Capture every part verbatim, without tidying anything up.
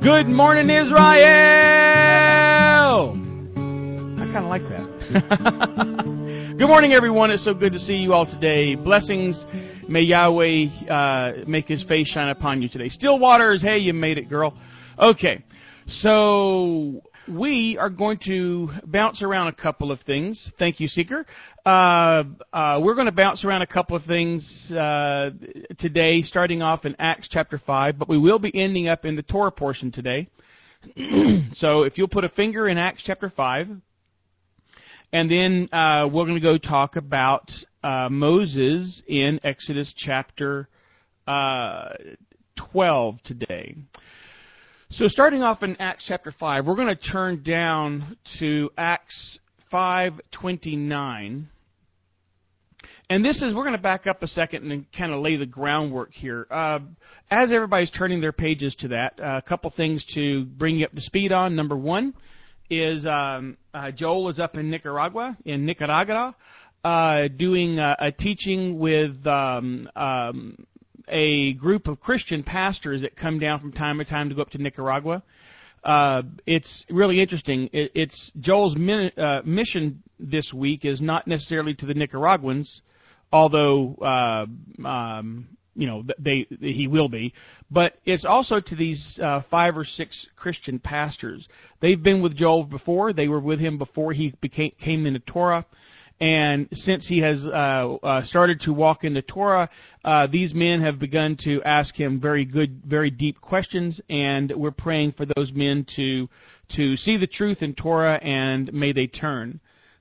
Good morning, Israel! I kind of like that. Good morning, everyone. It's so good to see you all today. Blessings. May Yahweh uh, make His face shine upon you today. Still waters. Hey, you made it, girl. Okay. So we are going to bounce around a couple of things. Thank you, Seeker. Uh, uh, we're going to bounce around a couple of things uh, today, starting off in Acts chapter five, but we will be ending up in the Torah portion today. So if you'll put a finger in Acts chapter five, and then uh, we're going to go talk about uh, Moses in Exodus chapter uh, twelve today. So starting off in Acts chapter five, we're going to turn down to Acts five twenty-nine. And this is, we're going to back up a second and kind of lay the groundwork here. Uh, as everybody's turning their pages to that, uh, a couple things to bring you up to speed on. Number one is um, uh, Joel is up in Nicaragua, in Nicaragua, uh, doing uh, a teaching with Um, um, a group of Christian pastors that come down from time to time to go up to Nicaragua. Uh, it's really interesting. It, it's Joel's min, uh, mission this week is not necessarily to the Nicaraguans, although uh, um, you know they, they he will be, but it's also to these uh, five or six Christian pastors. They've been with Joel before. They were with him before he became came into Torah. And since he has uh, uh, started to walk into Torah, uh, these men have begun to ask him very good, very deep questions, and we're praying for those men to to see the truth in Torah, and may they turn.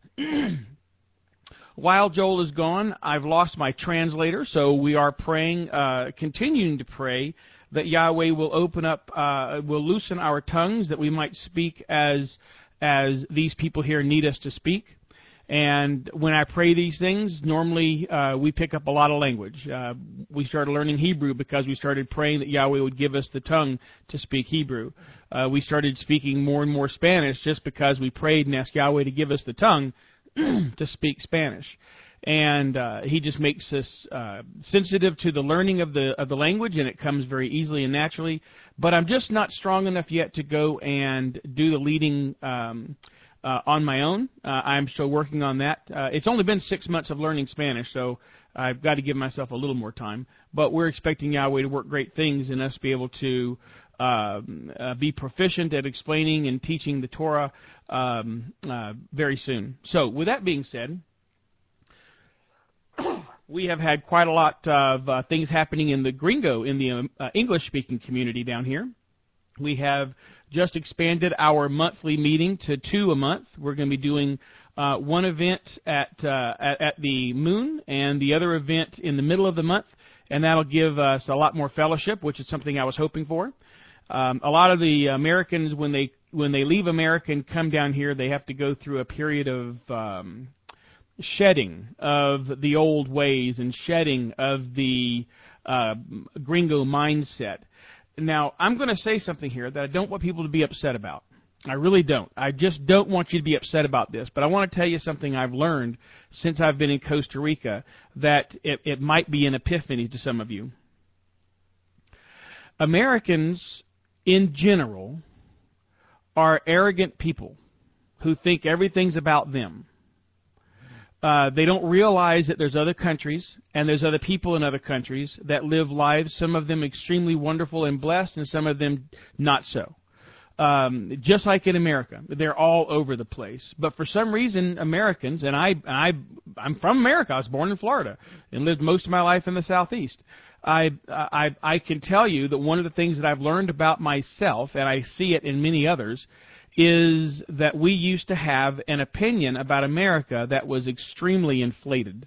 While Joel is gone, I've lost my translator, so we are praying, uh, continuing to pray that Yahweh will open up, uh, will loosen our tongues, that we might speak as as these people here need us to speak. And when I pray these things, normally uh, we pick up a lot of language. Uh, we started learning Hebrew because we started praying that Yahweh would give us the tongue to speak Hebrew. Uh, we started speaking more and more Spanish just because we prayed and asked Yahweh to give us the tongue to speak Spanish. And uh, He just makes us uh, sensitive to the learning of the of the language, and it comes very easily and naturally. But I'm just not strong enough yet to go and do the leading Um, Uh, on my own. Uh, I'm still working on that. Uh, it's only been six months of learning Spanish, so I've got to give myself a little more time. But we're expecting Yahweh to work great things and us be able to uh, uh, be proficient at explaining and teaching the Torah um, uh, very soon. So, with that being said, we have had quite a lot of uh, things happening in the Gringo, in the uh, English-speaking community down here. We have just expanded our monthly meeting to two a month. We're going to be doing uh, one event at, uh, at at the Moon and the other event in the middle of the month, and that'll give us a lot more fellowship, which is something I was hoping for. Um, a lot of the Americans, when they when they leave America and come down here, they have to go through a period of um, shedding of the old ways and shedding of the uh, Gringo mindset. Now, I'm going to say something here that I don't want people to be upset about. I really don't. I just don't want you to be upset about this. But I want to tell you something I've learned since I've been in Costa Rica that it, it might be an epiphany to some of you. Americans, in general, are arrogant people who think everything's about them. Uh, they don't realize that there's other countries and there's other people in other countries that live lives, some of them extremely wonderful and blessed, and some of them not so. Um, just like in America, they're all over the place. But for some reason, Americans, and I, I, I'm from America. I was born in Florida and lived most of my life in the Southeast. I, I, I can tell you that one of the things that I've learned about myself, and I see it in many others, is that we used to have an opinion about America that was extremely inflated.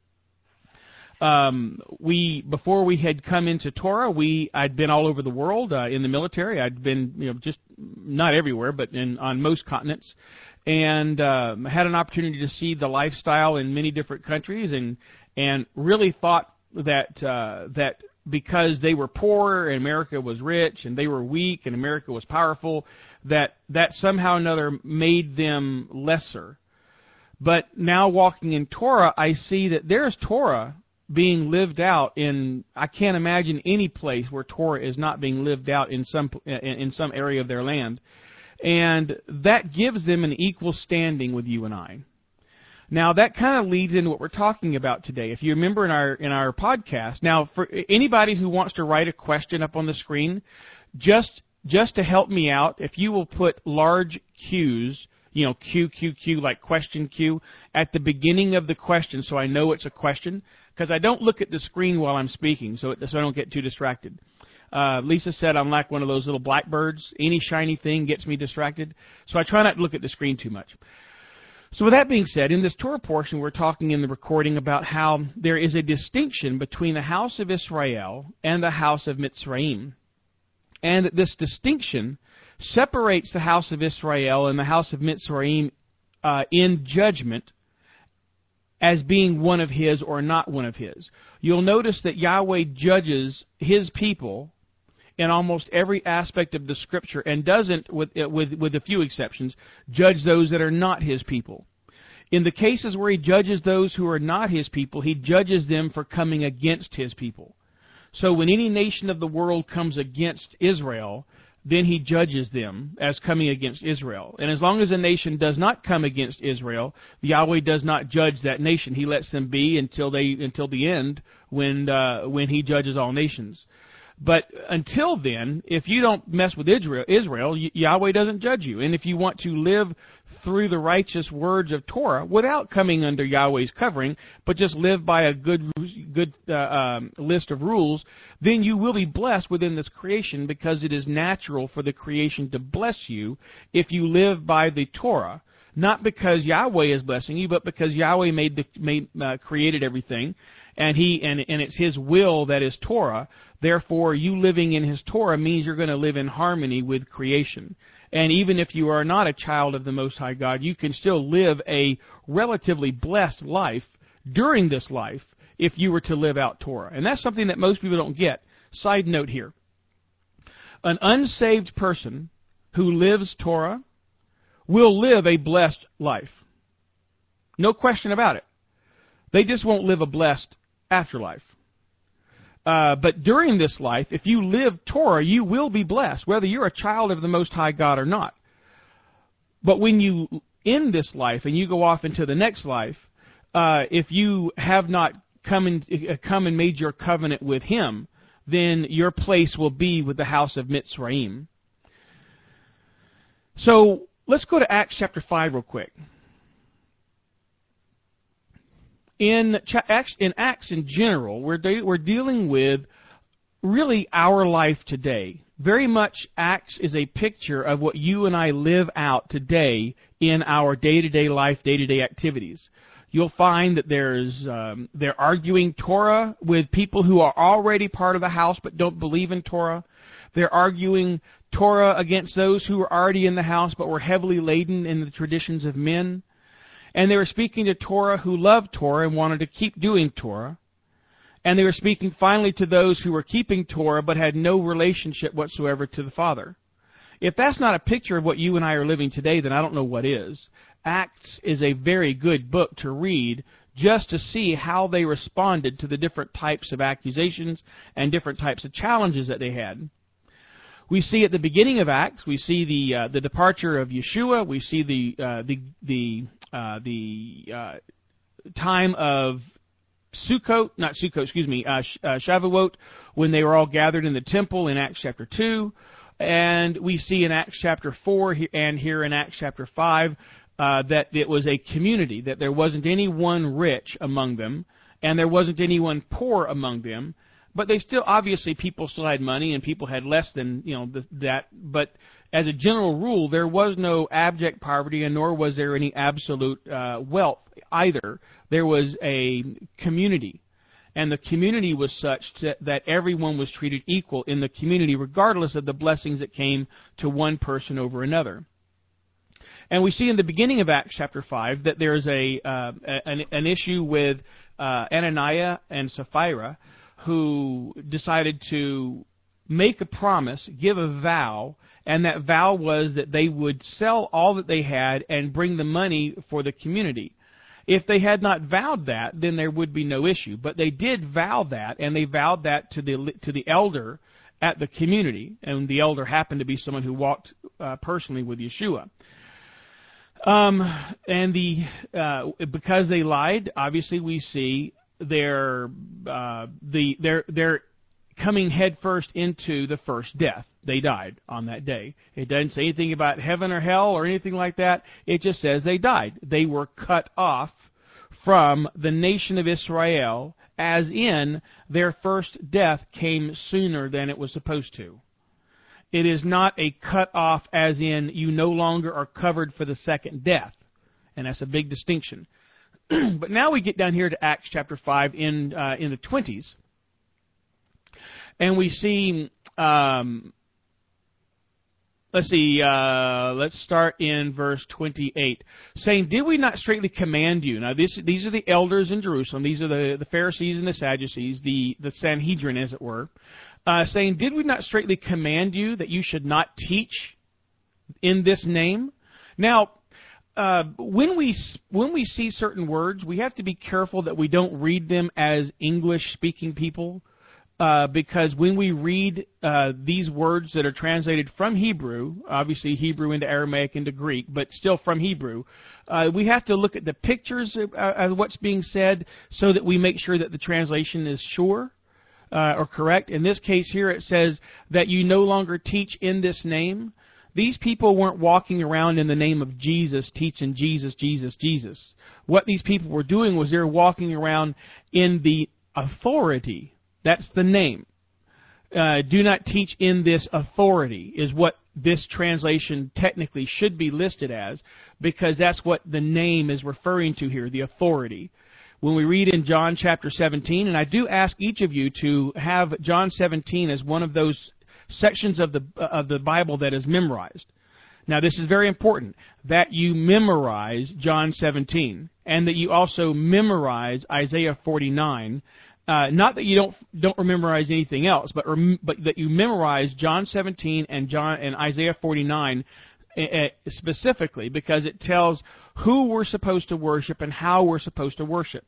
Um, we before we had come into Torah, we I'd been all over the world uh, in the military. I'd been you know just not everywhere, but in on most continents, and uh, had an opportunity to see the lifestyle in many different countries, and and really thought that uh, that. because they were poor and America was rich and they were weak and America was powerful, that that somehow or another made them lesser. But now walking in Torah, I see that there's Torah being lived out in, I can't imagine any place where Torah is not being lived out in some in some area of their land. And that gives them an equal standing with you and I. Now, that kind of leads into what we're talking about today. If you remember in our in our podcast, now, for anybody who wants to write a question up on the screen, just just to help me out, if you will put large Q's, you know, Q, Q, Q, like question Q, at the beginning of the question so I know it's a question, because I don't look at the screen while I'm speaking, so, it, so I don't get too distracted. Uh, Lisa said I'm like one of those little blackbirds. Any shiny thing gets me distracted, so I try not to look at the screen too much. So with that being said, in this Torah portion, we're talking in the recording about how there is a distinction between the house of Israel and the house of Mitzrayim. And that this distinction separates the house of Israel and the house of Mitzrayim uh, in judgment as being one of His or not one of His. You'll notice that Yahweh judges His people in almost every aspect of the Scripture and doesn't, with, with, with a few exceptions, judge those that are not His people. In the cases where He judges those who are not His people, He judges them for coming against His people. So when any nation of the world comes against Israel, then He judges them as coming against Israel. And as long as a nation does not come against Israel, Yahweh does not judge that nation. He lets them be until they until the end, when uh, when He judges all nations. But until then, if you don't mess with Israel, Israel, Yahweh doesn't judge you. And if you want to live through the righteous words of Torah without coming under Yahweh's covering, but just live by a good good uh, um, list of rules, then you will be blessed within this creation, because it is natural for the creation to bless you if you live by the Torah. Not because Yahweh is blessing you, but because Yahweh made the made uh, created everything, and He and and it's His will that is Torah. Therefore, you living in His Torah means you're going to live in harmony with creation. And even if you are not a child of the Most High God, you can still live a relatively blessed life during this life if you were to live out Torah. And that's something that most people don't get. Side note here: an unsaved person who lives Torah will live a blessed life. No question about it. They just won't live a blessed afterlife. Uh, but during this life, if you live Torah, you will be blessed, whether you're a child of the Most High God or not. But when you end this life and you go off into the next life, uh, if you have not come, in, uh, come and made your covenant with Him, then your place will be with the house of Mitzrayim. So let's go to Acts chapter five real quick. In Acts, in Acts in general, we're, de- we're dealing with really our life today. Very much Acts is a picture of what you and I live out today in our day-to-day life, day-to-day activities. You'll find that there's um, they're arguing Torah with people who are already part of the house but don't believe in Torah. They're arguing Torah against those who are already in the house but were heavily laden in the traditions of men. And they were speaking to Torah who loved Torah and wanted to keep doing Torah. And they were speaking finally to those who were keeping Torah but had no relationship whatsoever to the Father. If that's not a picture of what you and I are living today, then I don't know what is. Acts is a very good book to read just to see how they responded to the different types of accusations and different types of challenges that they had. We see at the beginning of Acts, we see the uh, the departure of Yeshua. We see the uh, the the uh, the uh, time of Sukkot, not Sukkot, excuse me, uh, uh, Shavuot, when they were all gathered in the temple in Acts chapter two, and we see in Acts chapter four and here in Acts chapter five uh, that it was a community, that there wasn't anyone rich among them, and there wasn't anyone poor among them. But they still, obviously, people still had money, and people had less than, you know, the, that. But as a general rule, there was no abject poverty, and nor was there any absolute uh, wealth either. There was a community, and the community was such that, that everyone was treated equal in the community, regardless of the blessings that came to one person over another. And we see in the beginning of Acts chapter five that there's a uh, an, an issue with uh, Ananias and Sapphira, who decided to make a promise, give a vow, and that vow was that they would sell all that they had and bring the money for the community. If they had not vowed that, then there would be no issue. But they did vow that, and they vowed that to the to the elder at the community, and the elder happened to be someone who walked uh, personally with Yeshua. Um, and the uh, because they lied, obviously we see their uh, the their their coming headfirst into the first death. They died on that day. It doesn't say anything about heaven or hell or anything like that. It just says they died. They were cut off from the nation of Israel, as in their first death came sooner than it was supposed to. It is not a cut off as in you no longer are covered for the second death. And that's a big distinction. But now we get down here to Acts chapter five in uh, in the twenties. And we see, um, let's see, uh, let's start in verse twenty-eight. Saying, did we not straightly command you? Now, this, these are the elders in Jerusalem. These are the, the Pharisees and the Sadducees, the, the Sanhedrin, as it were. Uh, saying, did we not straightly command you that you should not teach in this name? Now, uh, when we when we see certain words, we have to be careful that we don't read them as English-speaking people. Uh, because when we read uh, these words that are translated from Hebrew, obviously Hebrew into Aramaic into Greek, but still from Hebrew, uh, we have to look at the pictures of, uh, of what's being said so that we make sure that the translation is sure uh, or correct. In this case here it says that you no longer teach in this name. These people weren't walking around in the name of Jesus, teaching Jesus, Jesus, Jesus. What these people were doing was they were walking around in the authority. That's the name. Uh, do not teach in this authority is what this translation technically should be listed as, because that's what the name is referring to here, the authority. When we read in John chapter seventeen, and I do ask each of you to have John seventeen as one of those sections of the of the Bible that is memorized. Now, this is very important, that you memorize John seventeen, and that you also memorize Isaiah forty-nine. Uh, not that you don't don't memorize anything else, but rem, but that you memorize John seventeen and John and Isaiah forty-nine uh, specifically, because it tells who we're supposed to worship and how we're supposed to worship.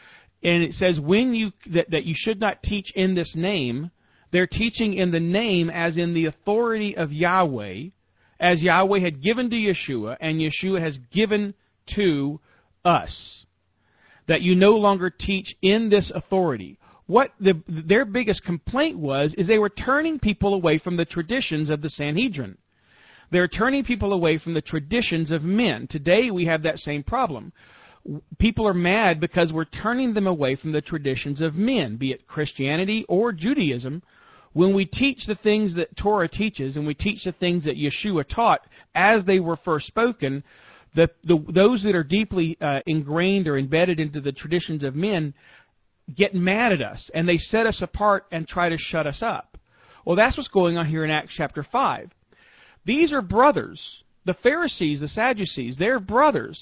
And it says when you that, that you should not teach in this name. They're teaching in the name as in the authority of Yahweh, as Yahweh had given to Yeshua, and Yeshua has given to us. That you no longer teach in this authority. What the, their biggest complaint was is they were turning people away from the traditions of the Sanhedrin. They're turning people away from the traditions of men. Today we have that same problem. People are mad because we're turning them away from the traditions of men, be it Christianity or Judaism. When we teach the things that Torah teaches and we teach the things that Yeshua taught as they were first spoken, The, the, those that are deeply uh, ingrained or embedded into the traditions of men get mad at us, and they set us apart and try to shut us up. Well, that's what's going on here in Acts chapter five. These are brothers. The Pharisees, the Sadducees, they're brothers.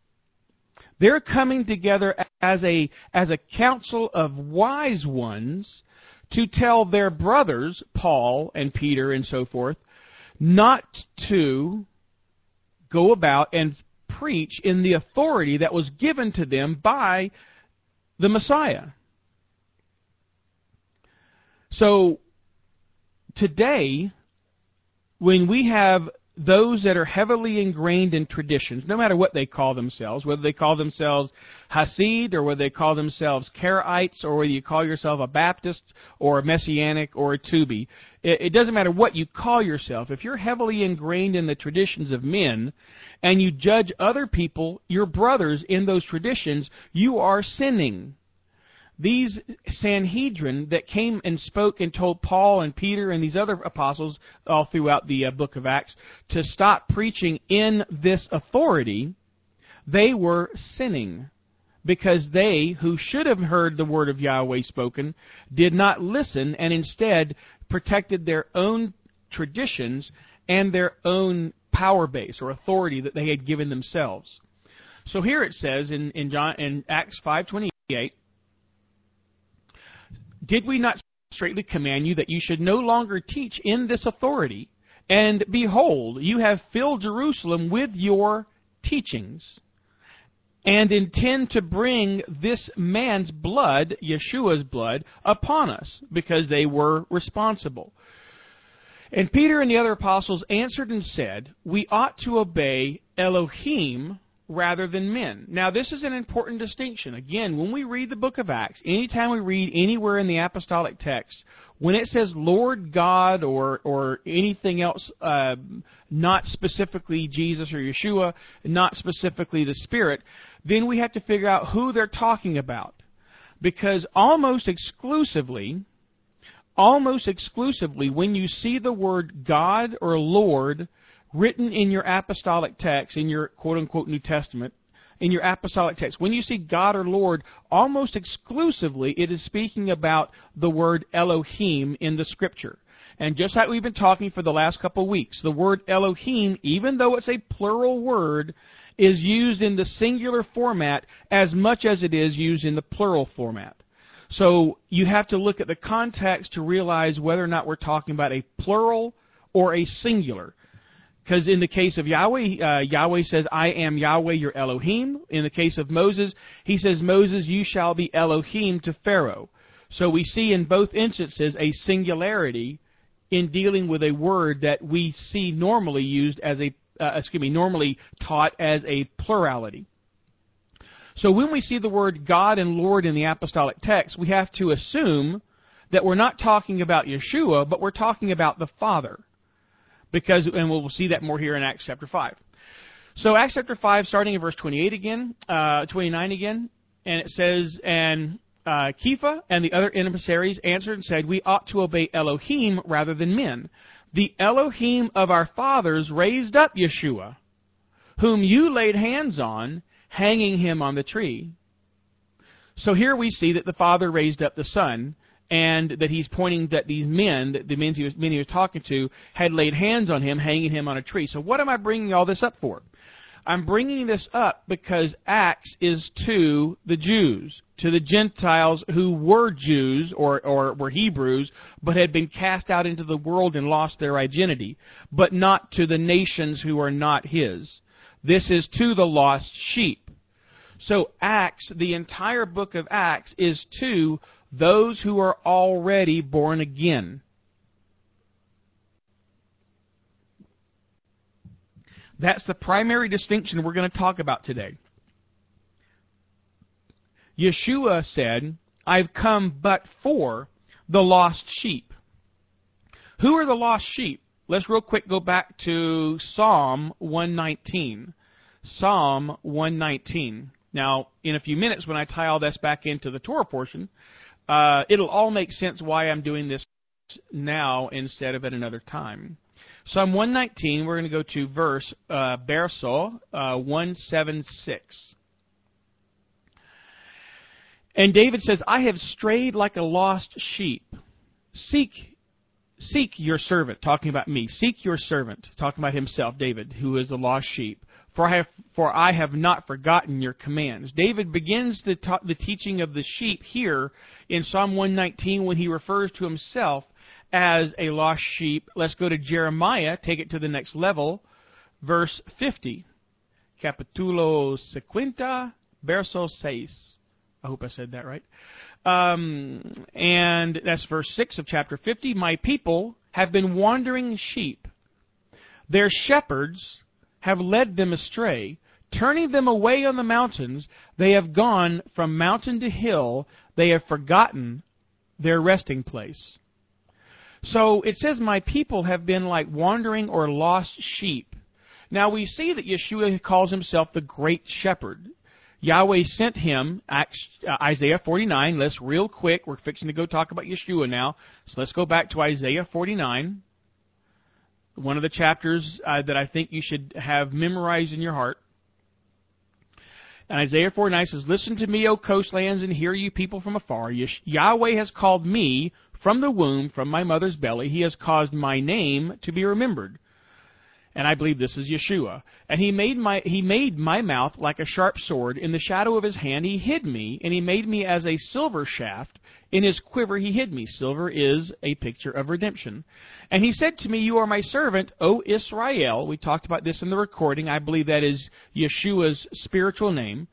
They're coming together as a, as a council of wise ones to tell their brothers, Paul and Peter and so forth, not to go about and preach in the authority that was given to them by the Messiah. So, today, when we have those that are heavily ingrained in traditions, no matter what they call themselves, whether they call themselves Hasid, or whether they call themselves Karaites, or whether you call yourself a Baptist, or a Messianic, or a Tubi, it, it doesn't matter what you call yourself. If you're heavily ingrained in the traditions of men, and you judge other people, your brothers, in those traditions, you are sinning. These Sanhedrin that came and spoke and told Paul and Peter and these other apostles all throughout the uh, book of Acts to stop preaching in this authority, they were sinning because they, who should have heard the word of Yahweh spoken, did not listen and instead protected their own traditions and their own power base or authority that they had given themselves. So here it says in, in, John, in Acts five twenty-eight, did we not straightly command you that you should no longer teach in this authority? And behold, you have filled Jerusalem with your teachings. and intend to bring this man's blood, Yeshua's blood, upon us, because they were responsible. And Peter and the other apostles answered and said, we ought to obey Elohim rather than men. Now, this is an important distinction. Again, when we read the book of Acts, anytime we read anywhere in the apostolic text, when it says Lord God or or anything else, uh, not specifically Jesus or Yeshua, not specifically the Spirit, then we have to figure out who they're talking about. Because almost exclusively, almost exclusively, when you see the word God or Lord written in your apostolic text, in your quote-unquote New Testament, in your apostolic text, when you see God or Lord, almost exclusively it is speaking about the word Elohim in the Scripture. And just like we've been talking for the last couple of weeks, the word Elohim, even though it's a plural word, is used in the singular format as much as it is used in the plural format. So you have to look at the context to realize whether or not we're talking about a plural or a singular. Because in the case of Yahweh, uh, Yahweh says, I am Yahweh your Elohim. In the case of Moses, he says, Moses, you shall be Elohim to Pharaoh. So we see in both instances a singularity in dealing with a word that we see normally used as a, uh, excuse me, normally taught as a plurality. So when we see the word God and Lord in the apostolic text, we have to assume that we're not talking about Yeshua, but we're talking about the Father. Because, and we'll see that more here in Acts chapter five. So Acts chapter five, starting in verse twenty-eight again, uh, twenty-nine again, and it says, and uh, Kepha and the other emissaries answered and said, we ought to obey Elohim rather than men. The Elohim of our fathers raised up Yeshua, whom you laid hands on, hanging him on the tree. So here we see that the Father raised up the Son, and that he's pointing that these men, the men he, was, men he was talking to, had laid hands on him, hanging him on a tree. So what am I bringing all this up for? I'm bringing this up because Acts is to the Jews, to the Gentiles who were Jews or, or were Hebrews, but had been cast out into the world and lost their identity, but not to the nations who are not his. This is to the lost sheep. So Acts, the entire book of Acts, is to those who are already born again. That's the primary distinction we're going to talk about today. Yeshua said, I've come but for the lost sheep. Who are the lost sheep? Let's real quick go back to Psalm one nineteen. Psalm one nineteen. Now, in a few minutes, when I tie all this back into the Torah portion, Uh, it'll all make sense why I'm doing this now instead of at another time. Psalm one nineteen, we're going to go to verse uh, Berso uh, one seventy-six. And David says, I have strayed like a lost sheep. Seek, seek your servant, talking about me. Seek your servant, talking about himself, David, who is a lost sheep. For I have, for I have not forgotten your commands. David begins the, ta- the teaching of the sheep here in Psalm one nineteen when he refers to himself as a lost sheep. Let's go to Jeremiah, take it to the next level, verse fifty. Capítulo cincuenta, verso seis. I hope I said that right. Um, and that's verse six of chapter fifty. My people have been wandering sheep. Their shepherds have led them astray. Turning them away on the mountains, they have gone from mountain to hill. They have forgotten their resting place. So it says, my people have been like wandering or lost sheep. Now we see that Yeshua calls himself the great shepherd. Yahweh sent him, Acts, uh, Isaiah forty-nine. Let's real quick, we're fixing to go talk about Yeshua now. So let's go back to Isaiah forty-nine. One of the chapters uh, that I think you should have memorized in your heart. And Isaiah forty-nine says, listen to me, O coastlands, and hear you people from afar. Yesh- Yahweh has called me from the womb, from my mother's belly. He has caused my name to be remembered. And I believe this is Yeshua. And he made my he made my mouth like a sharp sword. In the shadow of his hand he hid me, and he made me as a silver shaft. In his quiver he hid me. Silver is a picture of redemption. And he said to me, you are my servant, O Israel. We talked about this in the recording. I believe that is Yeshua's spiritual name.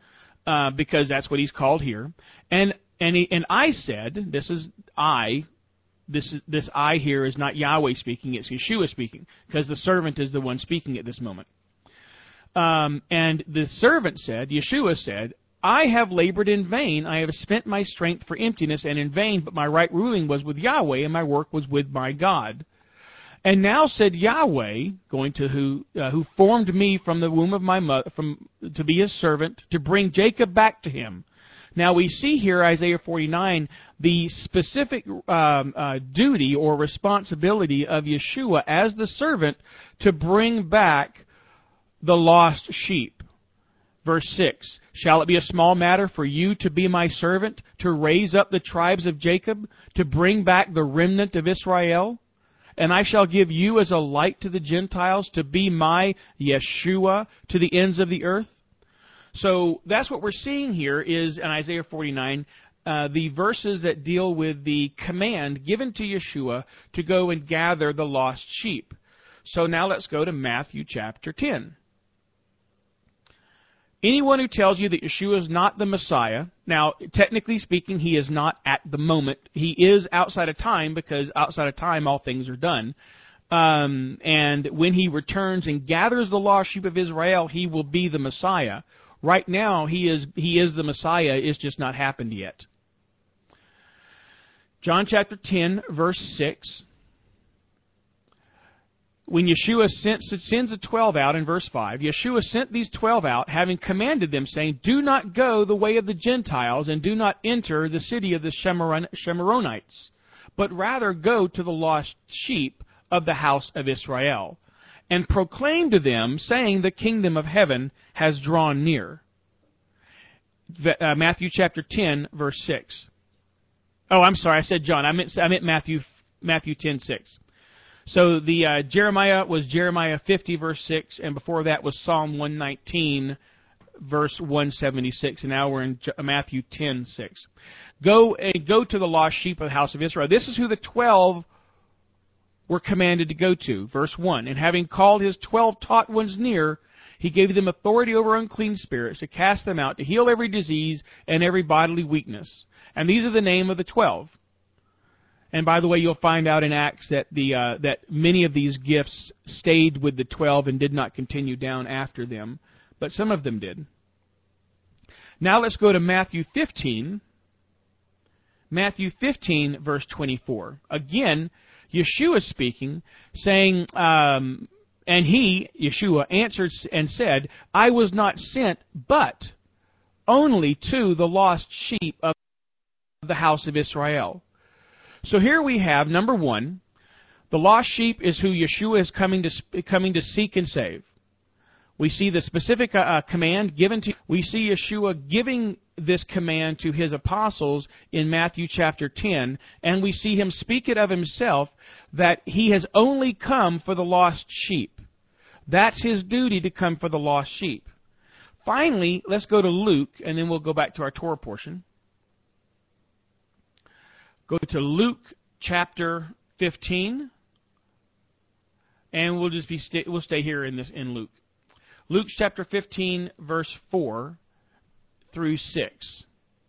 uh, because that's what he's called here. And and he, and I said, this is I, this is, this I here is not Yahweh speaking, it's Yeshua speaking, because the servant is the one speaking at this moment. Um, and the servant said, Yeshua said, I have labored in vain, I have spent my strength for emptiness and in vain, but my right ruling was with Yahweh, and my work was with my God. And now said Yahweh, going to who uh, who formed me from the womb of my mother, from to be his servant, to bring Jacob back to him. Now we see here, Isaiah forty-nine, the specific um, uh, duty or responsibility of Yeshua as the servant to bring back the lost sheep. Verse six, shall it be a small matter for you to be my servant, to raise up the tribes of Jacob, to bring back the remnant of Israel? And I shall give you as a light to the Gentiles, to be my Yeshua to the ends of the earth. So that's what we're seeing here is in Isaiah forty-nine, uh, the verses that deal with the command given to Yeshua to go and gather the lost sheep. So now let's go to Matthew chapter ten. Anyone who tells you that Yeshua is not the Messiah, now, technically speaking, he is not at the moment. He is outside of time, because outside of time all things are done. Um, and when he returns and gathers the lost sheep of Israel, he will be the Messiah. Right now, he is he is the Messiah. It's just not happened yet. John chapter ten, verse six. When Yeshua sent, sends the twelve out in verse five, Yeshua sent these twelve out, having commanded them, saying, do not go the way of the Gentiles, and do not enter the city of the Shemeronites, but rather go to the lost sheep of the house of Israel, and proclaim to them, saying, the kingdom of heaven has drawn near. Uh, Matthew chapter ten, verse six. Oh, I'm sorry, I said John. I meant, I meant Matthew, Matthew ten, six. So the uh, Jeremiah was Jeremiah fifty, verse six, and before that was Psalm one nineteen, verse one seventy-six, and now we're in Matthew ten, six. Go and go to the lost sheep of the house of Israel. This is who the twelve were commanded to go to. Verse one, and having called his twelve taught ones near, he gave them authority over unclean spirits, to cast them out, to heal every disease and every bodily weakness. And these are the name of the twelve. And by the way, you'll find out in Acts that the uh, that many of these gifts stayed with the twelve and did not continue down after them, but some of them did. Now let's go to Matthew fifteen. Matthew fifteen, verse twenty-four. Again, Yeshua speaking, saying, um, and he, Yeshua, answered and said, I was not sent, but only to the lost sheep of the house of Israel. So here we have, number one, the lost sheep is who Yeshua is coming to coming to seek and save. We see the specific uh, command given to, we see Yeshua giving this command to his apostles in Matthew chapter ten, and we see him speak it of himself that he has only come for the lost sheep. That's his duty, to come for the lost sheep. Finally, let's go to Luke, and then we'll go back to our Torah portion. Go to Luke chapter fifteen, and we'll just be st- we'll stay here in this in Luke. Luke chapter fifteen, verse four through six.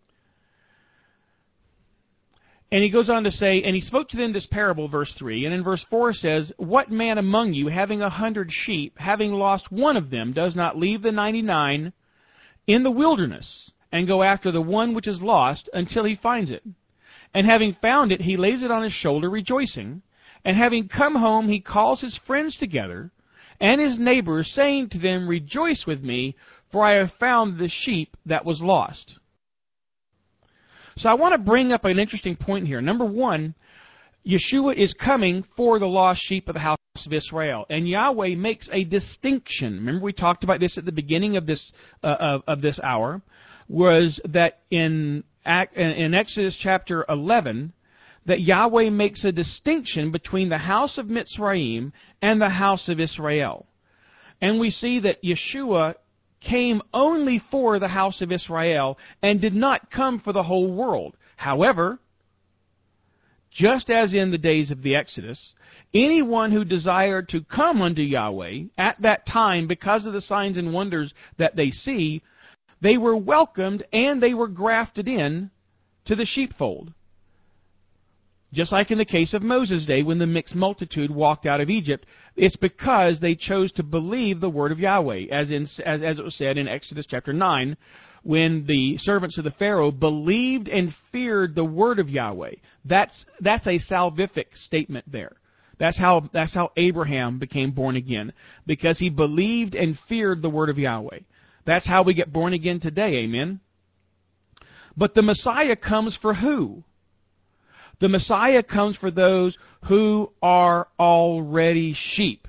And he goes on to say, and he spoke to them this parable, verse three, and in verse four says, what man among you, having a hundred sheep, having lost one of them, does not leave the ninety-nine in the wilderness, and go after the one which is lost until he finds it? And having found it, he lays it on his shoulder, rejoicing. And having come home, he calls his friends together and his neighbors, saying to them, rejoice with me, for I have found the sheep that was lost. So I want to bring up an interesting point here. Number one, Yeshua is coming for the lost sheep of the house of Israel. And Yahweh makes a distinction. Remember we talked about this at the beginning of this, uh, of, of this hour, was that in in Exodus chapter eleven, that Yahweh makes a distinction between the house of Mitzrayim and the house of Israel. And we see that Yeshua came only for the house of Israel and did not come for the whole world. However, just as in the days of the Exodus, anyone who desired to come unto Yahweh at that time because of the signs and wonders that they see, they were welcomed and they were grafted in to the sheepfold. Just like in the case of Moses' day when the mixed multitude walked out of Egypt, it's because they chose to believe the word of Yahweh, as in as, as it was said in Exodus chapter nine, when the servants of the Pharaoh believed and feared the word of Yahweh. That's that's a salvific statement there. That's how that's how Abraham became born again, because he believed and feared the word of Yahweh. That's how we get born again today, amen? But the Messiah comes for who? The Messiah comes for those who are already sheep.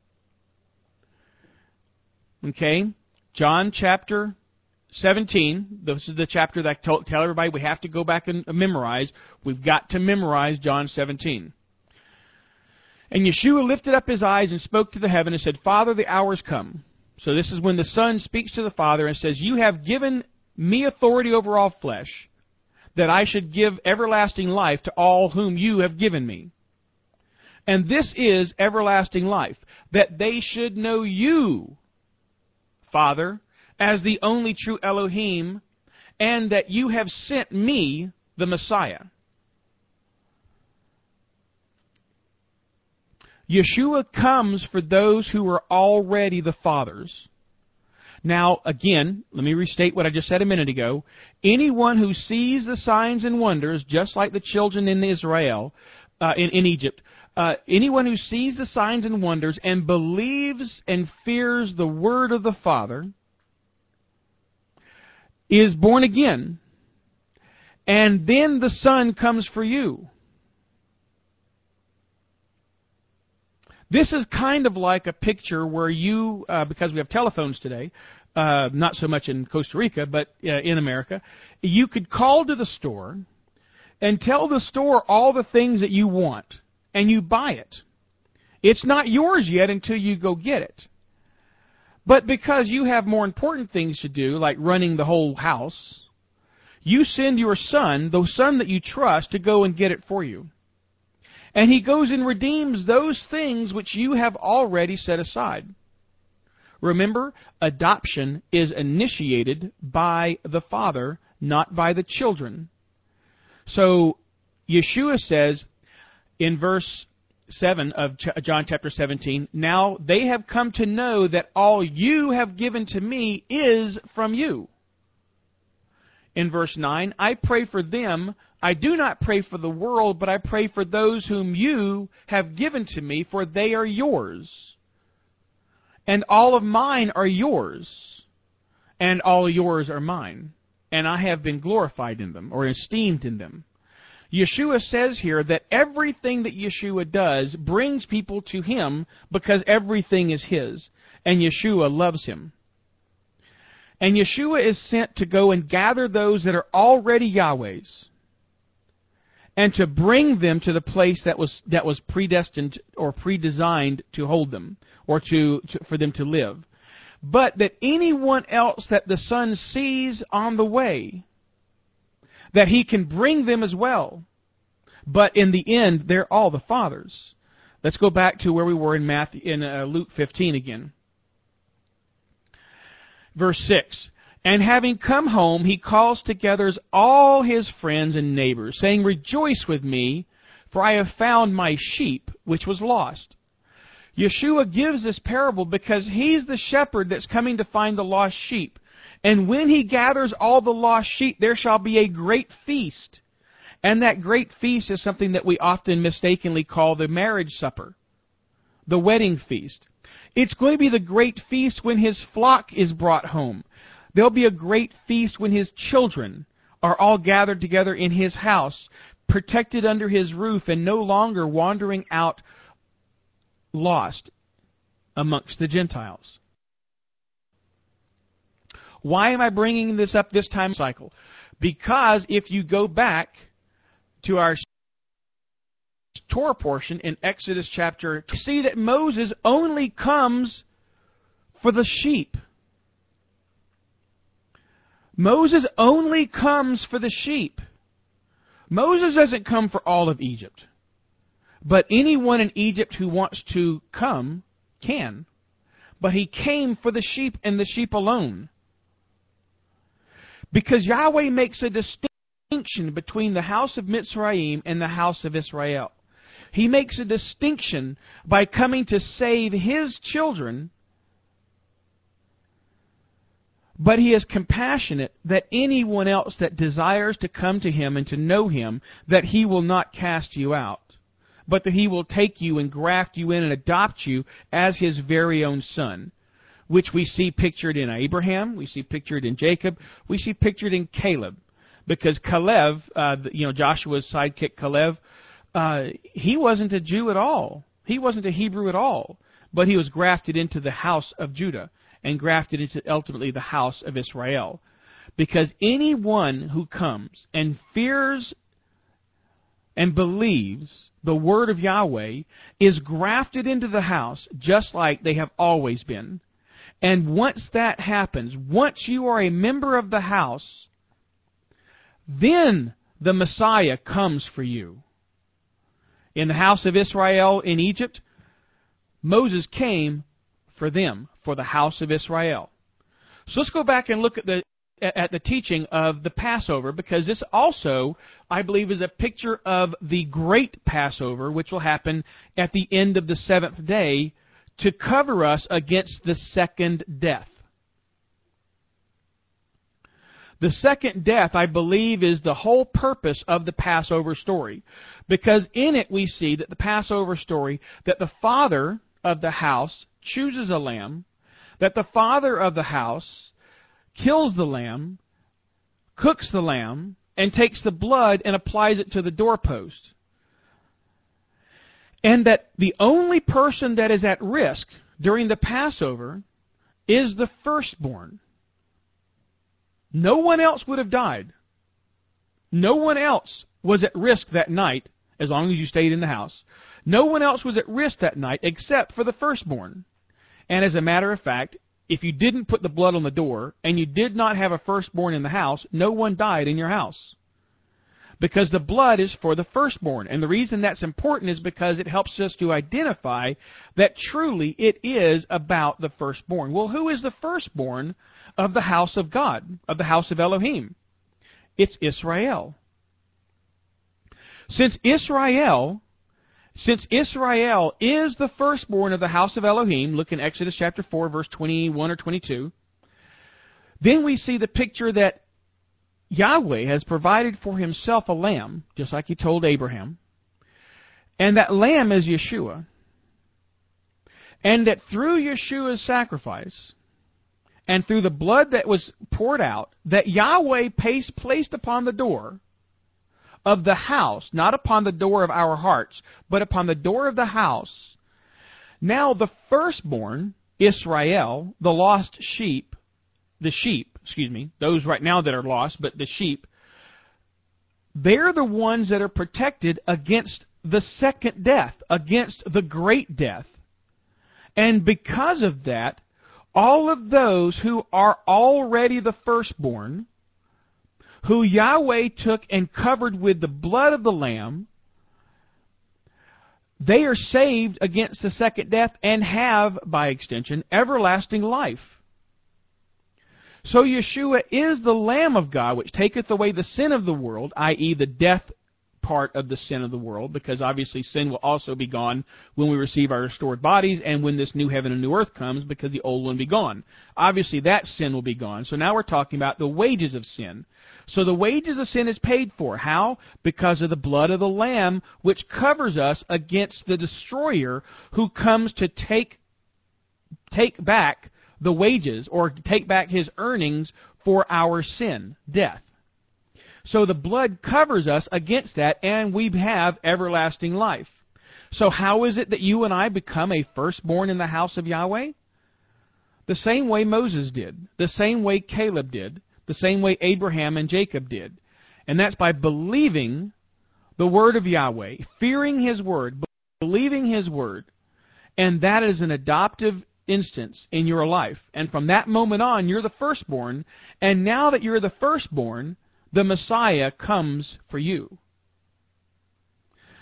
Okay? John chapter seventeen. This is the chapter that I told, tell everybody we have to go back and memorize. We've got to memorize John seventeen. And Yeshua lifted up his eyes and spoke to the heaven and said, Father, the hour is come. So this is when the Son speaks to the Father and says, You have given me authority over all flesh, that I should give everlasting life to all whom you have given me. And this is everlasting life, that they should know you, Father, as the only true Elohim, and that you have sent me, the Messiah. Yeshua comes for those who are already the Father's. Now, again, let me restate what I just said a minute ago. Anyone who sees the signs and wonders, just like the children in Israel, uh, in, in Egypt, uh, anyone who sees the signs and wonders and believes and fears the word of the Father is born again. And then the Son comes for you. This is kind of like a picture where you, uh, because we have telephones today, uh, not so much in Costa Rica, but uh, in America, you could call to the store and tell the store all the things that you want, and you buy it. It's not yours yet until you go get it. But because you have more important things to do, like running the whole house, you send your son, the son that you trust, to go and get it for you. And he goes and redeems those things which you have already set aside. Remember, adoption is initiated by the Father, not by the children. So, Yeshua says in verse seven of John chapter seventeen, Now they have come to know that all you have given to me is from you. In verse nine, I pray for them. I do not pray for the world, but I pray for those whom you have given to me, for they are yours. And all of mine are yours, and all yours are mine. And I have been glorified in them, or esteemed in them. Yeshua says here that everything that Yeshua does brings people to Him because everything is His. And Yeshua loves Him. And Yeshua is sent to go and gather those that are already Yahweh's, and to bring them to the place that was that was predestined or predesigned to hold them, or to, to for them to live. But that anyone else that the Son sees on the way, that He can bring them as well. But in the end, they're all the Father's. Let's go back to where we were in Matthew, in uh, Luke fifteen again. Verse six. And having come home, He calls together all His friends and neighbors, saying, Rejoice with me, for I have found my sheep, which was lost. Yeshua gives this parable because He's the shepherd that's coming to find the lost sheep. And when He gathers all the lost sheep, there shall be a great feast. And that great feast is something that we often mistakenly call the marriage supper, the wedding feast. It's going to be the great feast when His flock is brought home. There'll be a great feast when His children are all gathered together in His house, protected under His roof, and no longer wandering out lost amongst the Gentiles. Why am I bringing this up this time cycle? Because if you go back to our Torah portion in Exodus chapter, you see that Moses only comes for the sheep. Moses only comes for the sheep. Moses doesn't come for all of Egypt. But anyone in Egypt who wants to come can. But he came for the sheep and the sheep alone. Because Yahweh makes a distinction between the house of Mitzrayim and the house of Israel. He makes a distinction by coming to save His children, but He is compassionate that anyone else that desires to come to Him and to know Him, that He will not cast you out, but that He will take you and graft you in and adopt you as His very own son, which we see pictured in Abraham, we see pictured in Jacob, we see pictured in Caleb. Because Caleb, uh, you know, Joshua's sidekick Caleb, uh, he wasn't a Jew at all. He wasn't a Hebrew at all. But he was grafted into the house of Judah and grafted into ultimately the house of Israel. Because anyone who comes and fears and believes the word of Yahweh is grafted into the house just like they have always been. And once that happens, once you are a member of the house, then the Messiah comes for you. In the house of Israel in Egypt, Moses came for them, for the house of Israel. So let's go back and look at the at the teaching of the Passover, because this also, I believe, is a picture of the great Passover, which will happen at the end of the seventh day to cover us against the second death. The second death, I believe, is the whole purpose of the Passover story. Because in it we see that the Passover story, that the father of the house chooses a lamb, that the father of the house kills the lamb, cooks the lamb, and takes the blood and applies it to the doorpost. And that the only person that is at risk during the Passover is the firstborn. No one else would have died. No one else was at risk that night, as long as you stayed in the house. No one else was at risk that night except for the firstborn. And as a matter of fact, if you didn't put the blood on the door and you did not have a firstborn in the house, no one died in your house. Because the blood is for the firstborn. And the reason that's important is because it helps us to identify that truly it is about the firstborn. Well, who is the firstborn of the house of God, of the house of Elohim? It's Israel. Since Israel, since Israel is the firstborn of the house of Elohim, look in Exodus chapter four, verse twenty-one or twenty-two, then we see the picture that Yahweh has provided for Himself a lamb, just like He told Abraham, and that lamb is Yeshua, and that through Yeshua's sacrifice, and through the blood that was poured out, that Yahweh placed upon the door of the house, not upon the door of our hearts, but upon the door of the house, now the firstborn, Israel, the lost sheep, the sheep, excuse me, those right now that are lost, but the sheep, they're the ones that are protected against the second death, against the great death. And because of that, all of those who are already the firstborn, who Yahweh took and covered with the blood of the Lamb, they are saved against the second death and have, by extension, everlasting life. So Yeshua is the Lamb of God, which taketh away the sin of the world, that is the death part of the sin of the world, because obviously sin will also be gone when we receive our restored bodies and when this new heaven and new earth comes, because the old one will be gone. Obviously that sin will be gone. So now we're talking about the wages of sin. So the wages of sin is paid for. How? Because of the blood of the Lamb, which covers us against the destroyer who comes to take take back the wages, or take back his earnings for our sin, death. So the blood covers us against that, and we have everlasting life. So how is it that you and I become a firstborn in the house of Yahweh? The same way Moses did, the same way Caleb did, the same way Abraham and Jacob did. And that's by believing the word of Yahweh, fearing His word, believing His word. And that is an adoptive instance in your life. And from that moment on, you're the firstborn. And now that you're the firstborn, the Messiah comes for you.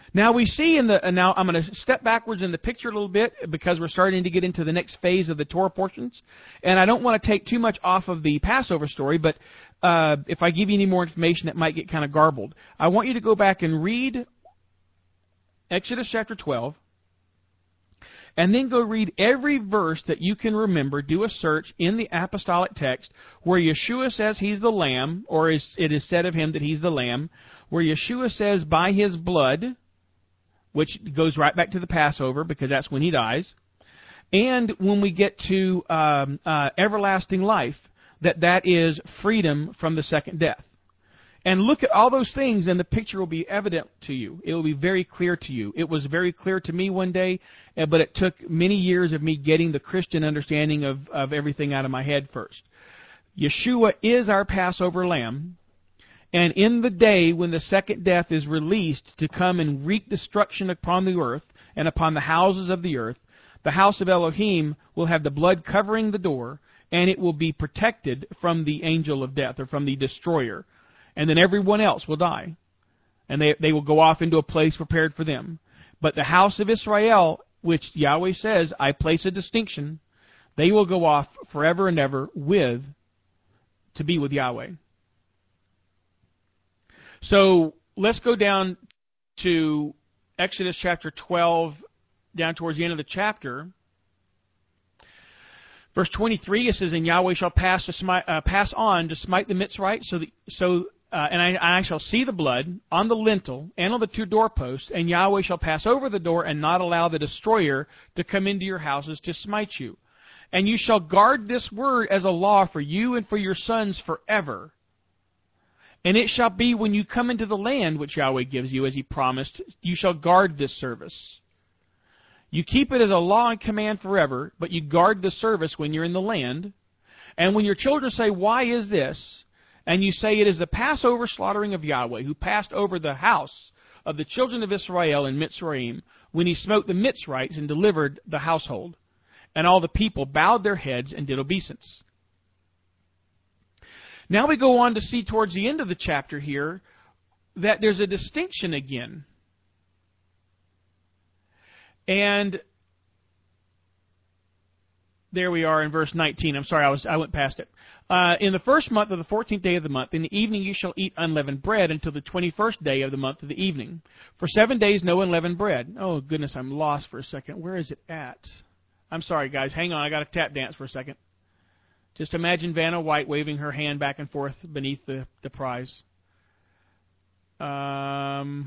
Now we see in the, and now I'm going to step backwards in the picture a little bit because we're starting to get into the next phase of the Torah portions. And I don't want to take too much off of the Passover story, but uh, if I give you any more information, it might get kind of garbled. I want you to go back and read Exodus chapter twelve, and then go read every verse that you can remember. Do a search in the apostolic text where Yeshua says he's the Lamb, or is, it is said of him that he's the Lamb, where Yeshua says by his blood, which goes right back to the Passover because that's when he dies, and when we get to um, uh, everlasting life, that that is freedom from the second death. And look at all those things, and the picture will be evident to you. It will be very clear to you. It was very clear to me one day, but it took many years of me getting the Christian understanding of, of everything out of my head first. Yeshua is our Passover lamb, and in the day when the second death is released to come and wreak destruction upon the earth and upon the houses of the earth, the house of Elohim will have the blood covering the door, and it will be protected from the angel of death, or from the destroyer. And then everyone else will die. And they, they will go off into a place prepared for them. But the house of Israel, which Yahweh says, I place a distinction, they will go off forever and ever with, to be with Yahweh. So let's go down to Exodus chapter twelve, down towards the end of the chapter. Verse twenty-three, it says, and Yahweh shall pass to smite, uh, pass on to smite the Mitzrite, so, that, so uh, and I, I shall see the blood on the lintel and on the two doorposts, and Yahweh shall pass over the door and not allow the destroyer to come into your houses to smite you. And you shall guard this word as a law for you and for your sons forever. And it shall be when you come into the land which Yahweh gives you, as he promised, you shall guard this service. You keep it as a law and command forever, but you guard the service when you're in the land. And when your children say, why is this? And you say, it is the Passover slaughtering of Yahweh, who passed over the house of the children of Israel in Mitzrayim, when he smote the Mitzrites and delivered the household. And all the people bowed their heads and did obeisance. Now we go on to see towards the end of the chapter here that there's a distinction again. And there we are in verse nineteen. I'm sorry, I was I went past it. Uh, in the first month of the fourteenth day of the month, in the evening you shall eat unleavened bread until the twenty-first day of the month of the evening. For seven days no unleavened bread. Oh, goodness, I'm lost for a second. Where is it at? I'm sorry, guys. Hang on, I got to tap dance for a second. Just imagine Vanna White waving her hand back and forth beneath the, the prize. Um,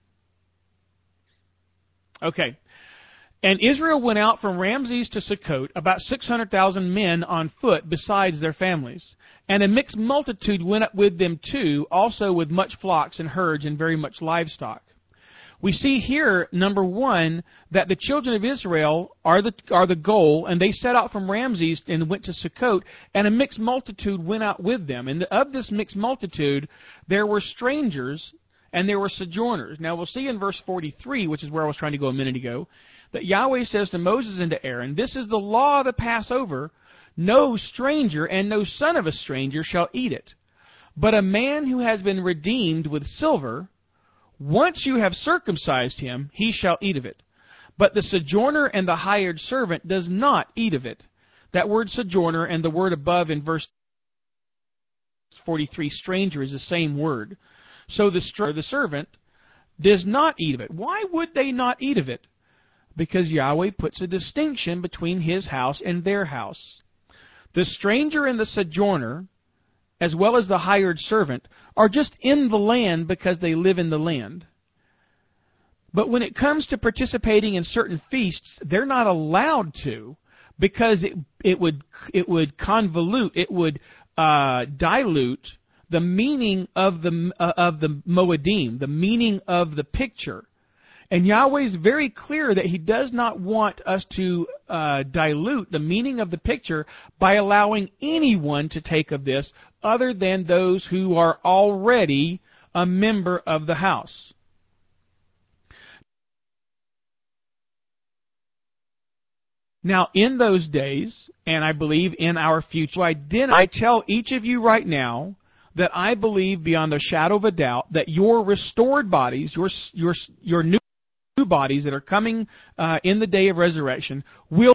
okay. And Israel went out from Ramses to Sukkot, about six hundred thousand men on foot besides their families. And a mixed multitude went up with them too, also with much flocks and herds and very much livestock. We see here, number one, that the children of Israel are the are the goal, and they set out from Ramses and went to Sukkot, and a mixed multitude went out with them. And of this mixed multitude, there were strangers and there were sojourners. Now we'll see in verse forty-three, which is where I was trying to go a minute ago, that Yahweh says to Moses and to Aaron, this is the law of the Passover, no stranger and no son of a stranger shall eat it. But a man who has been redeemed with silver, once you have circumcised him, he shall eat of it. But the sojourner and the hired servant does not eat of it. That word sojourner and the word above in verse forty-three, stranger, is the same word. So the, the servant does not eat of it. Why would they not eat of it? Because Yahweh puts a distinction between his house and their house. The stranger and the sojourner, as well as the hired servant, are just in the land because they live in the land. But when it comes to participating in certain feasts, they're not allowed to, because it it would it would convolute, it would uh, dilute the meaning of the uh, of the Moedim, the meaning of the picture. And Yahweh is very clear that he does not want us to uh, dilute the meaning of the picture by allowing anyone to take of this other than those who are already a member of the house. Now, in those days, and I believe in our future, I, did, I tell each of you right now that I believe beyond the shadow of a doubt that your restored bodies, your your your new bodies that are coming uh, in the day of resurrection will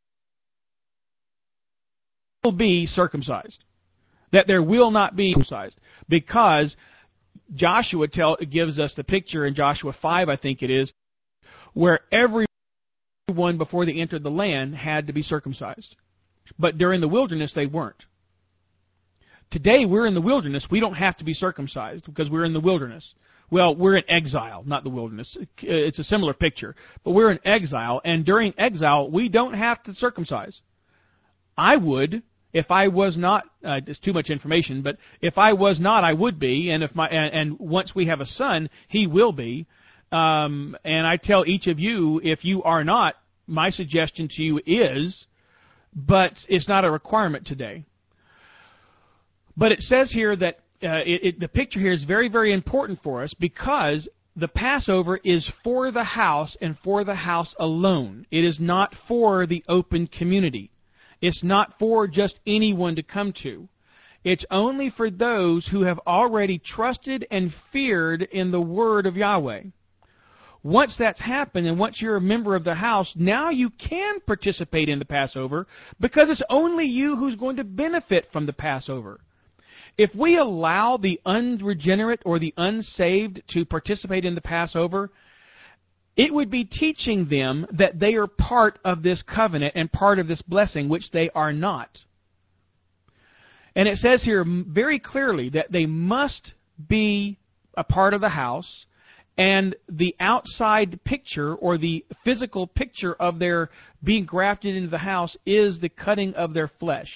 be circumcised. That there will not be circumcised. Because Joshua tell, gives us the picture in Joshua five, I think it is, where everyone before they entered the land had to be circumcised. But during the wilderness, they weren't. Today, we're in the wilderness. We don't have to be circumcised because we're in the wilderness. Well, we're in exile, not the wilderness. It's a similar picture. But we're in exile, and during exile, we don't have to circumcise. I would, if I was not, uh, it's too much information, but if I was not, I would be, and if my and, and once we have a son, he will be. Um, and I tell each of you, if you are not, my suggestion to you is, but it's not a requirement today. But it says here that uh, it, it, the picture here is very, very important for us because the Passover is for the house and for the house alone. It is not for the open community. It's not for just anyone to come to. It's only for those who have already trusted and feared in the word of Yahweh. Once that's happened and once you're a member of the house, now you can participate in the Passover because it's only you who's going to benefit from the Passover. If we allow the unregenerate or the unsaved to participate in the Passover, it would be teaching them that they are part of this covenant and part of this blessing, which they are not. And it says here very clearly that they must be a part of the house, and the outside picture or the physical picture of their being grafted into the house is the cutting of their flesh.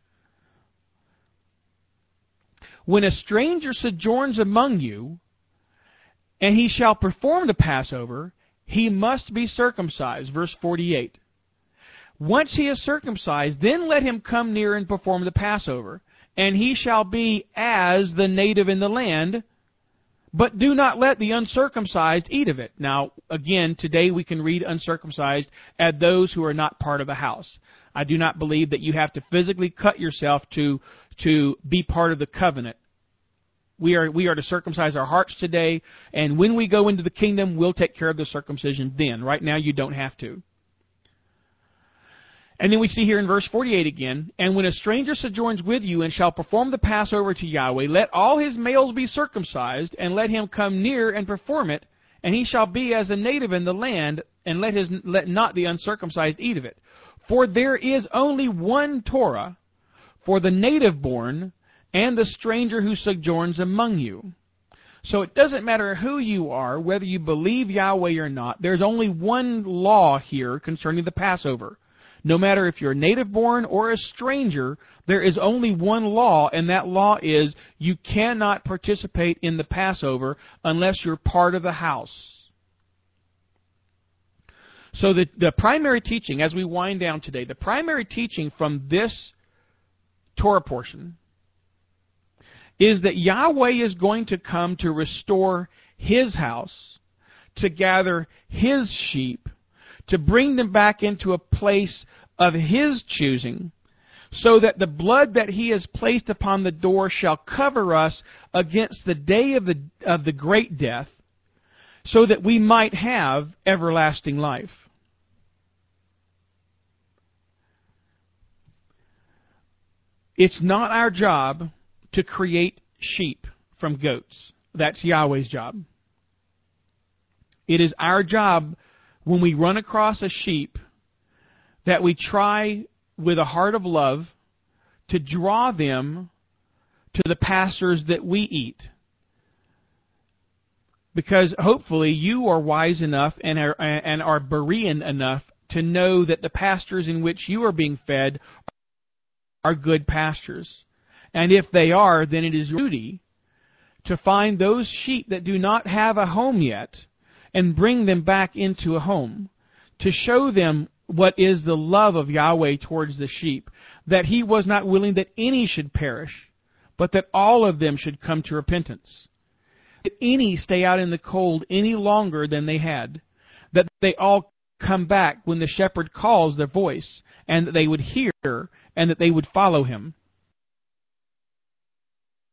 When a stranger sojourns among you, and he shall perform the Passover, he must be circumcised. Verse forty-eight. Once he is circumcised, then let him come near and perform the Passover. And he shall be as the native in the land, but do not let the uncircumcised eat of it. Now, again, today we can read uncircumcised as those who are not part of the house. I do not believe that you have to physically cut yourself to to be part of the covenant. We are we are to circumcise our hearts today, and when we go into the kingdom, we'll take care of the circumcision then. Right now, you don't have to. And then we see here in verse forty-eight again, and when a stranger sojourns with you and shall perform the Passover to Yahweh, let all his males be circumcised, and let him come near and perform it, and he shall be as a native in the land, and let his let not the uncircumcised eat of it. For there is only one Torah for the native born and the stranger who sojourns among you. So it doesn't matter who you are, whether you believe Yahweh or not, there's only one law here concerning the Passover. No matter if you're native born or a stranger, there is only one law, and that law is you cannot participate in the Passover unless you're part of the house. So the, the primary teaching, as we wind down today, the primary teaching from this Torah portion is that Yahweh is going to come to restore His house, to gather His sheep, to bring them back into a place of His choosing, so that the blood that He has placed upon the door shall cover us against the day of the of the great death, so that we might have everlasting life. It's not our job to create sheep from goats. That's Yahweh's job. It is our job when we run across a sheep that we try with a heart of love to draw them to the pastures that we eat. Because hopefully you are wise enough and are, and are Berean enough to know that the pastures in which you are being fed are good pastures. And if they are, then it is your duty to find those sheep that do not have a home yet and bring them back into a home, to show them what is the love of Yahweh towards the sheep, that He was not willing that any should perish, but that all of them should come to repentance. That any stay out in the cold any longer than they had, that they all come back when the shepherd calls their voice, and that they would hear and that they would follow Him.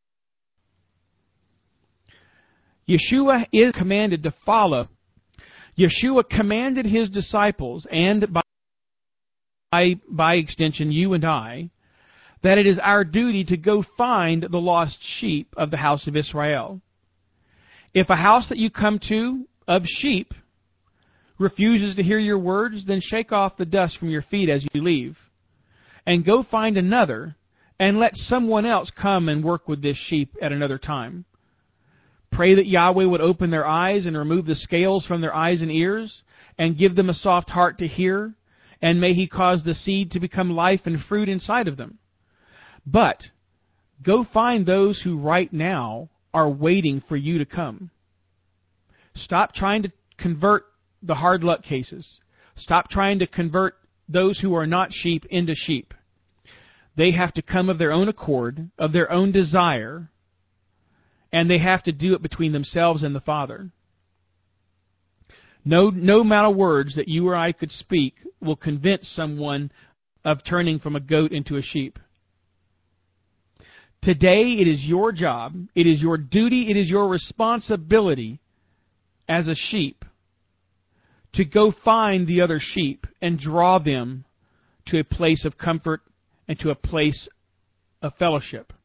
Yeshua is commanded to follow. Yeshua commanded his disciples, and by, by extension you and I, that it is our duty to go find the lost sheep of the house of Israel. If a house that you come to of sheep refuses to hear your words, then shake off the dust from your feet as you leave, and go find another, and let someone else come and work with this sheep at another time. Pray that Yahweh would open their eyes and remove the scales from their eyes and ears, and give them a soft heart to hear, and may He cause the seed to become life and fruit inside of them. But go find those who right now are waiting for you to come. Stop trying to convert the hard luck cases. Stop trying to convert those who are not sheep into sheep. They have to come of their own accord, of their own desire, and they have to do it between themselves and the Father. No, no amount of words that you or I could speak will convince someone of turning from a goat into a sheep. Today, it is your job, it is your duty, it is your responsibility as a sheep to go find the other sheep and draw them to a place of comfort and to a place of fellowship.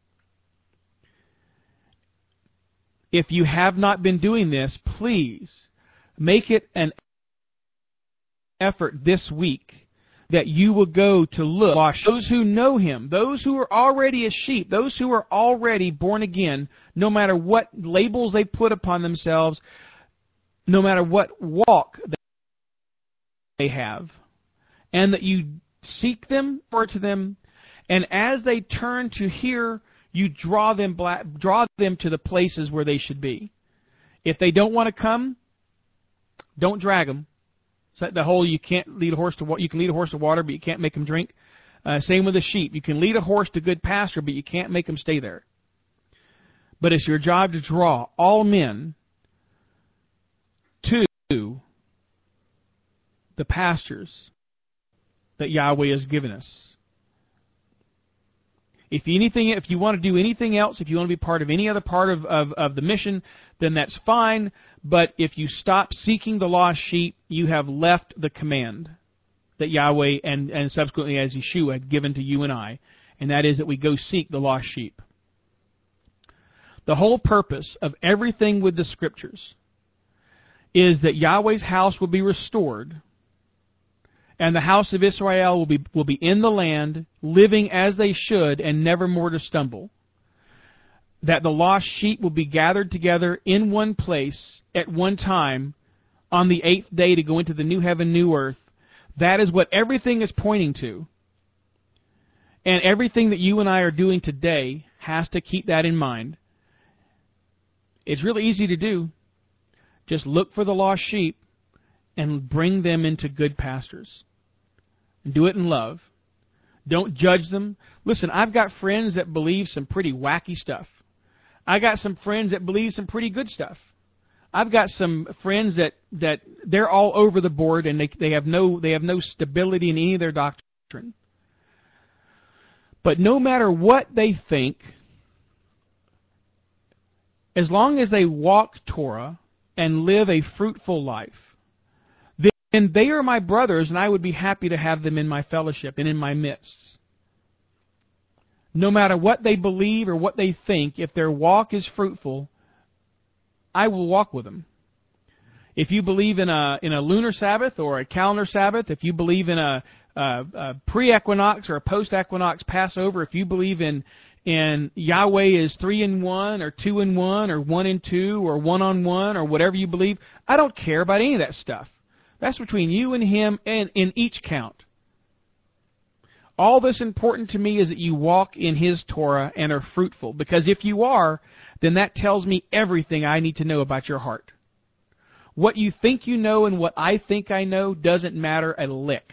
If you have not been doing this, please make it an effort this week that you will go to look those who know Him, those who are already a sheep, those who are already born again, no matter what labels they put upon themselves, no matter what walk they have, and that you seek them, or to them, and as they turn to hear, you draw them black, draw them to the places where they should be. If they don't want to come, don't drag them. So the whole you can't lead a horse to water. You can lead a horse to water, but you can't make them drink. Uh, same with the sheep. You can lead a horse to good pasture, but you can't make them stay there. But it's your job to draw all men to the pastures that Yahweh has given us. If you, anything, if you want to do anything else, if you want to be part of any other part of, of, of the mission, then that's fine. But if you stop seeking the lost sheep, you have left the command that Yahweh and, and subsequently as Yeshua had given to you and I, and that is that we go seek the lost sheep. The whole purpose of everything with the Scriptures is that Yahweh's house will be restored, and the house of Israel will be will be in the land, living as they should, and never more to stumble. That the lost sheep will be gathered together in one place at one time on the eighth day to go into the new heaven, new earth. That is what everything is pointing to. And everything that you and I are doing today has to keep that in mind. It's really easy to do. Just look for the lost sheep and bring them into good pastures. Do it in love. Don't judge them. Listen, I've got friends that believe some pretty wacky stuff. I got some friends that believe some pretty good stuff. I've got some friends that, that they're all over the board and they they have no they have no stability in any of their doctrine. But no matter what they think, as long as they walk Torah and live a fruitful life, and they are my brothers, and I would be happy to have them in my fellowship and in my midst. No matter what they believe or what they think, if their walk is fruitful, I will walk with them. If you believe in a in a lunar Sabbath or a calendar Sabbath, if you believe in a, a, a pre-equinox or a post-equinox Passover, if you believe in in Yahweh is three in one or two in one or one in two or one on one or whatever you believe, I don't care about any of that stuff. That's between you and Him and in each count. All that's important to me is that you walk in His Torah and are fruitful. Because if you are, then that tells me everything I need to know about your heart. What you think you know and what I think I know doesn't matter a lick.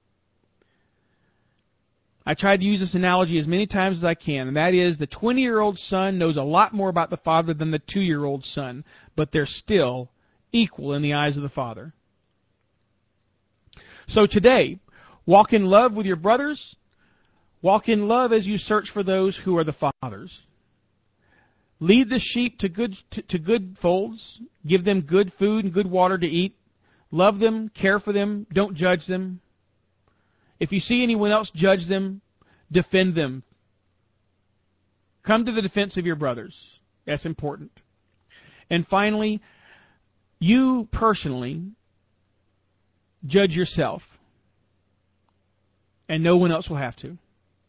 I tried to use this analogy as many times as I can, and that is the twenty-year-old son knows a lot more about the father than the two-year-old son, but they're still equal in the eyes of the Father. So today, walk in love with your brothers. Walk in love as you search for those who are the fathers. Lead the sheep to good to, to good folds. Give them good food and good water to eat. Love them, care for them, don't judge them. If you see anyone else, judge them, defend them. Come to the defense of your brothers. That's important. And finally, you personally judge yourself, and no one else will have to.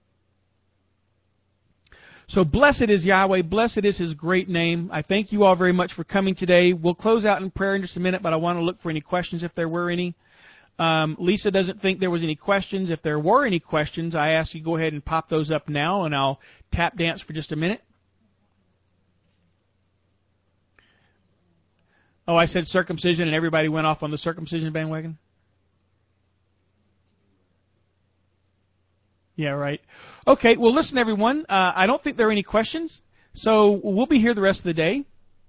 So blessed is Yahweh, blessed is His great name. I thank you all very much for coming today. We'll close out in prayer in just a minute, but I want to look for any questions if there were any. Um, Lisa doesn't think there was any questions. If there were any questions, I ask you go ahead and pop those up now, and I'll tap dance for just a minute. Oh, I said circumcision, and everybody went off on the circumcision bandwagon? Yeah, right. Okay, well, listen, everyone. Uh, I don't think there are any questions, so we'll be here the rest of the day.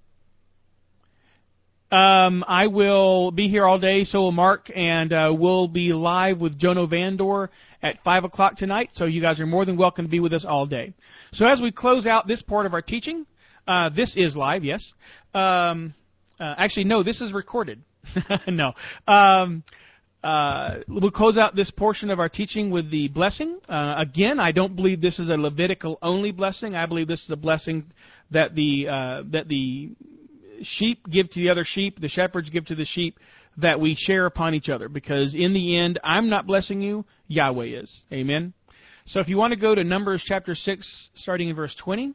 Um, I will be here all day, so will Mark, and uh, we'll be live with Jono Vandor at five o'clock tonight, so you guys are more than welcome to be with us all day. So as we close out this part of our teaching, uh, this is live, yes. Um, uh, actually, no, this is recorded. no. Um, uh, we'll close out this portion of our teaching with the blessing. Uh, again, I don't believe this is a Levitical-only blessing. I believe this is a blessing that the uh, that the sheep give to the other sheep, the shepherds give to the sheep, that we share upon each other. Because in the end, I'm not blessing you, Yahweh is. Amen? So if you want to go to Numbers chapter six, starting in verse twenty.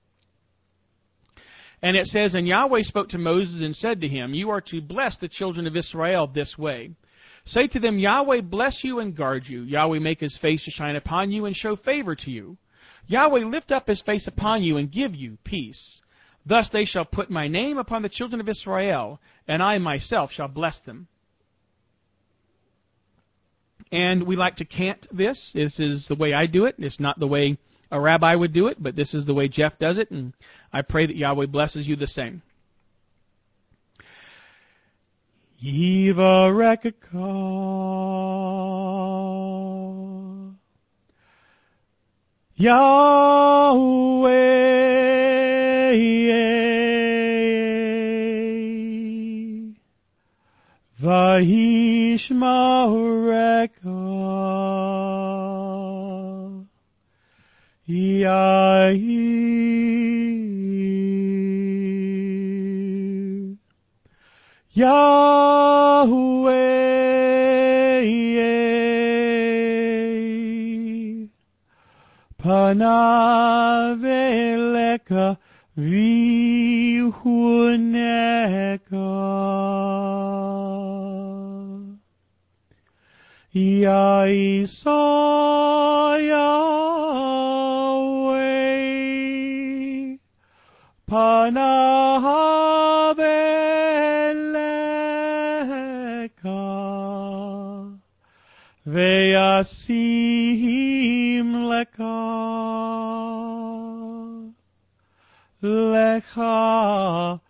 And it says, And Yahweh spoke to Moses and said to him, You are to bless the children of Israel this way. Say to them, Yahweh bless you and guard you. Yahweh make His face to shine upon you and show favor to you. Yahweh lift up His face upon you and give you peace. Thus they shall put my name upon the children of Israel, and I myself shall bless them. And we like to cant this. This is the way I do it. It's not the way a rabbi would do it, but this is the way Jeff does it, and I pray that Yahweh blesses you the same. Yivarekah Yahweh Vayishmareka Yair Yahweh Panav Eleka Vihuneka Yaisa Yahweh Panav Eleka Veyasim Leka Lecha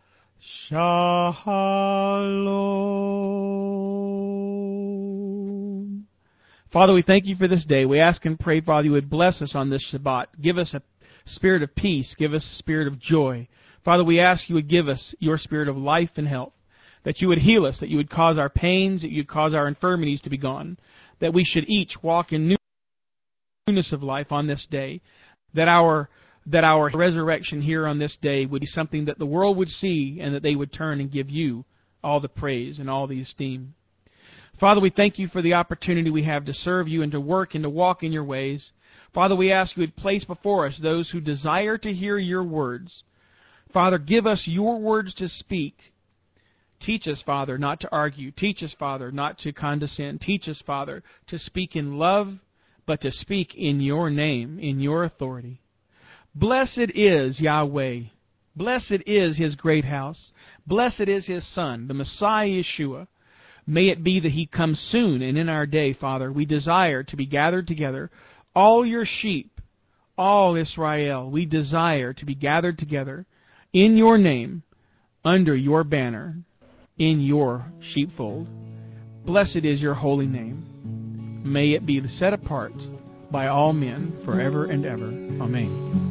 Shalom. Father, we thank you for this day. We ask and pray, Father, you would bless us on this Shabbat. Give us a spirit of peace. Give us a spirit of joy. Father, we ask you would give us your spirit of life and health, that you would heal us, that you would cause our pains, that you would cause our infirmities to be gone, that we should each walk in newness of life on this day, that our that our resurrection here on this day would be something that the world would see and that they would turn and give you all the praise and all the esteem. Father, we thank you for the opportunity we have to serve you and to work and to walk in your ways. Father, we ask you would place before us those who desire to hear your words. Father, give us your words to speak. Teach us, Father, not to argue. Teach us, Father, not to condescend. Teach us, Father, to speak in love, but to speak in your name, in your authority. Blessed is Yahweh. Blessed is His great house. Blessed is His Son, the Messiah Yeshua. May it be that He comes soon, and in our day, Father, we desire to be gathered together. All your sheep, all Israel, we desire to be gathered together in your name, under your banner, in your sheepfold. Blessed is your holy name. May it be set apart by all men forever and ever. Amen.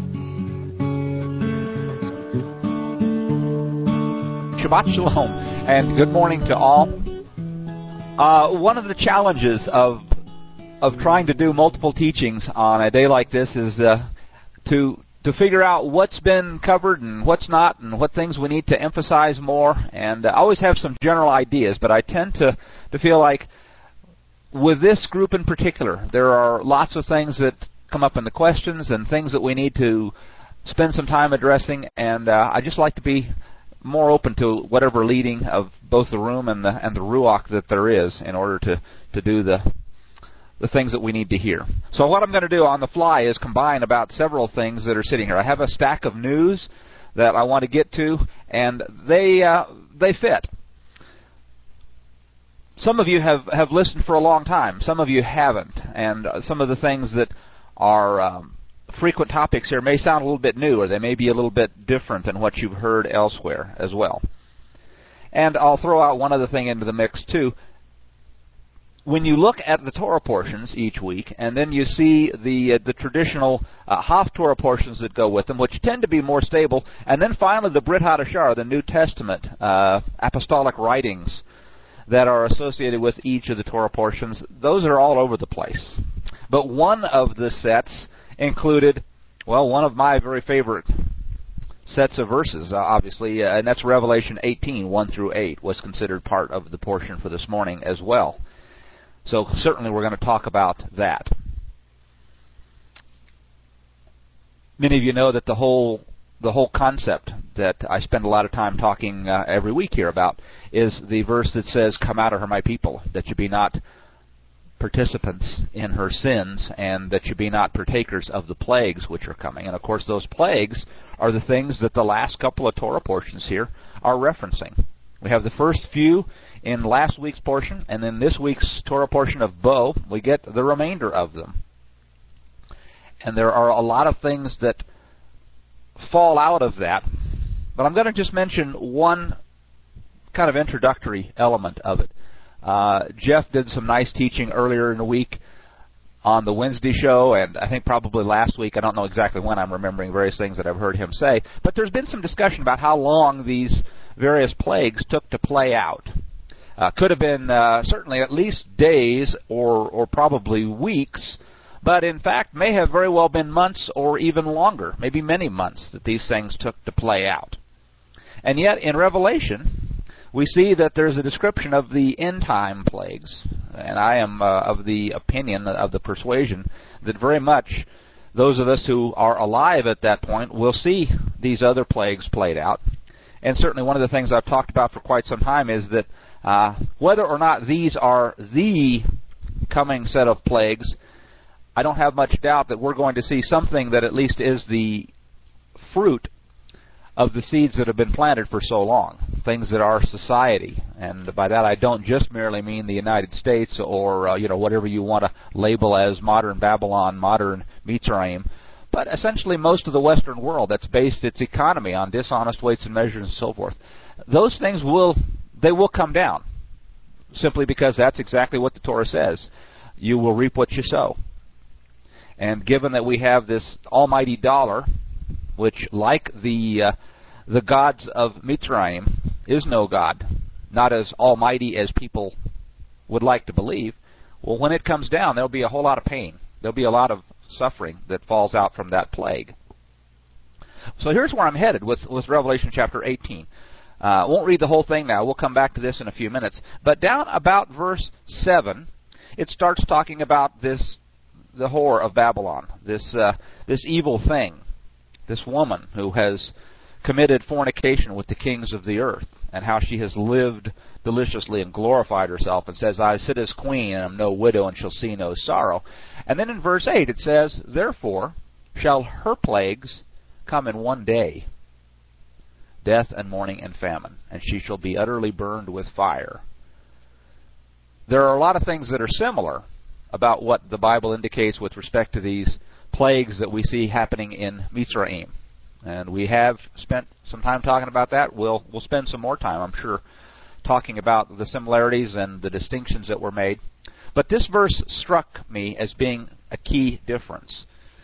Shabbat Shalom, and good morning to all. Uh, one of the challenges of of trying to do multiple teachings on a day like this is uh, to to figure out what's been covered and what's not, and what things we need to emphasize more. And I always have some general ideas, but I tend to, to feel like with this group in particular, there are lots of things that come up in the questions and things that we need to spend some time addressing, and uh, I just like to be more open to whatever leading of both the room and the and the ruach that there is in order to, to do the the things that we need to hear. So what I'm going to do on the fly is combine about several things that are sitting here. I have a stack of news that I want to get to, and they uh, they fit. Some of you have, have listened for a long time. Some of you haven't, and uh, some of the things that are um, frequent topics here may sound a little bit new, or they may be a little bit different than what you've heard elsewhere as well. And I'll throw out one other thing into the mix too. When you look at the Torah portions each week, and then you see the uh, the traditional uh, Haftorah portions that go with them, which tend to be more stable, and then finally the Brit Hadashah, the New Testament uh, apostolic writings that are associated with each of the Torah portions, those are all over the place. But one of the sets included, well, one of my very favorite sets of verses, uh, obviously, uh, and that's Revelation eighteen, one through eight, was considered part of the portion for this morning as well. So certainly we're going to talk about that. Many of you know that the whole the whole concept that I spend a lot of time talking uh, every week here about is the verse that says, "Come out of her, my people, that you be not participants in her sins, and that you be not partakers of the plagues which are coming." And of course those plagues are the things that the last couple of Torah portions here are referencing. We have the first few in last week's portion, and then this week's Torah portion of Bo, we get the remainder of them. And there are a lot of things that fall out of that, but I'm going to just mention one kind of introductory element of it. Uh, Jeff did some nice teaching earlier in the week on the Wednesday show, and I think probably last week. I don't know exactly when. I'm remembering various things that I've heard him say. But there's been some discussion about how long these various plagues took to play out. Uh, could have been uh, certainly at least days or, or probably weeks, but in fact may have very well been months or even longer, maybe many months that these things took to play out. And yet in Revelation, we see that there's a description of the end-time plagues, and I am uh, of the opinion, of the persuasion, that very much those of us who are alive at that point will see these other plagues played out. And certainly one of the things I've talked about for quite some time is that uh, whether or not these are the coming set of plagues, I don't have much doubt that we're going to see something that at least is the fruit of the seeds that have been planted for so long, things that are society. And by that I don't just merely mean the United States or uh, you know whatever you want to label as modern Babylon, modern Mitzrayim, but essentially most of the Western world that's based its economy on dishonest weights and measures and so forth. Those things will they will come down, simply because that's exactly what the Torah says. You will reap what you sow. And given that we have this almighty dollar, which, like the uh, the gods of Mitzrayim, is no god, not as almighty as people would like to believe, well, when it comes down, there'll be a whole lot of pain. There'll be a lot of suffering that falls out from that plague. So here's where I'm headed with, with Revelation chapter eighteen. I uh, won't read the whole thing now. We'll come back to this in a few minutes. But down about verse seven, it starts talking about this, the whore of Babylon, this uh, this evil thing, this woman who has committed fornication with the kings of the earth, and how she has lived deliciously and glorified herself, and says, "I sit as queen, and am no widow, and shall see no sorrow." And then in verse eight it says, "Therefore shall her plagues come in one day, death and mourning and famine, and she shall be utterly burned with fire." There are a lot of things that are similar about what the Bible indicates with respect to these plagues that we see happening in Mitzrayim. And we have spent some time talking about that. We'll we'll spend some more time, I'm sure, talking about the similarities and the distinctions that were made. But this verse struck me as being a key difference.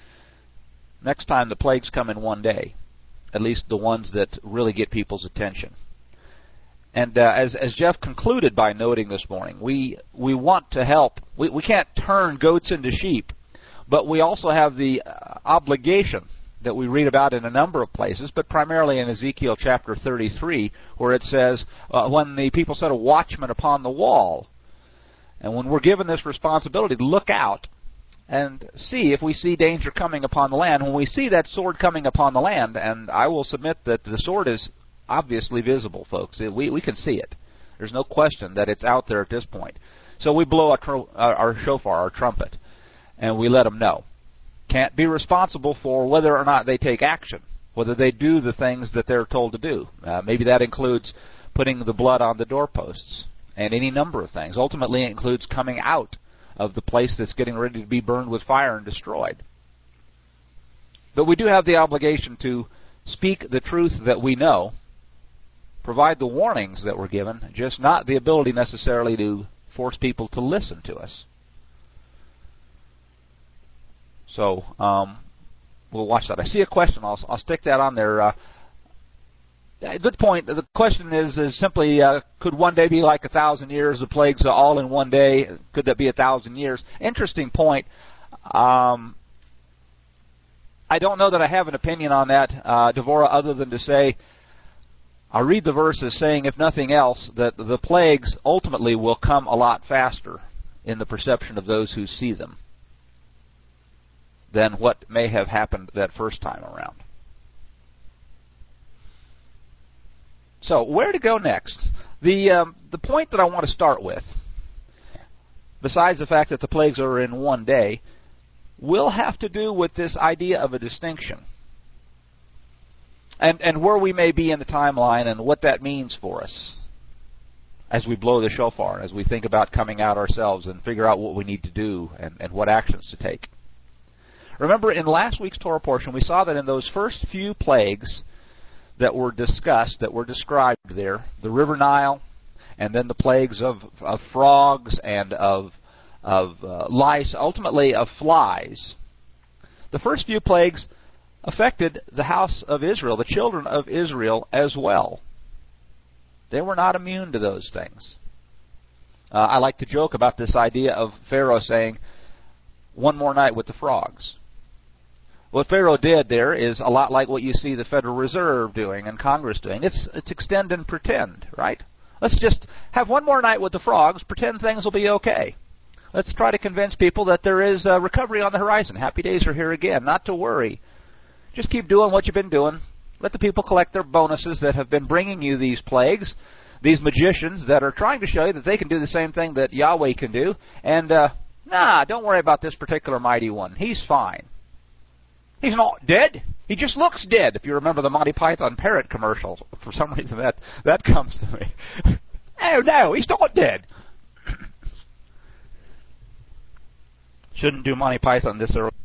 Next time the plagues come in one day, at least the ones that really get people's attention. And uh, as, as Jeff concluded by noting this morning, we, we want to help. We, we can't turn goats into sheep, but we also have the uh, obligation that we read about in a number of places, but primarily in Ezekiel chapter thirty-three, where it says, uh, when the people set a watchman upon the wall, and when we're given this responsibility to look out and see if we see danger coming upon the land, when we see that sword coming upon the land, and I will submit that the sword is obviously visible, folks. We we can see it. There's no question that it's out there at this point. So we blow our, tr- our shofar, our trumpet, and we let them know. Can't be responsible for whether or not they take action, whether they do the things that they're told to do. Uh, maybe that includes putting the blood on the doorposts and any number of things. Ultimately, it includes coming out of the place that's getting ready to be burned with fire and destroyed. But we do have the obligation to speak the truth that we know, provide the warnings that we're given, just not the ability necessarily to force people to listen to us. So um, we'll watch that. I see a question. I'll, I'll stick that on there. Uh, good point. The question is, is simply, uh, could one day be like a thousand years? The plagues are all in one day. Could that be a thousand years? Interesting point. Um, I don't know that I have an opinion on that, uh, Devorah, other than to say, I'll read the verses saying, if nothing else, that the plagues ultimately will come a lot faster in the perception of those who see them than what may have happened that first time around. So, where to go next? The um, the point that I want to start with, besides the fact that the plagues are in one day, will have to do with this idea of a distinction. And and where we may be in the timeline and what that means for us as we blow the shofar, as we think about coming out ourselves and figure out what we need to do and, and what actions to take. Remember, in last week's Torah portion, we saw that in those first few plagues that were discussed, that were described there, the river Nile, and then the plagues of, of frogs and of, of uh, lice, ultimately of flies. The first few plagues affected the house of Israel, the children of Israel as well. They were not immune to those things. Uh, I like to joke about this idea of Pharaoh saying, one more night with the frogs. What Pharaoh did there is a lot like what you see the Federal Reserve doing and Congress doing. It's, it's extend and pretend, right? Let's just have one more night with the frogs, pretend things will be okay. Let's try to convince people that there is a recovery on the horizon. Happy days are here again, not to worry. Just keep doing what you've been doing. Let the people collect their bonuses that have been bringing you these plagues, these magicians that are trying to show you that they can do the same thing that Yahweh can do. And, uh, nah, don't worry about this particular mighty one. He's fine. He's not dead. He just looks dead. If you remember the Monty Python parrot commercials, for some reason that, that comes to me. Oh, no, he's not dead. Shouldn't do Monty Python this early.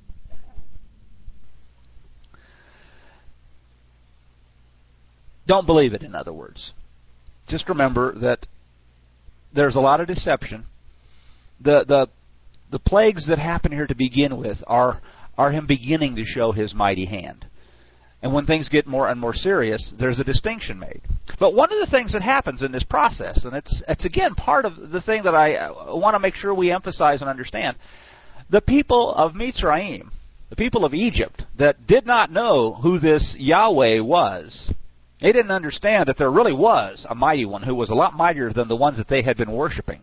Don't believe it, in other words. Just remember that there's a lot of deception. The the the plagues that happen here to begin with are are him beginning to show his mighty hand. And when things get more and more serious, there's a distinction made. But one of the things that happens in this process, and it's it's again part of the thing that I want to make sure we emphasize and understand, the people of Mitzrayim, the people of Egypt that did not know who this Yahweh was, they didn't understand that there really was a mighty one who was a lot mightier than the ones that they had been worshiping.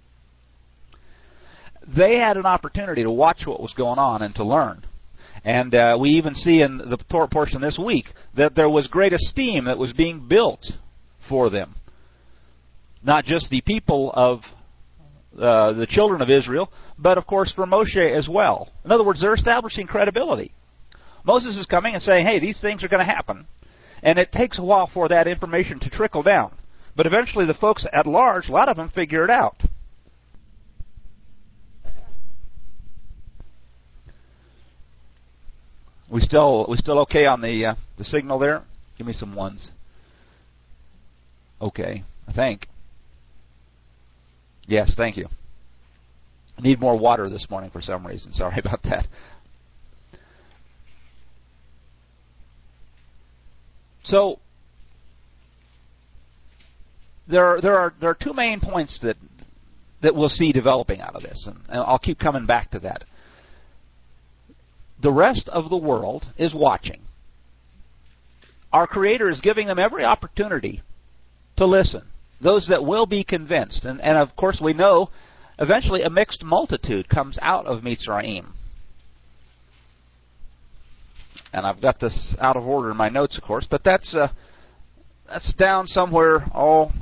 They had an opportunity to watch what was going on and to learn. And uh, we even see in the Torah portion this week that there was great esteem that was being built for them. Not just the people of uh, the children of Israel, but of course for Moshe as well. In other words, they're establishing credibility. Moses is coming and saying, hey, these things are going to happen. And it takes a while for that information to trickle down. But eventually the folks at large, a lot of them figure it out. We still we still okay on the uh, the signal there? Give me some ones. Okay, I think. Yes, thank you. I need more water this morning for some reason. Sorry about that. So, there are, there are there are two main points that that we'll see developing out of this, and, and I'll keep coming back to that. The rest of the world is watching. Our Creator is giving them every opportunity to listen. Those that will be convinced, and, and of course we know eventually a mixed multitude comes out of Mitzrayim. And I've got this out of order in my notes, of course, but that's uh, that's down somewhere, oh,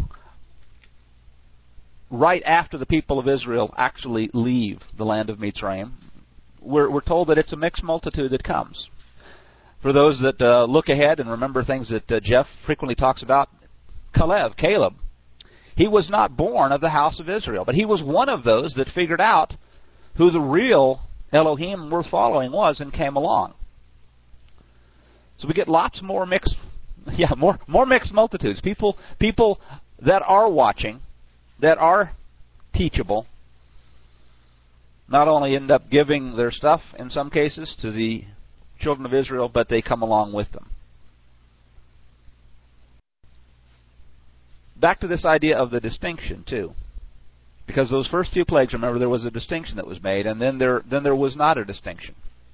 right after the people of Israel actually leave the land of Mitzrayim. We're, we're told that it's a mixed multitude that comes. For those that uh, look ahead and remember things that uh, Jeff frequently talks about, Caleb, Caleb, he was not born of the house of Israel, but he was one of those that figured out who the real Elohim worth following was and came along. So we get lots more mixed, yeah, more more mixed multitudes. People, people that are watching, that are teachable, not only end up giving their stuff in some cases to the children of Israel, but they come along with them. Back to this idea of the distinction too, because those first few plagues, remember, there was a distinction that was made, and then there then there was not a distinction.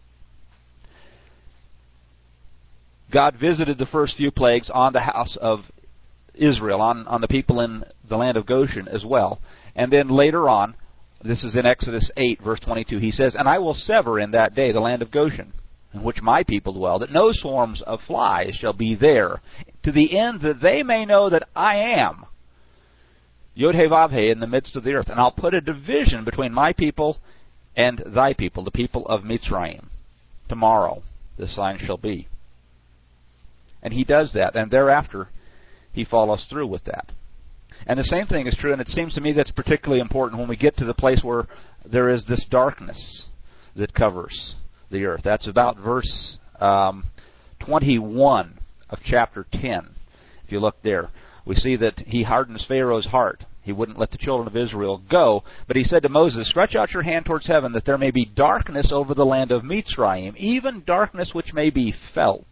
God visited the first few plagues on the house of Israel, on, on the people in the land of Goshen as well. And then later on, this is in Exodus eight, verse twenty-two, he says, "And I will sever in that day the land of Goshen, in which my people dwell, that no swarms of flies shall be there, to the end that they may know that I am Yod-Heh-Vav-Heh in the midst of the earth. And I'll put a division between my people and thy people, the people of Mitzrayim. Tomorrow this sign shall be." And he does that, and thereafter he follows through with that. And the same thing is true, and it seems to me that's particularly important when we get to the place where there is this darkness that covers the earth. That's about verse um, twenty-one of chapter ten. If you look there, we see that he hardens Pharaoh's heart. He wouldn't let the children of Israel go, but he said to Moses, "Stretch out your hand towards heaven, that there may be darkness over the land of Mitzrayim, even darkness which may be felt."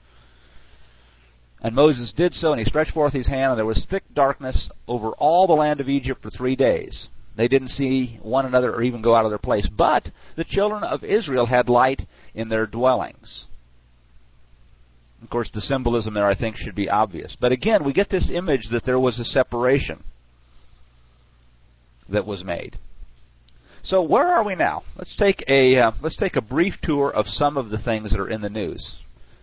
And Moses did so, and he stretched forth his hand, and there was thick darkness over all the land of Egypt for three days. They didn't see one another or even go out of their place. But the children of Israel had light in their dwellings. Of course, the symbolism there, I think, should be obvious. But again, we get this image that there was a separation that was made. So where are we now? Let's take a uh, let's take a brief tour of some of the things that are in the news.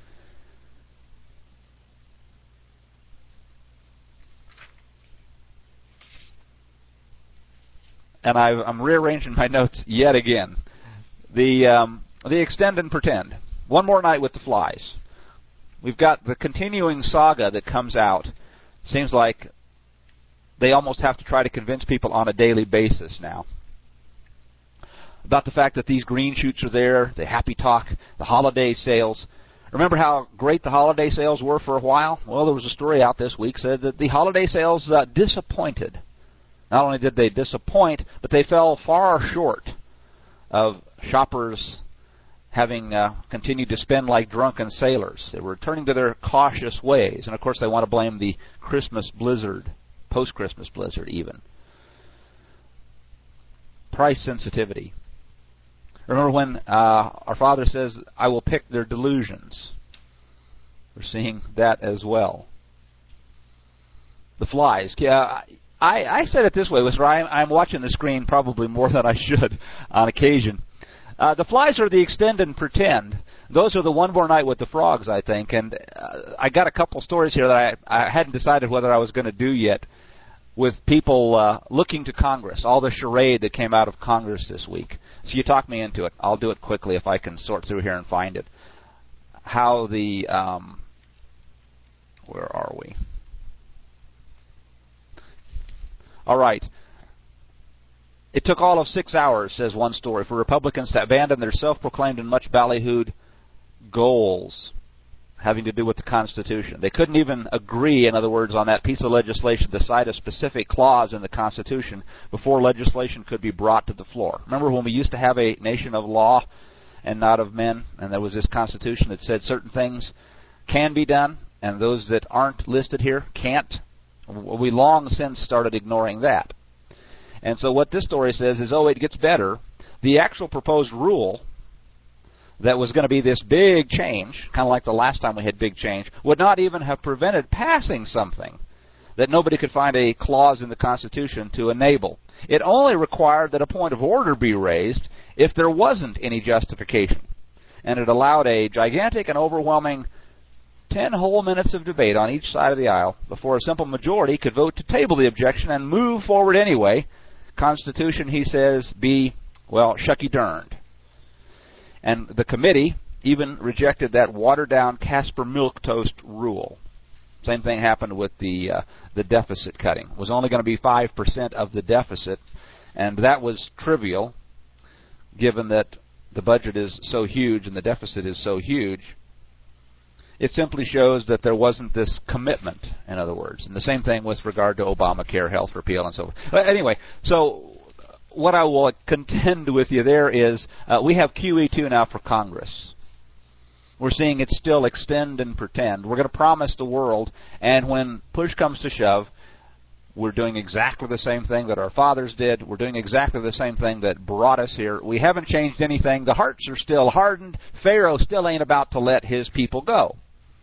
And I've, I'm rearranging my notes yet again. The um, the extend and pretend. One more night with the flies. We've got the continuing saga that comes out. Seems like they almost have to try to convince people on a daily basis now about the fact that these green shoots are there, the happy talk, the holiday sales. Remember how great the holiday sales were for a while? Well, there was a story out this week said that the holiday sales uh, disappointed. Not only did they disappoint, but they fell far short of shoppers having uh, continued to spend like drunken sailors. They were returning to their cautious ways. And, of course, they want to blame the Christmas blizzard, post-Christmas blizzard even. Price sensitivity. Remember when uh, our Father says, "I will pick their delusions." We're seeing that as well. The flies. Yeah, I, I said it this way, was I'm, I'm watching the screen probably more than I should on occasion. Uh, the flies are the extend and pretend. Those are the one more night with the frogs, I think. And uh, I got a couple stories here that I, I hadn't decided whether I was going to do yet, with people uh, looking to Congress, all the charade that came out of Congress this week. So you talked me into it. I'll do it quickly if I can sort through here and find it. How the, um, where are we? All right. It took all of six hours, says one story, for Republicans to abandon their self-proclaimed and much ballyhooed goals having to do with the Constitution. They couldn't even agree, in other words, on that piece of legislation to cite a specific clause in the Constitution before legislation could be brought to the floor. Remember when we used to have a nation of law and not of men, and there was this Constitution that said certain things can be done, and those that aren't listed here can't? We long since started ignoring that. And so what this story says is, oh, it gets better. The actual proposed rule that was going to be this big change, kind of like the last time we had big change, would not even have prevented passing something that nobody could find a clause in the Constitution to enable. It only required that a point of order be raised if there wasn't any justification. And it allowed a gigantic and overwhelming ten whole minutes of debate on each side of the aisle before a simple majority could vote to table the objection and move forward anyway. Constitution, he says, be, well, shucky-durned. And the committee even rejected that watered-down Casper milquetoast rule. Same thing happened with the uh, the deficit cutting. It was only going to be five percent of the deficit, and that was trivial, given that the budget is so huge and the deficit is so huge. It simply shows that there wasn't this commitment, in other words. And the same thing with regard to Obamacare, health repeal, and so forth. But anyway, so what I will contend with you there is uh, we have Q E two now for Congress. We're seeing it still extend and pretend. We're going to promise the world, and when push comes to shove, we're doing exactly the same thing that our fathers did. We're doing exactly the same thing that brought us here. We haven't changed anything. The hearts are still hardened. Pharaoh still ain't about to let his people go.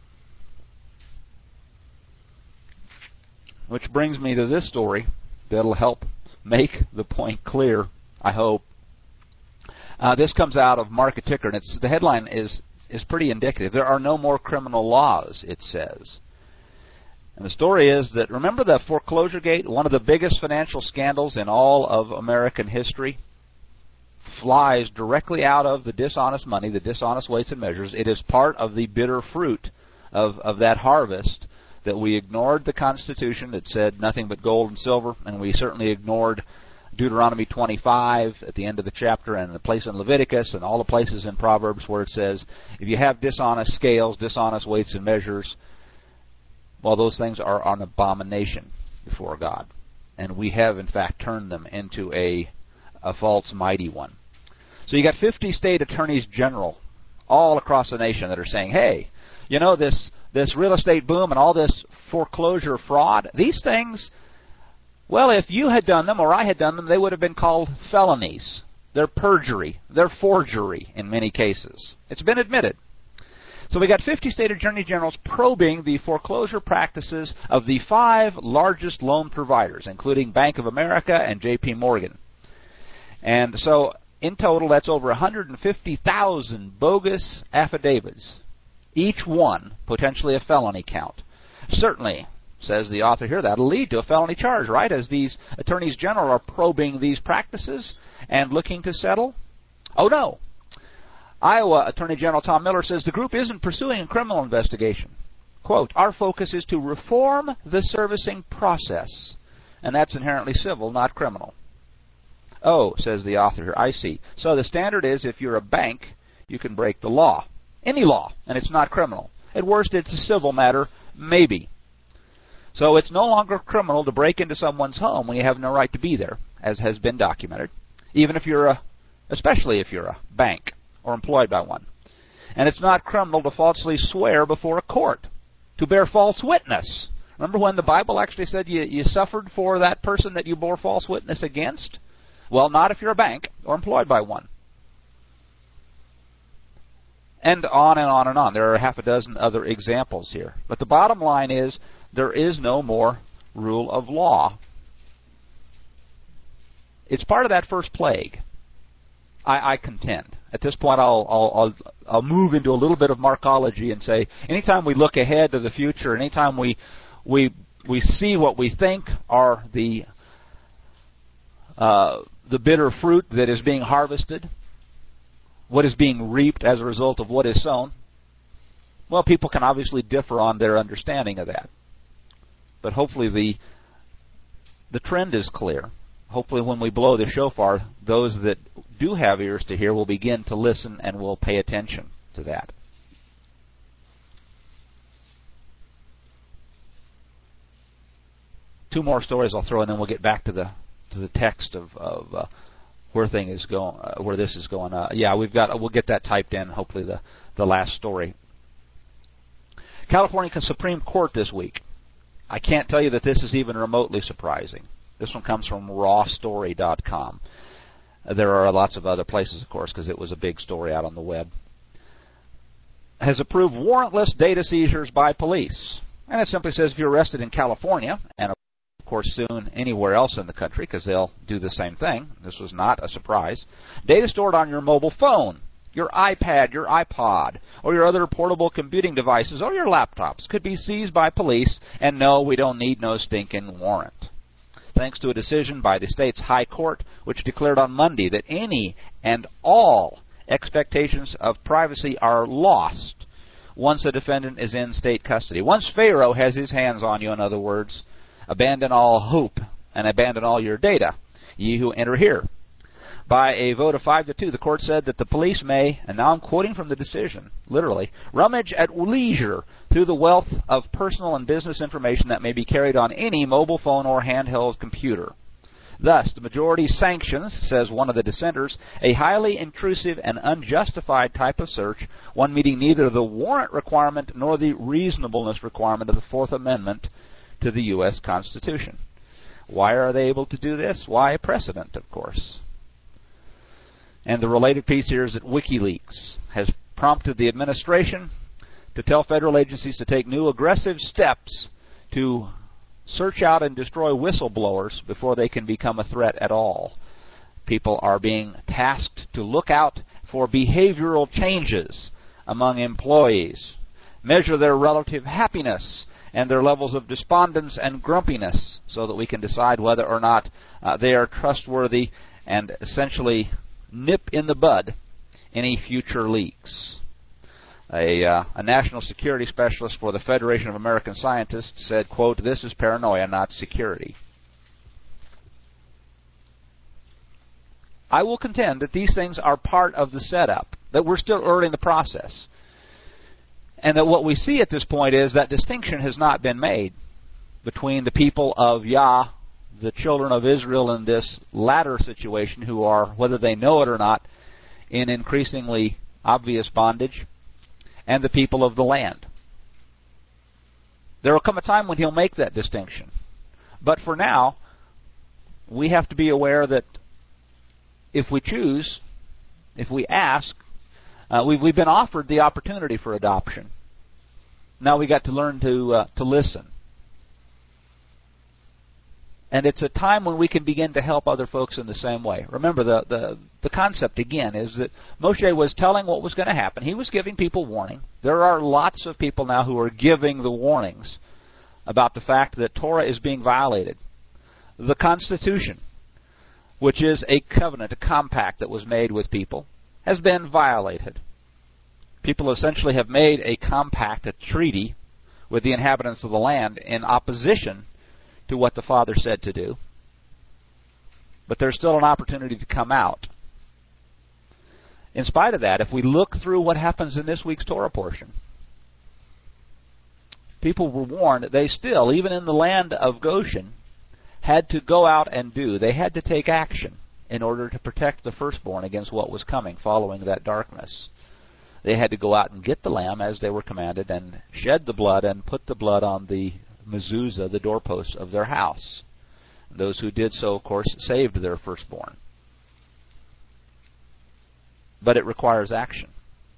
Which brings me to this story that'll help make the point clear, I hope. Uh, this comes out of Market Ticker, and it's, the headline is is pretty indicative. There are no more criminal laws, it says. And the story is that, remember the foreclosure gate, one of the biggest financial scandals in all of American history? Flies directly out of the dishonest money, the dishonest weights and measures. It is part of the bitter fruit of, of that harvest that we ignored the Constitution that said nothing but gold and silver, and we certainly ignored Deuteronomy twenty-five at the end of the chapter, and the place in Leviticus, and all the places in Proverbs where it says, if you have dishonest scales, dishonest weights and measures, well, those things are an abomination before God. And we have, in fact, turned them into a, a false mighty one. So you got fifty state attorneys general all across the nation that are saying, hey, you know, this, this real estate boom and all this foreclosure fraud, these things, well, if you had done them or I had done them, they would have been called felonies. They're perjury. They're forgery in many cases. It's been admitted. So we got fifty state attorney generals probing the foreclosure practices of the five largest loan providers, including Bank of America and J P Morgan. And so in total, that's over one hundred fifty thousand bogus affidavits, each one potentially a felony count. Certainly, says the author here, that'll lead to a felony charge, right? As these attorneys general are probing these practices and looking to settle. Oh, no. Iowa Attorney General Tom Miller says the group isn't pursuing a criminal investigation. Quote, our focus is to reform the servicing process, and that's inherently civil, not criminal. Oh, says the author here, I see. So the standard is if you're a bank, you can break the law. Any law, and it's not criminal. At worst, it's a civil matter, maybe. So it's no longer criminal to break into someone's home when you have no right to be there, as has been documented, even if you're a, especially if you're a bank or employed by one. And it's not criminal to falsely swear before a court, to bear false witness. Remember when the Bible actually said you, you suffered for that person that you bore false witness against? Well, not if you're a bank or employed by one. And on and on and on. There are half a dozen other examples here. But the bottom line is, there is no more rule of law. It's part of that first plague, I, I contend. At this point, I'll, I'll, I'll, I'll move into a little bit of Markology and say, anytime we look ahead to the future, anytime we we we see what we think are the uh, the bitter fruit that is being harvested, what is being reaped as a result of what is sown, well, people can obviously differ on their understanding of that. But hopefully the the trend is clear. Hopefully when we blow the shofar, those that do have ears to hear will begin to listen and will pay attention to that. Two more stories I'll throw, and then we'll get back to the to the text of, of uh, where thing is going, uh, where this is going. Uh, yeah, we've got we'll get that typed in. Hopefully the the last story. California Supreme Court this week I can't tell you that this is even remotely surprising. This one comes from raw story dot com. There are lots of other places, of course, because it was a big story out on the web. Has approved warrantless data seizures by police. And it simply says if you're arrested in California, and of course soon anywhere else in the country, because they'll do the same thing. This was not a surprise. Data stored on your mobile phone, your iPad, your iPod, or your other portable computing devices, or your laptops could be seized by police, and no, we don't need no stinking warrant. Thanks to a decision by the state's high court, which declared on Monday that any and all expectations of privacy are lost once a defendant is in state custody. Once Pharaoh has his hands on you, in other words, abandon all hope and abandon all your data, ye who enter here. By a vote of five to two, the court said that the police may, and now I'm quoting from the decision, literally, rummage at leisure through the wealth of personal and business information that may be carried on any mobile phone or handheld computer. Thus, the majority sanctions, says one of the dissenters, a highly intrusive and unjustified type of search, one meeting neither the warrant requirement nor the reasonableness requirement of the Fourth Amendment to the U S Constitution. Why are they able to do this? Why precedent, of course. And the related piece here is that WikiLeaks has prompted the administration to tell federal agencies to take new aggressive steps to search out and destroy whistleblowers before they can become a threat at all. People are being tasked to look out for behavioral changes among employees, measure their relative happiness and their levels of despondence and grumpiness so that we can decide whether or not uh, they are trustworthy and essentially nip in the bud any future leaks. A, uh, a national security specialist for the Federation of American Scientists said, quote, "This is paranoia, not security." I will contend that these things are part of the setup, that we're still early in the process, and that what we see at this point is that distinction has not been made between the people of Yah, the children of Israel in this latter situation, who are, whether they know it or not, in increasingly obvious bondage, and the people of the land. There will come a time when he'll make that distinction. But for now, we have to be aware that if we choose, if we ask, uh, we've, we've been offered the opportunity for adoption. Now we got to learn to uh, to listen. And it's a time when we can begin to help other folks in the same way. Remember, the, the, the concept, again, is that Moshe was telling what was going to happen. He was giving people warning. There are lots of people now who are giving the warnings about the fact that Torah is being violated. The Constitution, which is a covenant, a compact that was made with people, has been violated. People essentially have made a compact, a treaty, with the inhabitants of the land in opposition to what the Father said to do. But there's still an opportunity to come out. In spite of that, if we look through what happens in this week's Torah portion, people were warned that they still, even in the land of Goshen, had to go out and do. They had to take action in order to protect the firstborn against what was coming following that darkness. They had to go out and get the lamb as they were commanded and shed the blood and put the blood on the mezuzah, the doorposts of their house. Those who did so, of course, saved their firstborn. But it requires action.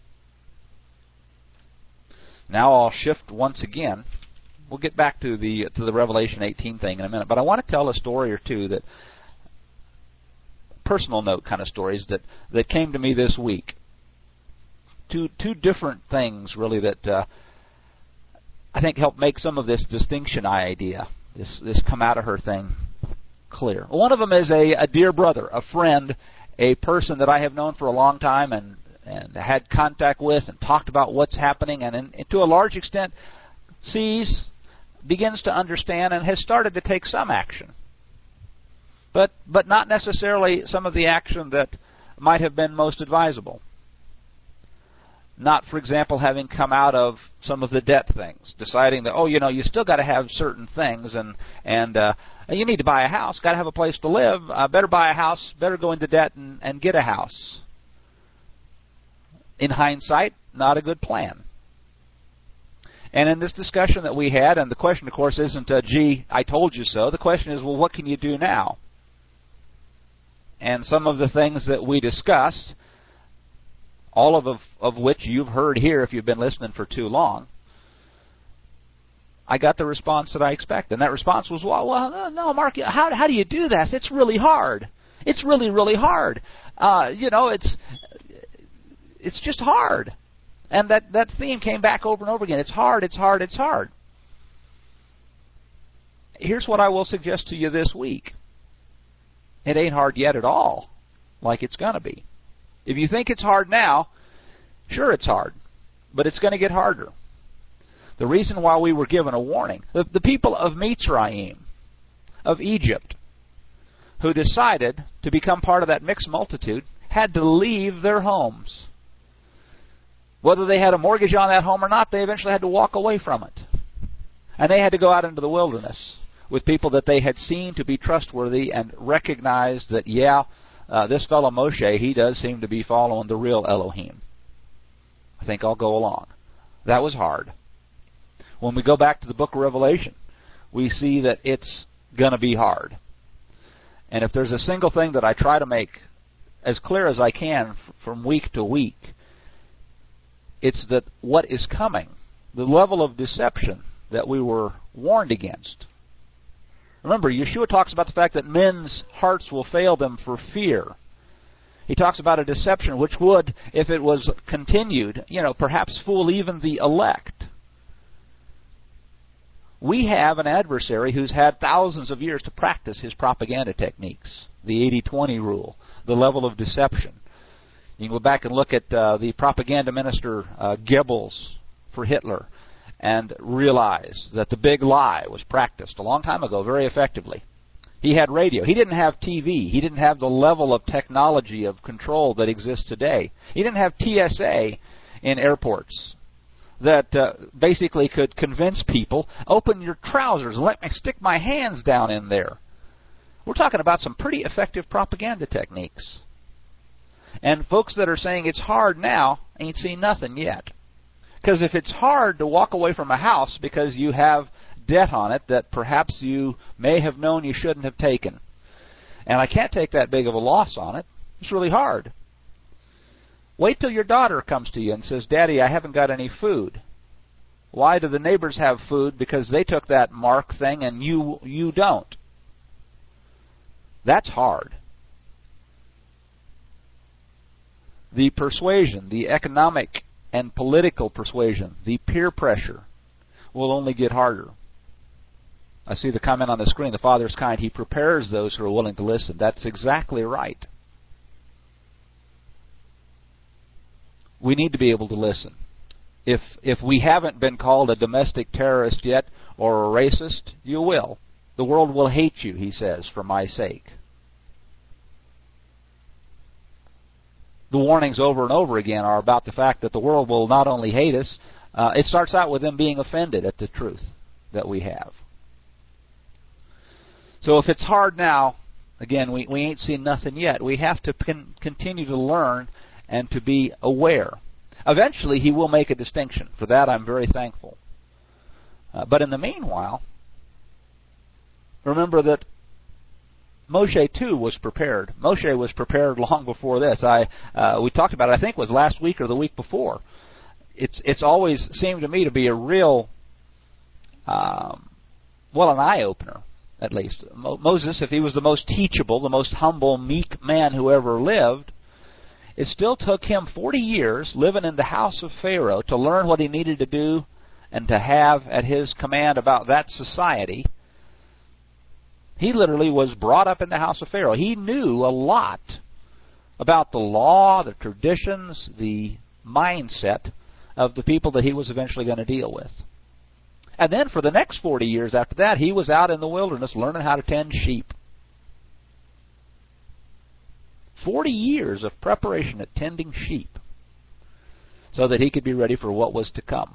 Now I'll shift once again. We'll get back to the to the Revelation eighteen thing in a minute, but I want to tell a story or two, that personal note kind of stories that, that came to me this week. Two two different things really that uh, I think help make some of this distinction idea, this this come out of her thing, clear. One of them is a, a dear brother, a friend, a person that I have known for a long time and, and had contact with and talked about what's happening, and, in, and to a large extent sees, begins to understand, and has started to take some action. But but not necessarily some of the action that might have been most advisable. Not, for example, having come out of some of the debt things, deciding that, oh, you know, you still got to have certain things, and and uh, you need to buy a house, got to have a place to live, uh, better buy a house, better go into debt and, and get a house. In hindsight, not a good plan. And in this discussion that we had, and the question, of course, isn't, uh, gee, I told you so. The question is, well, what can you do now? And some of the things that we discussed, all of, of, of which you've heard here if you've been listening for too long, I got the response that I expected. And that response was, well, well no, Mark, how, how do you do that? It's really hard. It's really, really hard. Uh, you know, it's it's just hard. And that, that theme came back over and over again. It's hard, it's hard, it's hard. Here's what I will suggest to you this week. It ain't hard yet at all, like it's going to be. If you think it's hard now, sure it's hard, but it's going to get harder. The reason why we were given a warning, the, the people of Mitzrayim, of Egypt, who decided to become part of that mixed multitude, had to leave their homes. Whether they had a mortgage on that home or not, they eventually had to walk away from it. And they had to go out into the wilderness with people that they had seen to be trustworthy and recognized that, yeah, uh, this fellow Moshe, he does seem to be following the real Elohim. I think I'll go along. That was hard. When we go back to the book of Revelation, we see that it's going to be hard. And if there's a single thing that I try to make as clear as I can f- from week to week, it's that what is coming, the level of deception that we were warned against. Remember, Yeshua talks about the fact that men's hearts will fail them for fear. He talks about a deception which would, if it was continued, you know, perhaps fool even the elect. We have an adversary who's had thousands of years to practice his propaganda techniques, the eighty twenty rule, the level of deception. You can go back and look at uh, the propaganda minister uh, Goebbels for Hitler and realize that the big lie was practiced a long time ago very effectively. He had radio. He didn't have T V. He didn't have the level of technology of control that exists today. He didn't have T S A in airports that uh, basically could convince people, open your trousers and let me stick my hands down in there. We're talking about some pretty effective propaganda techniques. And folks that are saying it's hard now ain't seen nothing yet. Because if it's hard to walk away from a house because you have debt on it that perhaps you may have known you shouldn't have taken, and I can't take that big of a loss on it, it's really hard. Wait till your daughter comes to you and says, Daddy, I haven't got any food. Why do the neighbors have food? Because they took that mark thing and you you don't. That's hard. The persuasion, the economic and political persuasion, the peer pressure will only get harder. I see the comment on the screen, the Father is kind. He prepares those who are willing to listen. That's exactly right. We need to be able to listen. If if we haven't been called a domestic terrorist yet or a racist, you will. The world will hate you, he says, for my sake. The warnings over and over again are about the fact that the world will not only hate us, uh, it starts out with them being offended at the truth that we have. So if it's hard now, again, we, we ain't seen nothing yet. We have to con- continue to learn and to be aware. Eventually, he will make a distinction. For that, I'm very thankful. Uh, but in the meanwhile, remember that Moshe, too, was prepared. Moshe was prepared long before this. I uh, we talked about it, I think it was last week or the week before. It's it's always seemed to me to be a real, um, well, an eye-opener, at least. Mo- Moses, if he was the most teachable, the most humble, meek man who ever lived, it still took him forty years living in the house of Pharaoh to learn what he needed to do and to have at his command about that society. He literally was brought up in the house of Pharaoh. He knew a lot about the law, the traditions, the mindset of the people that he was eventually going to deal with. And then for the next forty years after that, he was out in the wilderness learning how to tend sheep. Forty years of preparation at tending sheep so that he could be ready for what was to come.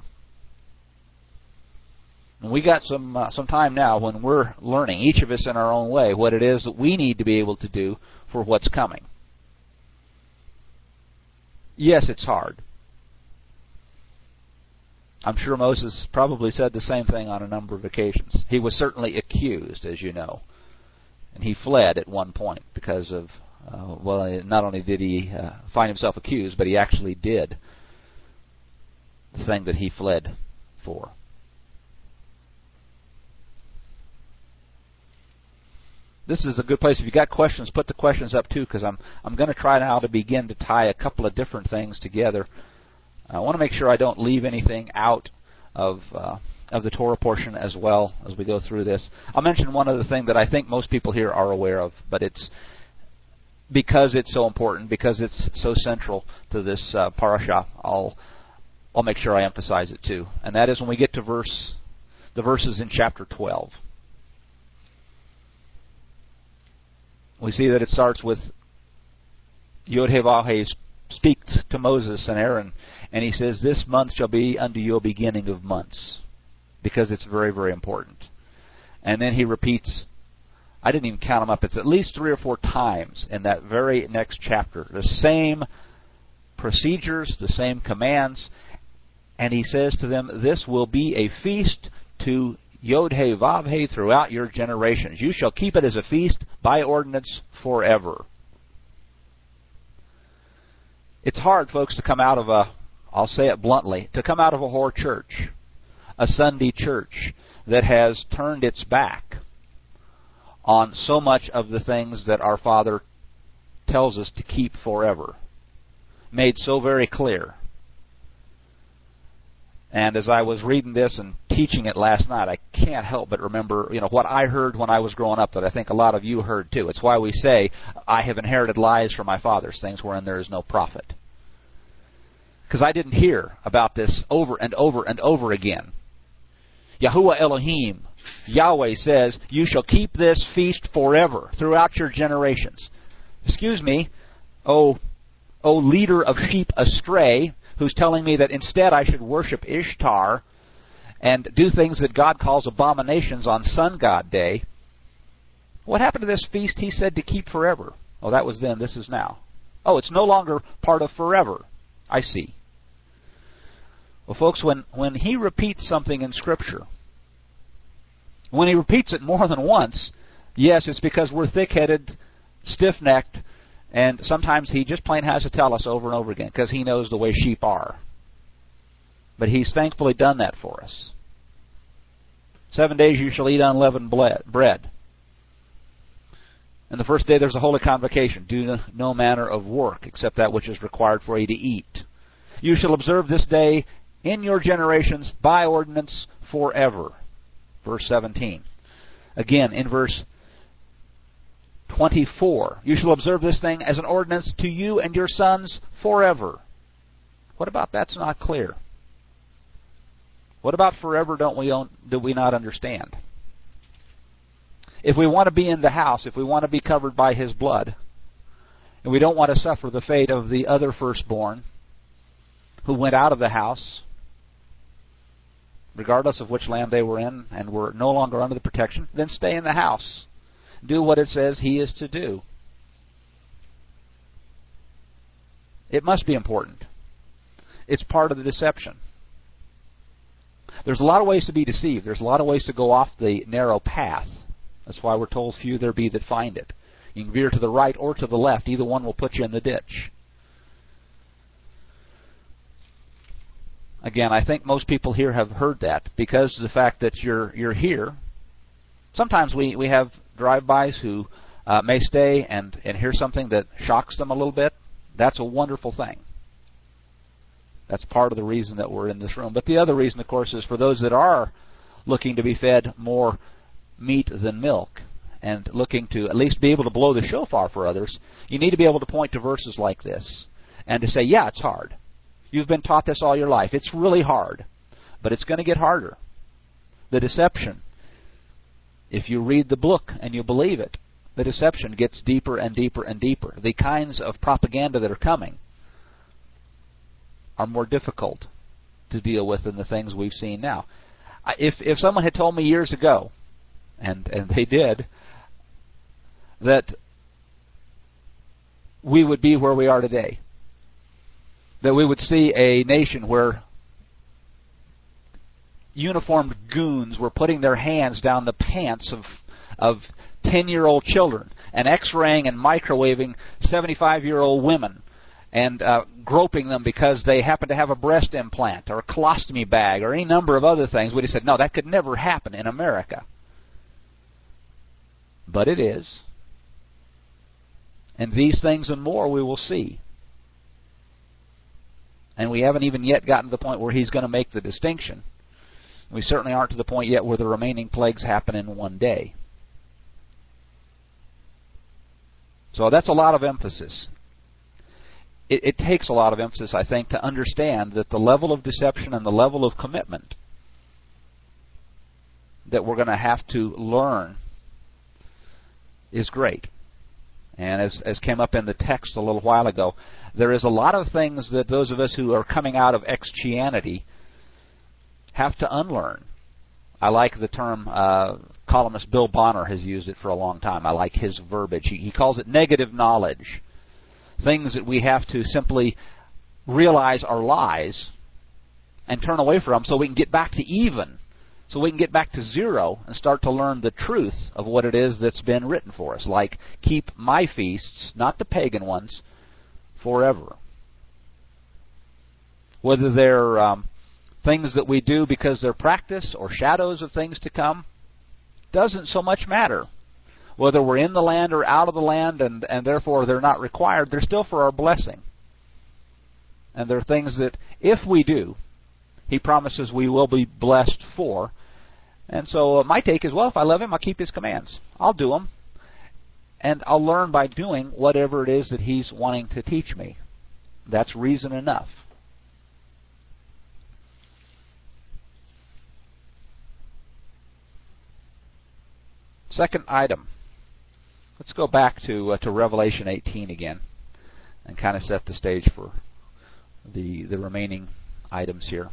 And we got some uh, some time now when we're learning, each of us in our own way, what it is that we need to be able to do for what's coming. Yes, it's hard. I'm sure Moses probably said the same thing on a number of occasions. He was certainly accused, as you know. And he fled at one point because of, uh, well, not only did he uh, find himself accused, but he actually did the thing that he fled for. This is a good place. If you've got questions, put the questions up too, because I'm I'm going to try now to begin to tie a couple of different things together. I want to make sure I don't leave anything out of uh, of the Torah portion as well as we go through this. I'll mention one other thing that I think most people here are aware of, but it's because it's so important, because it's so central to this uh, parasha. I'll I'll make sure I emphasize it too, and that is when we get to verse the verses in chapter twelve. We see that it starts with Yod-Heh-Vav-Heh speaks to Moses and Aaron, and he says, "This month shall be unto you a beginning of months," because it's very, very important. And then he repeats, I didn't even count them up, it's at least three or four times in that very next chapter, the same procedures, the same commands, and he says to them, "This will be a feast to Yod-Heh-Vav-Heh throughout your generations. You shall keep it as a feast by ordinance forever." It's hard, folks, to come out of a, I'll say it bluntly, to come out of a whore church, a Sunday church that has turned its back on so much of the things that our Father tells us to keep forever, made so very clear. And as I was reading this and teaching it last night, I can't help but remember, you know, what I heard when I was growing up that I think a lot of you heard too. It's why we say, "I have inherited lies from my fathers, things wherein there is no profit." Because I didn't hear about this over and over and over again. Yahuwah Elohim, Yahweh says, "You shall keep this feast forever, throughout your generations." Excuse me, oh, oh leader of sheep astray, who's telling me that instead I should worship Ishtar and do things that God calls abominations on Sun God Day. What happened to this feast he said to keep forever? Oh, that was then, this is now. Oh, it's no longer part of forever. I see. Well, folks, when, when he repeats something in Scripture, when he repeats it more than once, yes, it's because we're thick-headed, stiff-necked, and sometimes he just plain has to tell us over and over again because he knows the way sheep are. But he's thankfully done that for us. Seven days you shall eat unleavened bread. And the first day there's a holy convocation. Do no manner of work except that which is required for you to eat. You shall observe this day in your generations by ordinance forever. Verse seventeen. Again, in verse twenty-four. You shall observe this thing as an ordinance to you and your sons forever. What about that's not clear? What about forever don't we own, do we not understand? If we want to be in the house, if we want to be covered by His blood, and we don't want to suffer the fate of the other firstborn who went out of the house, regardless of which land they were in, and were no longer under the protection, then stay in the house. Do what it says he is to do. It must be important. It's part of the deception. There's a lot of ways to be deceived. There's a lot of ways to go off the narrow path. That's why we're told, few there be that find it. You can veer to the right or to the left. Either one will put you in the ditch. Again, I think most people here have heard that because of the fact that you're you're here. Sometimes we, we have drive-bys who uh, may stay and, and hear something that shocks them a little bit. That's a wonderful thing. That's part of the reason that we're in this room. But the other reason, of course, is for those that are looking to be fed more meat than milk and looking to at least be able to blow the shofar for others, you need to be able to point to verses like this and to say, yeah, it's hard. You've been taught this all your life. It's really hard, but it's going to get harder. The deception, if you read the book and you believe it, the deception gets deeper and deeper and deeper. The kinds of propaganda that are coming are more difficult to deal with than the things we've seen now. If if someone had told me years ago, and, and they did, that we would be where we are today, that we would see a nation where uniformed goons were putting their hands down the pants of of ten-year-old children and X-raying and microwaving seventy-five-year-old women and uh, groping them because they happen to have a breast implant or a colostomy bag or any number of other things, we'd have said, no, that could never happen in America. But it is. And these things and more we will see. And we haven't even yet gotten to the point where he's going to make the distinction. We certainly aren't to the point yet where the remaining plagues happen in one day. So that's a lot of emphasis. It, it takes a lot of emphasis, I think, to understand that the level of deception and the level of commitment that we're going to have to learn is great. And as, as came up in the text a little while ago, there is a lot of things that those of us who are coming out of ex-Christianity have to unlearn. I like the term, uh, columnist Bill Bonner has used it for a long time. I like his verbiage. He, he calls it negative knowledge. Things that we have to simply realize are lies and turn away from so we can get back to even, so we can get back to zero and start to learn the truth of what it is that's been written for us. Like, keep my feasts, not the pagan ones, forever. Whether they're um, things that we do because they're practice or shadows of things to come, doesn't so much matter. Whether we're in the land or out of the land and, and therefore they're not required, they're still for our blessing. And they're things that if we do, he promises we will be blessed for. And so uh, my take is, well, if I love him, I'll keep his commands. I'll do them. And I'll learn by doing whatever it is that he's wanting to teach me. That's reason enough. Second item. Let's go back to uh, to Revelation eighteen again and kind of set the stage for the the remaining items here.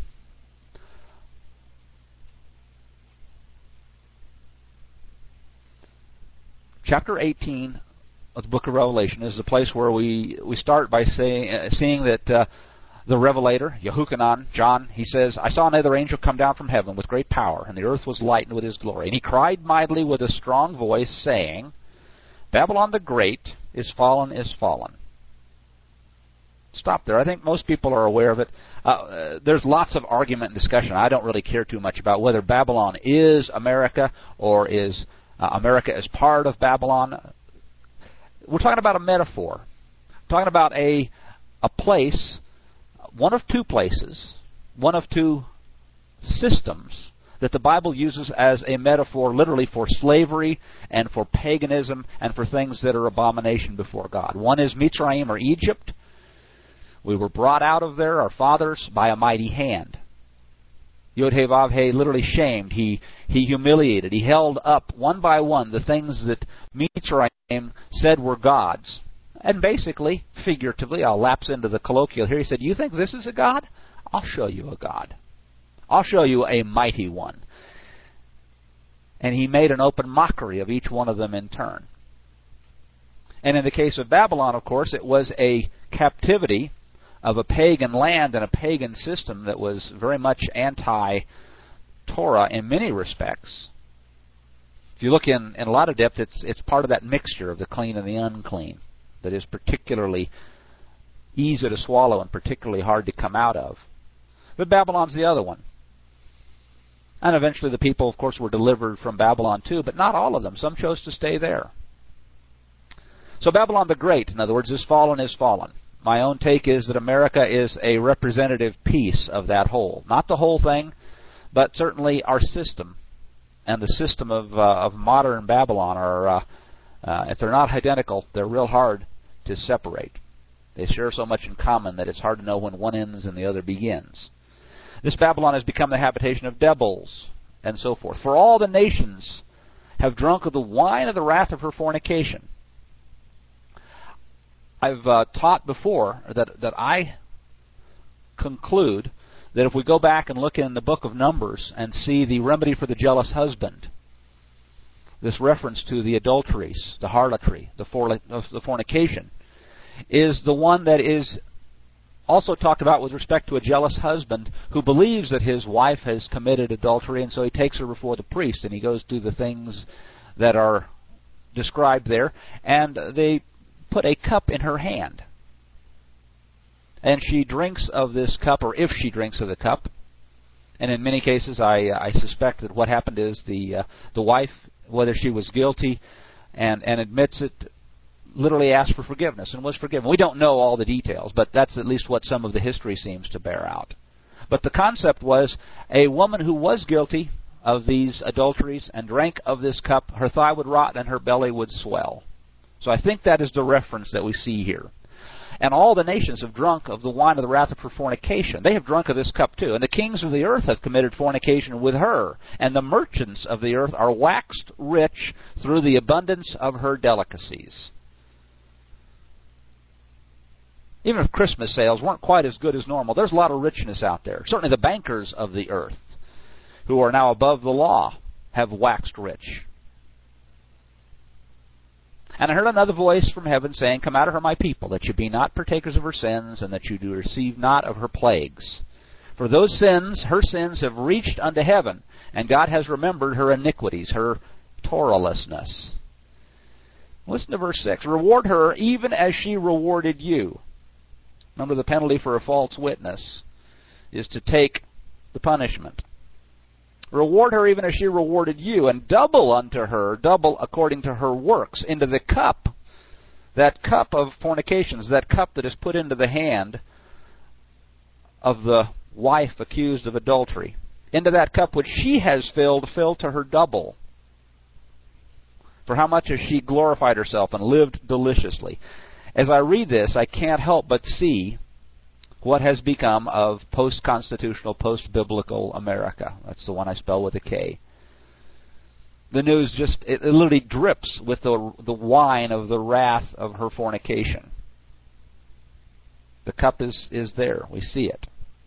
Chapter eighteen of the book of Revelation is the place where we, we start by saying, uh, seeing that uh, the Revelator, Yehukanan, John, he says, I saw another angel come down from heaven with great power, and the earth was lightened with his glory. And he cried mightily with a strong voice, saying, Babylon the Great is fallen, is fallen. Stop there. I think most people are aware of it. Uh, uh, there's lots of argument and discussion. I don't really care too much about whether Babylon is America or is uh, America is part of Babylon. We're talking about a metaphor. We're talking about a a place, one of two places, one of two systems that the Bible uses as a metaphor literally for slavery and for paganism and for things that are abomination before God. One is Mitzrayim, or Egypt. We were brought out of there, our fathers, by a mighty hand. Yod-Heh-Vav-Heh literally shamed. He, he humiliated. He held up one by one the things that Mitzrayim said were gods. And basically, figuratively, I'll lapse into the colloquial here, he said, you think this is a god? I'll show you a god. I'll show you a mighty one. And he made an open mockery of each one of them in turn. And in the case of Babylon, of course, it was a captivity of a pagan land and a pagan system that was very much anti-Torah in many respects. If you look in, in a lot of depth, it's, it's part of that mixture of the clean and the unclean that is particularly easy to swallow and particularly hard to come out of. But Babylon's the other one. And eventually the people, of course, were delivered from Babylon too, but not all of them. Some chose to stay there. So Babylon the Great, in other words, is fallen, is fallen. My own take is that America is a representative piece of that whole. Not the whole thing, but certainly our system and the system of uh, of modern Babylon are, uh, uh, if they're not identical, they're real hard to separate. They share so much in common that it's hard to know when one ends and the other begins. This Babylon has become the habitation of devils and so forth. For all the nations have drunk of the wine of the wrath of her fornication. I've uh, taught before that, that I conclude that if we go back and look in the book of Numbers and see the remedy for the jealous husband, this reference to the adulteries, the harlotry, the, for, the fornication, is the one that is also talked about with respect to a jealous husband who believes that his wife has committed adultery, and so he takes her before the priest, and he goes through the things that are described there, and they put a cup in her hand. And she drinks of this cup, or if she drinks of the cup, and in many cases I, I suspect that what happened is the uh, the wife, whether she was guilty and, and admits it, literally asked for forgiveness and was forgiven. We don't know all the details, but that's at least what some of the history seems to bear out. But the concept was a woman who was guilty of these adulteries and drank of this cup, her thigh would rot and her belly would swell. So I think that is the reference that we see here. And all the nations have drunk of the wine of the wrath of her fornication. They have drunk of this cup too. And the kings of the earth have committed fornication with her. And the merchants of the earth are waxed rich through the abundance of her delicacies. Even if Christmas sales weren't quite as good as normal, there's a lot of richness out there. Certainly the bankers of the earth, who are now above the law, have waxed rich. And I heard another voice from heaven saying, Come out of her, my people, that you be not partakers of her sins, and that you do receive not of her plagues. For those sins, her sins, have reached unto heaven, and God has remembered her iniquities, her Torahlessness. Listen to verse six. Reward her even as she rewarded you. Remember, the penalty for a false witness is to take the punishment. Reward her even as she rewarded you, and double unto her, double according to her works, into the cup, that cup of fornications, that cup that is put into the hand of the wife accused of adultery. Into that cup which she has filled, fill to her double. For how much has she glorified herself and lived deliciously? As I read this, I can't help but see what has become of post-constitutional, post-biblical America. That's the one I spell with a K. The news just, it literally drips with the, the wine of the wrath of her fornication. The cup is, is there. We see it.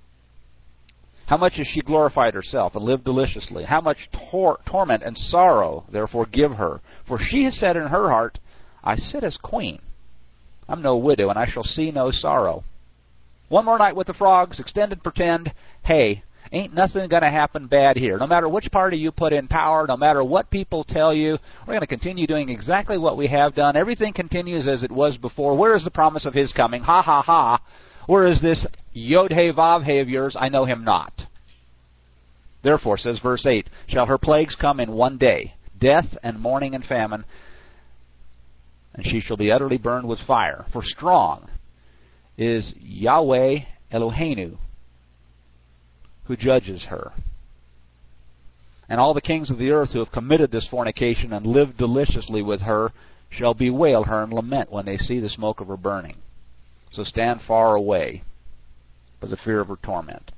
How much has she glorified herself and lived deliciously? How much tor- torment and sorrow, therefore, give her? For she has said in her heart, I sit as queen. I'm no widow, and I shall see no sorrow. One more night with the frogs, extend and pretend, hey, ain't nothing going to happen bad here. No matter which party you put in power, no matter what people tell you, we're going to continue doing exactly what we have done. Everything continues as it was before. Where is the promise of his coming? Ha, ha, ha. Where is this Yod-He Vav-He of yours? I know him not. Therefore, says verse eight, shall her plagues come in one day, death and mourning and famine, and she shall be utterly burned with fire. For strong is Yahweh Eloheinu, who judges her. And all the kings of the earth who have committed this fornication and lived deliciously with her shall bewail her and lament when they see the smoke of her burning. So stand far away for the fear of her torment.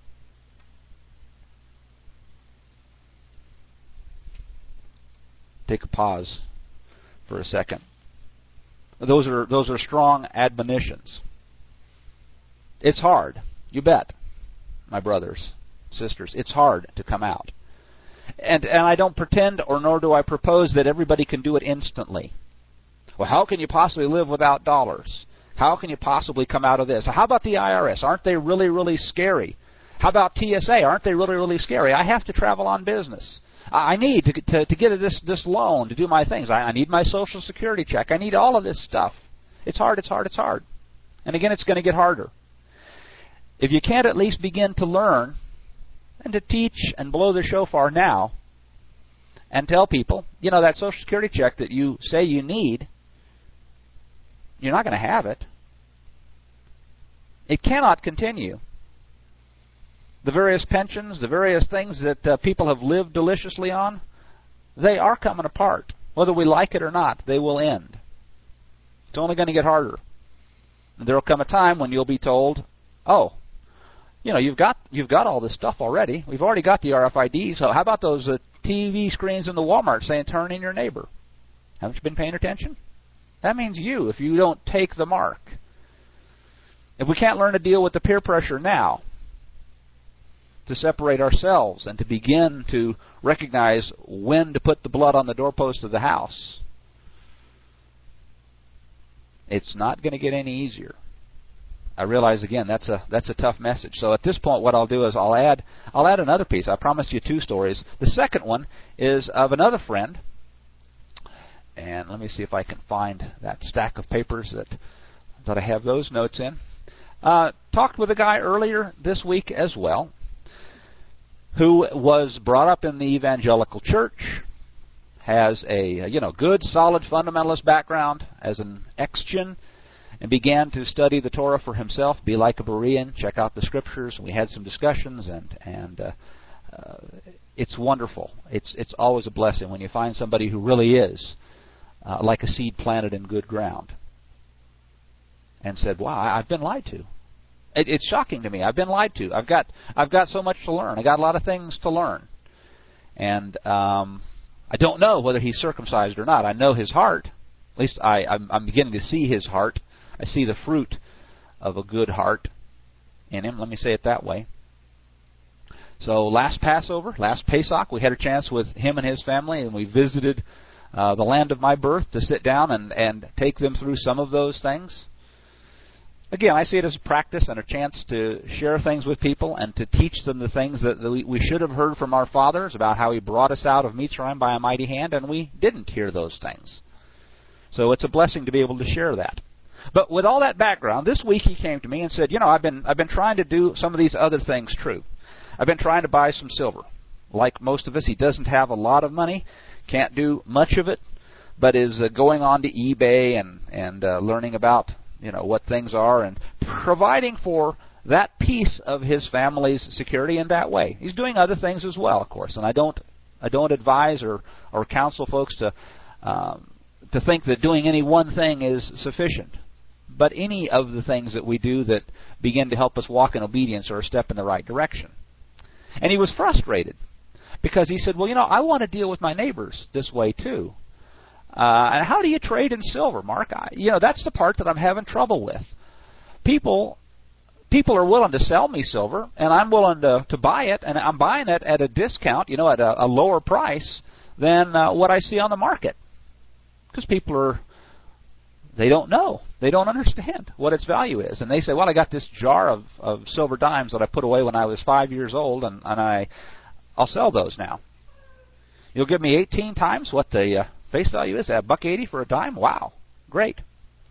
Take a pause for a second. Those are those are strong admonitions. It's hard, you bet, my brothers, sisters. It's hard to come out. And and I don't pretend, or nor do I propose that everybody can do it instantly. Well, how can you possibly live without dollars? How can you possibly come out of this? How about the I R S? Aren't they really, really scary? How about T S A? Aren't they really, really scary? I have to travel on business. I need to to, to get this, this loan to do my things. I, I need my Social Security check. I need all of this stuff. It's hard, it's hard, it's hard. And again, it's going to get harder. If you can't at least begin to learn and to teach and blow the shofar now and tell people, you know, that Social Security check that you say you need, you're not going to have it. It cannot continue. The various pensions, the various things that uh, people have lived deliciously on, they are coming apart. Whether we like it or not, they will end. It's only going to get harder. And there will come a time when you'll be told, oh, you know, you've got you've got all this stuff already. We've already got the R F I Ds. So how about those uh, T V screens in the Walmart saying turn in your neighbor? Haven't you been paying attention? That means you, if you don't take the mark. If we can't learn to deal with the peer pressure now, to separate ourselves and to begin to recognize when to put the blood on the doorpost of the house, it's not going to get any easier. I realize again that's a that's a tough message. So at this point, what I'll do is I'll add I'll add another piece. I promised you two stories. The second one is of another friend, and let me see if I can find that stack of papers that that I have those notes in. Uh, talked with a guy earlier this week as well, who was brought up in the evangelical church, has a you know good solid fundamentalist background as an ex-Christian, and began to study the Torah for himself, be like a Berean, check out the scriptures. And we had some discussions, and and uh, uh, it's wonderful. It's it's always a blessing when you find somebody who really is uh, like a seed planted in good ground. And said, "Wow, I've been lied to. It, it's shocking to me. I've been lied to. I've got I've got so much to learn. I got a lot of things to learn, and um, I don't know whether he's circumcised or not. I know his heart. At least I I'm, I'm beginning to see his heart." I see the fruit of a good heart in him. Let me say it that way. So last Passover, last Pesach, we had a chance with him and his family, and we visited uh, the land of my birth to sit down and, and take them through some of those things. Again, I see it as a practice and a chance to share things with people and to teach them the things that we, we should have heard from our fathers about how he brought us out of Mitzrayim by a mighty hand, and we didn't hear those things. So it's a blessing to be able to share that. But with all that background, this week he came to me and said, you know, I've been I've been trying to do some of these other things true. I've been trying to buy some silver. Like most of us, he doesn't have a lot of money, can't do much of it, but is uh, going on to eBay and, and uh, learning about, you know, what things are and providing for that piece of his family's security in that way. He's doing other things as well, of course, and I don't I don't advise or, or counsel folks to um, to think that doing any one thing is sufficient. But any of the things that we do that begin to help us walk in obedience are a step in the right direction. And he was frustrated because he said, well, you know, I want to deal with my neighbors this way too. Uh, and how do you trade in silver, Mark? I, you know, that's the part that I'm having trouble with. People people are willing to sell me silver, and I'm willing to, to buy it, and I'm buying it at a discount, you know, at a, a lower price than uh, what I see on the market. Because people are... They don't know. They don't understand what its value is. And they say, well, I got this jar of, of silver dimes that I put away when I was five years old, and, and I, I'll sell those now. You'll give me eighteen times what the uh, face value is? At a buck eighty for a dime? Wow. Great.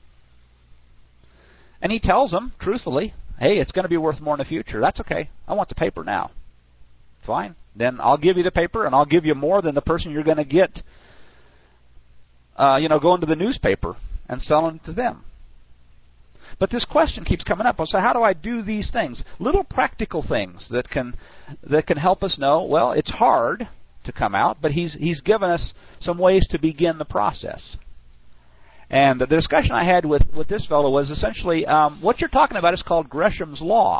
And he tells them, truthfully, hey, it's going to be worth more in the future. That's okay. I want the paper now. Fine. Then I'll give you the paper, and I'll give you more than the person you're going to get, uh, you know, going to the newspaper and selling to them. But this question keeps coming up. So how do I do these things? Little practical things that can that can help us know, well, it's hard to come out, but he's he's given us some ways to begin the process. And the discussion I had with, with this fellow was essentially, um, what you're talking about is called Gresham's Law.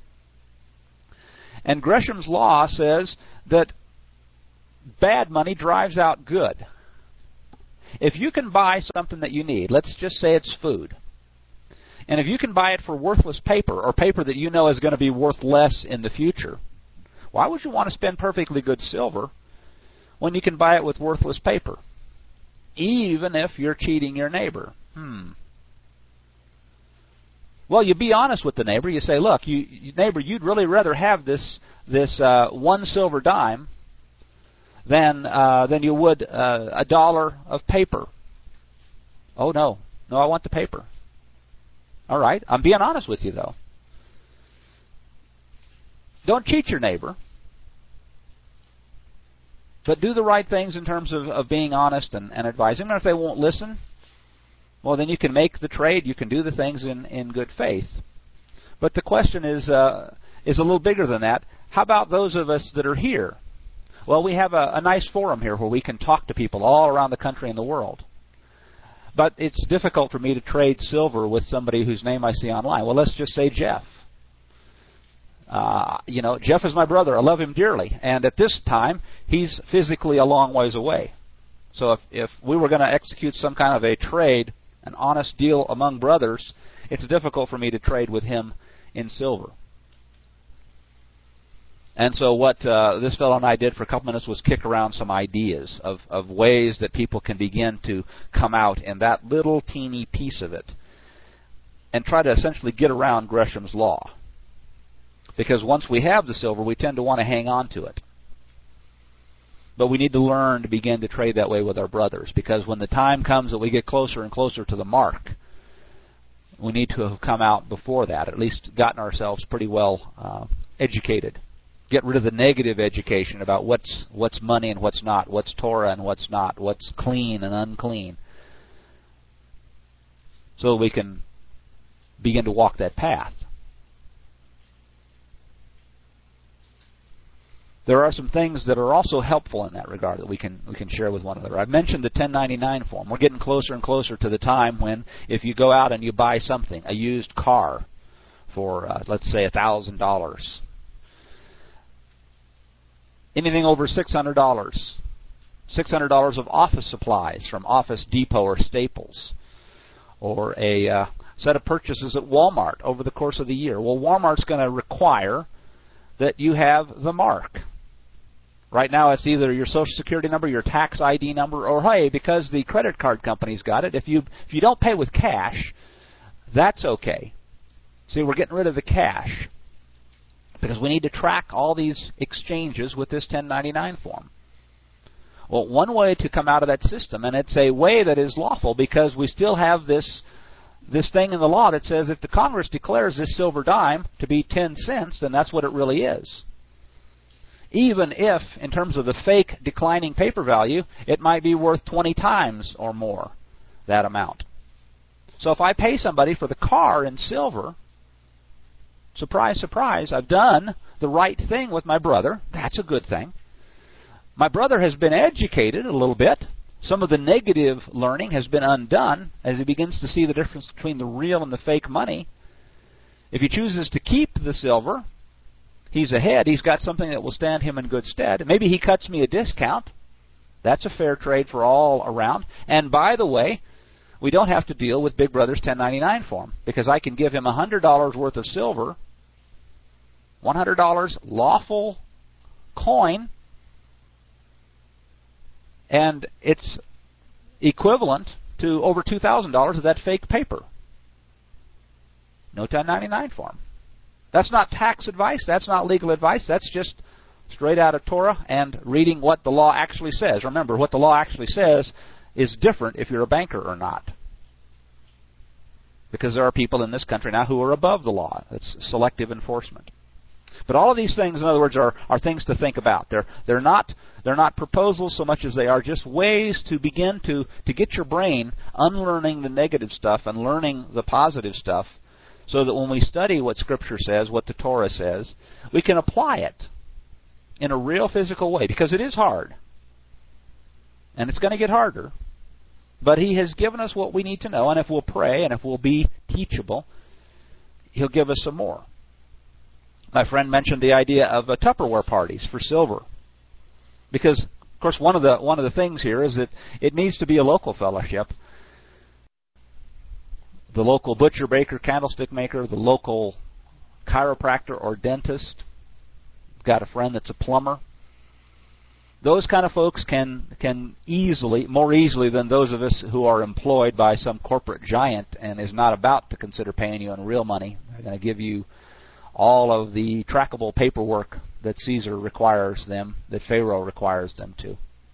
And Gresham's Law says that bad money drives out good. If you can buy something that you need, let's just say it's food, and if you can buy it for worthless paper or paper that you know is going to be worth less in the future, why would you want to spend perfectly good silver when you can buy it with worthless paper, even if you're cheating your neighbor? Hmm. Well, you be honest with the neighbor. You say, look, you, you neighbor, you'd really rather have this this uh, one silver dime than uh, than you would uh, a dollar of paper. Oh, no. No, I want the paper. All right. I'm being honest with you, though. Don't cheat your neighbor. But do the right things in terms of, of being honest and, and advising them. And if they won't listen, well, then you can make the trade. You can do the things in, in good faith. But the question is uh, is a little bigger than that. How about those of us that are here? Well, we have a, a nice forum here where we can talk to people all around the country and the world. But it's difficult for me to trade silver with somebody whose name I see online. Well, let's just say Jeff. Uh, you know, Jeff is my brother. I love him dearly. And at this time, he's physically a long ways away. So if, if we were going to execute some kind of a trade, an honest deal among brothers, it's difficult for me to trade with him in silver. And so what uh, this fellow and I did for a couple minutes was kick around some ideas of, of ways that people can begin to come out in that little teeny piece of it. and try to essentially get around Gresham's law. Because once we have the silver, we tend to want to hang on to it. But we need to learn to begin to trade that way with our brothers, because when the time comes that we get closer and closer to the mark, we need to have come out before that, at least gotten ourselves pretty well uh, educated. Get rid of the negative education about what's what's money and what's not, what's Torah and what's not, what's clean and unclean, so we can begin to walk that path. There are some things that are also helpful in that regard that we can we can share with one another. I've mentioned the ten ninety-nine form. We're getting closer and closer to the time when, if you go out and you buy something, a used car for, uh, let's say, one thousand dollars, anything over six hundred dollars, six hundred dollars of office supplies from Office Depot or Staples, or a uh, set of purchases at Walmart over the course of the year. Well, Walmart's going to require that you have the mark. Right now, it's either your Social Security number, your tax I D number, or, hey, because the credit card company's got it, if you if you don't pay with cash, that's okay. See, we're getting rid of the cash because we need to track all these exchanges with this ten ninety-nine form. Well, one way to come out of that system, and it's a way that is lawful because we still have this this thing in the law that says if the Congress declares this silver dime to be ten cents, then that's what it really is. Even if, in terms of the fake declining paper value, it might be worth twenty times or more that amount. So if I pay somebody for the car in silver, surprise, surprise, I've done the right thing with my brother. That's a good thing. My brother has been educated a little bit. Some of the negative learning has been undone as he begins to see the difference between the real and the fake money. If he chooses to keep the silver, he's ahead. He's got something that will stand him in good stead. Maybe he cuts me a discount. That's a fair trade for all around. And by the way, we don't have to deal with Big Brother's ten ninety-nine form, because I can give him one hundred dollars worth of silver, one hundred dollars lawful coin, and it's equivalent to over two thousand dollars of that fake paper. No ten ninety-nine form. That's not tax advice. That's not legal advice. That's just straight out of Torah and reading what the law actually says. Remember, what the law actually says is different if you're a banker or not. Because there are people in this country now who are above the law. It's selective enforcement. But all of these things, in other words, are, are things to think about. They're they're not they're not proposals so much as they are just ways to begin to, to get your brain unlearning the negative stuff and learning the positive stuff, so that when we study what Scripture says, what the Torah says, we can apply it in a real physical way, because it is hard. And it's going to get harder. But He has given us what we need to know, and if we'll pray and if we'll be teachable, He'll give us some more. My friend mentioned the idea of uh, Tupperware parties for silver. Because, of course, one of the one of the things here is that it needs to be a local fellowship. The local butcher, baker, candlestick maker, the local chiropractor or dentist. Got a friend that's a plumber. Those kind of folks can can easily, more easily than those of us who are employed by some corporate giant and is not about to consider paying you in real money. They're going to give you all of the trackable paperwork that Caesar requires them, that Pharaoh requires them to.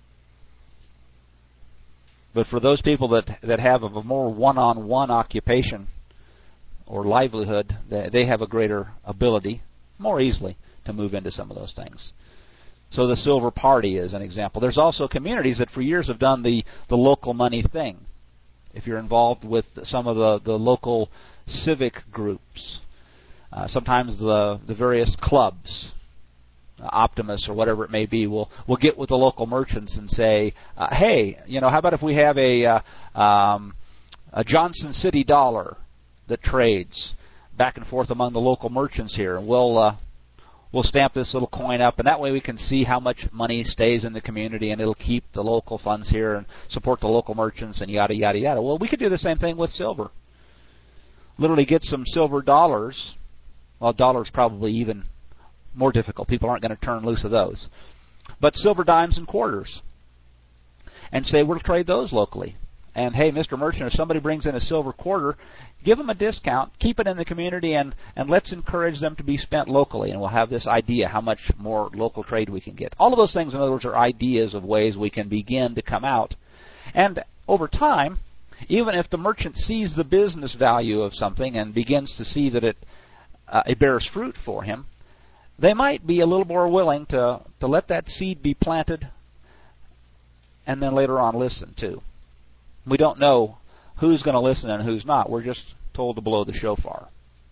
But for those people that that have a more one-on-one occupation or livelihood, they, they have a greater ability, more easily, to move into some of those things. So the Silver Party is an example. There's also communities that for years have done the, the local money thing. If you're involved with some of the, the local civic groups, uh, sometimes the, the various clubs, uh, Optimus or whatever it may be, will will get with the local merchants and say, uh, hey, you know, how about if we have a uh, um, a Johnson City dollar that trades back and forth among the local merchants here, and we'll uh, we'll stamp this little coin up, and that way we can see how much money stays in the community, and it'll keep the local funds here and support the local merchants and yada, yada, yada. Well, we could do the same thing with silver. Literally get some silver dollars. Well, dollars probably even more difficult. People aren't going to turn loose of those. But silver dimes and quarters. And say we'll trade those locally. and hey, Mister Merchant, if somebody brings in a silver quarter, give them a discount, keep it in the community, and, and let's encourage them to be spent locally. And we'll have this idea how much more local trade we can get. All of those things, in other words, are ideas of ways we can begin to come out. And over time, even if the merchant sees the business value of something and begins to see that it, uh, it bears fruit for him, they might be a little more willing to, to let that seed be planted and then later on listen too. We don't know who's going to listen and who's not. We're just told to blow the shofar.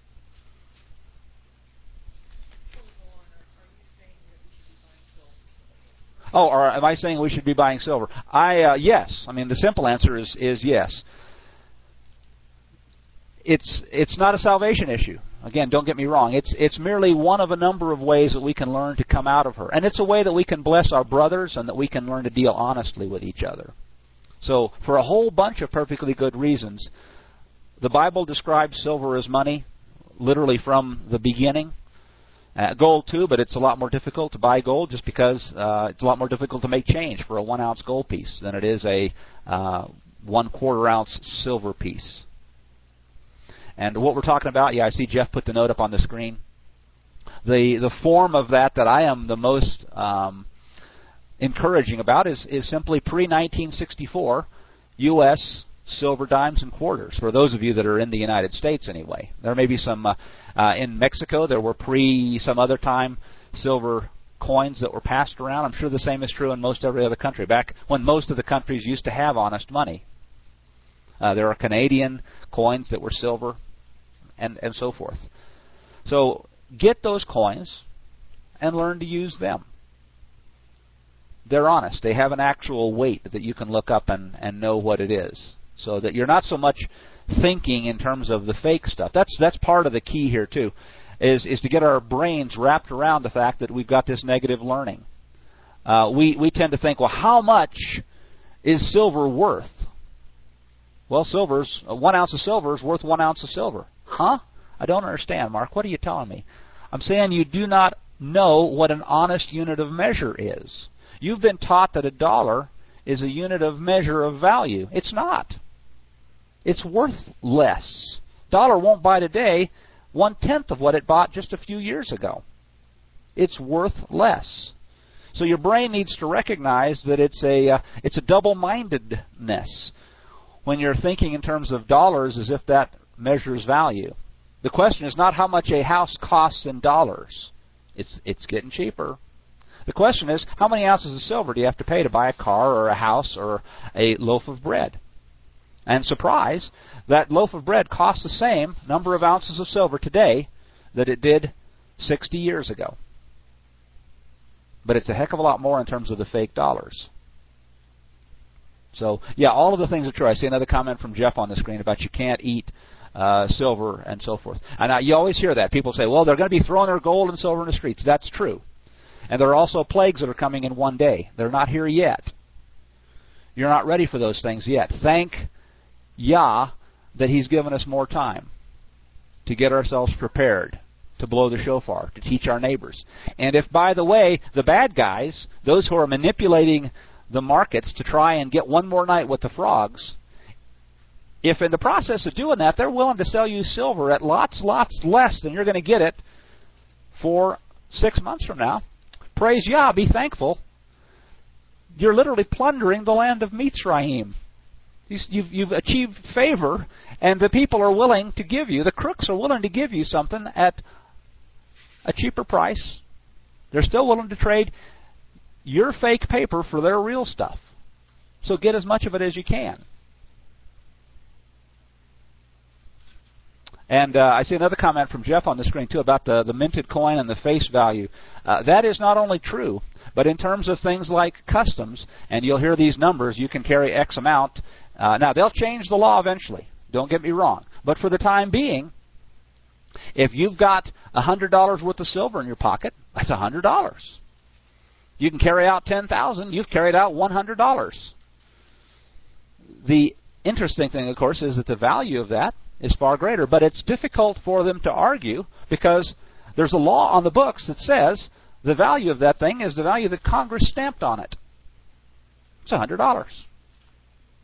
Oh, or am I saying we should be buying silver? I uh, yes. I mean, the simple answer is is yes. It's it's not a salvation issue. Again, don't get me wrong. It's it's merely one of a number of ways that we can learn to come out of her. And it's a way that we can bless our brothers and that we can learn to deal honestly with each other. So for a whole bunch of perfectly good reasons, the Bible describes silver as money, literally from the beginning. Uh, gold too, but it's a lot more difficult to buy gold just because uh, it's a lot more difficult to make change for a one-ounce gold piece than it is a uh, one-quarter-ounce silver piece. And what we're talking about, yeah, I see Jeff put the note up on the screen. The the form of that that I am the most um, encouraging about is, is simply pre nineteen sixty-four U S silver dimes and quarters, for those of you that are in the United States anyway. There may be some, uh, uh, in Mexico, there were pre some other time silver coins that were passed around. I'm sure the same is true in most every other country, back when most of the countries used to have honest money. Uh, there are Canadian coins that were silver, and, and so forth. So get those coins and learn to use them. They're honest. They have an actual weight that you can look up and, and know what it is. So that you're not so much thinking in terms of the fake stuff. That's that's part of the key here too, is is to get our brains wrapped around the fact that we've got this negative learning. Uh, we we tend to think, well, how much is silver worth? Well, silver's uh, one ounce of silver is worth one ounce of silver. Huh? I don't understand, Mark. What are you telling me? I'm saying you do not know what an honest unit of measure is. You've been taught that a dollar is a unit of measure of value. It's not. It's worth less. Dollar won't buy today one-tenth of what it bought just a few years ago. It's worth less. So your brain needs to recognize that it's a uh, it's a double-mindedness when you're thinking in terms of dollars as if that measures value. The question is not how much a house costs in dollars. It's it's getting cheaper. The question is, how many ounces of silver do you have to pay to buy a car or a house or a loaf of bread? And surprise, that loaf of bread costs the same number of ounces of silver today that it did sixty years ago. But it's a heck of a lot more in terms of the fake dollars. So, yeah, all of the things are true. I see another comment from Jeff on the screen about you can't eat uh, silver and so forth. And uh, you always hear that. People say, well, they're going to be throwing their gold and silver in the streets. That's true. And there are also plagues that are coming in one day. They're not here yet. You're not ready for those things yet. Thank Yah that He's given us more time to get ourselves prepared, to blow the shofar, to teach our neighbors. And if, by the way, the bad guys, those who are manipulating the markets to try and get one more night with the frogs, if in the process of doing that, they're willing to sell you silver at lots, lots less than you're going to get it for six months from now, praise Yah, be thankful. You're literally plundering the land of Mitzrayim. You've, you've achieved favor, and the people are willing to give you, the crooks are willing to give you something at a cheaper price. They're still willing to trade your fake paper for their real stuff. So get as much of it as you can. And uh, I see another comment from Jeff on the screen, too, about the, the minted coin and the face value. Uh, that is not only true, but in terms of things like customs, and you'll hear these numbers, you can carry X amount. Uh, now, they'll change the law eventually. Don't get me wrong. But for the time being, if you've got one hundred dollars worth of silver in your pocket, that's one hundred dollars. You can carry out ten thousand dollars. You've carried out one hundred dollars. The interesting thing, of course, is that the value of that is far greater. But it's difficult for them to argue because there's a law on the books that says the value of that thing is the value that Congress stamped on it. It's one hundred dollars.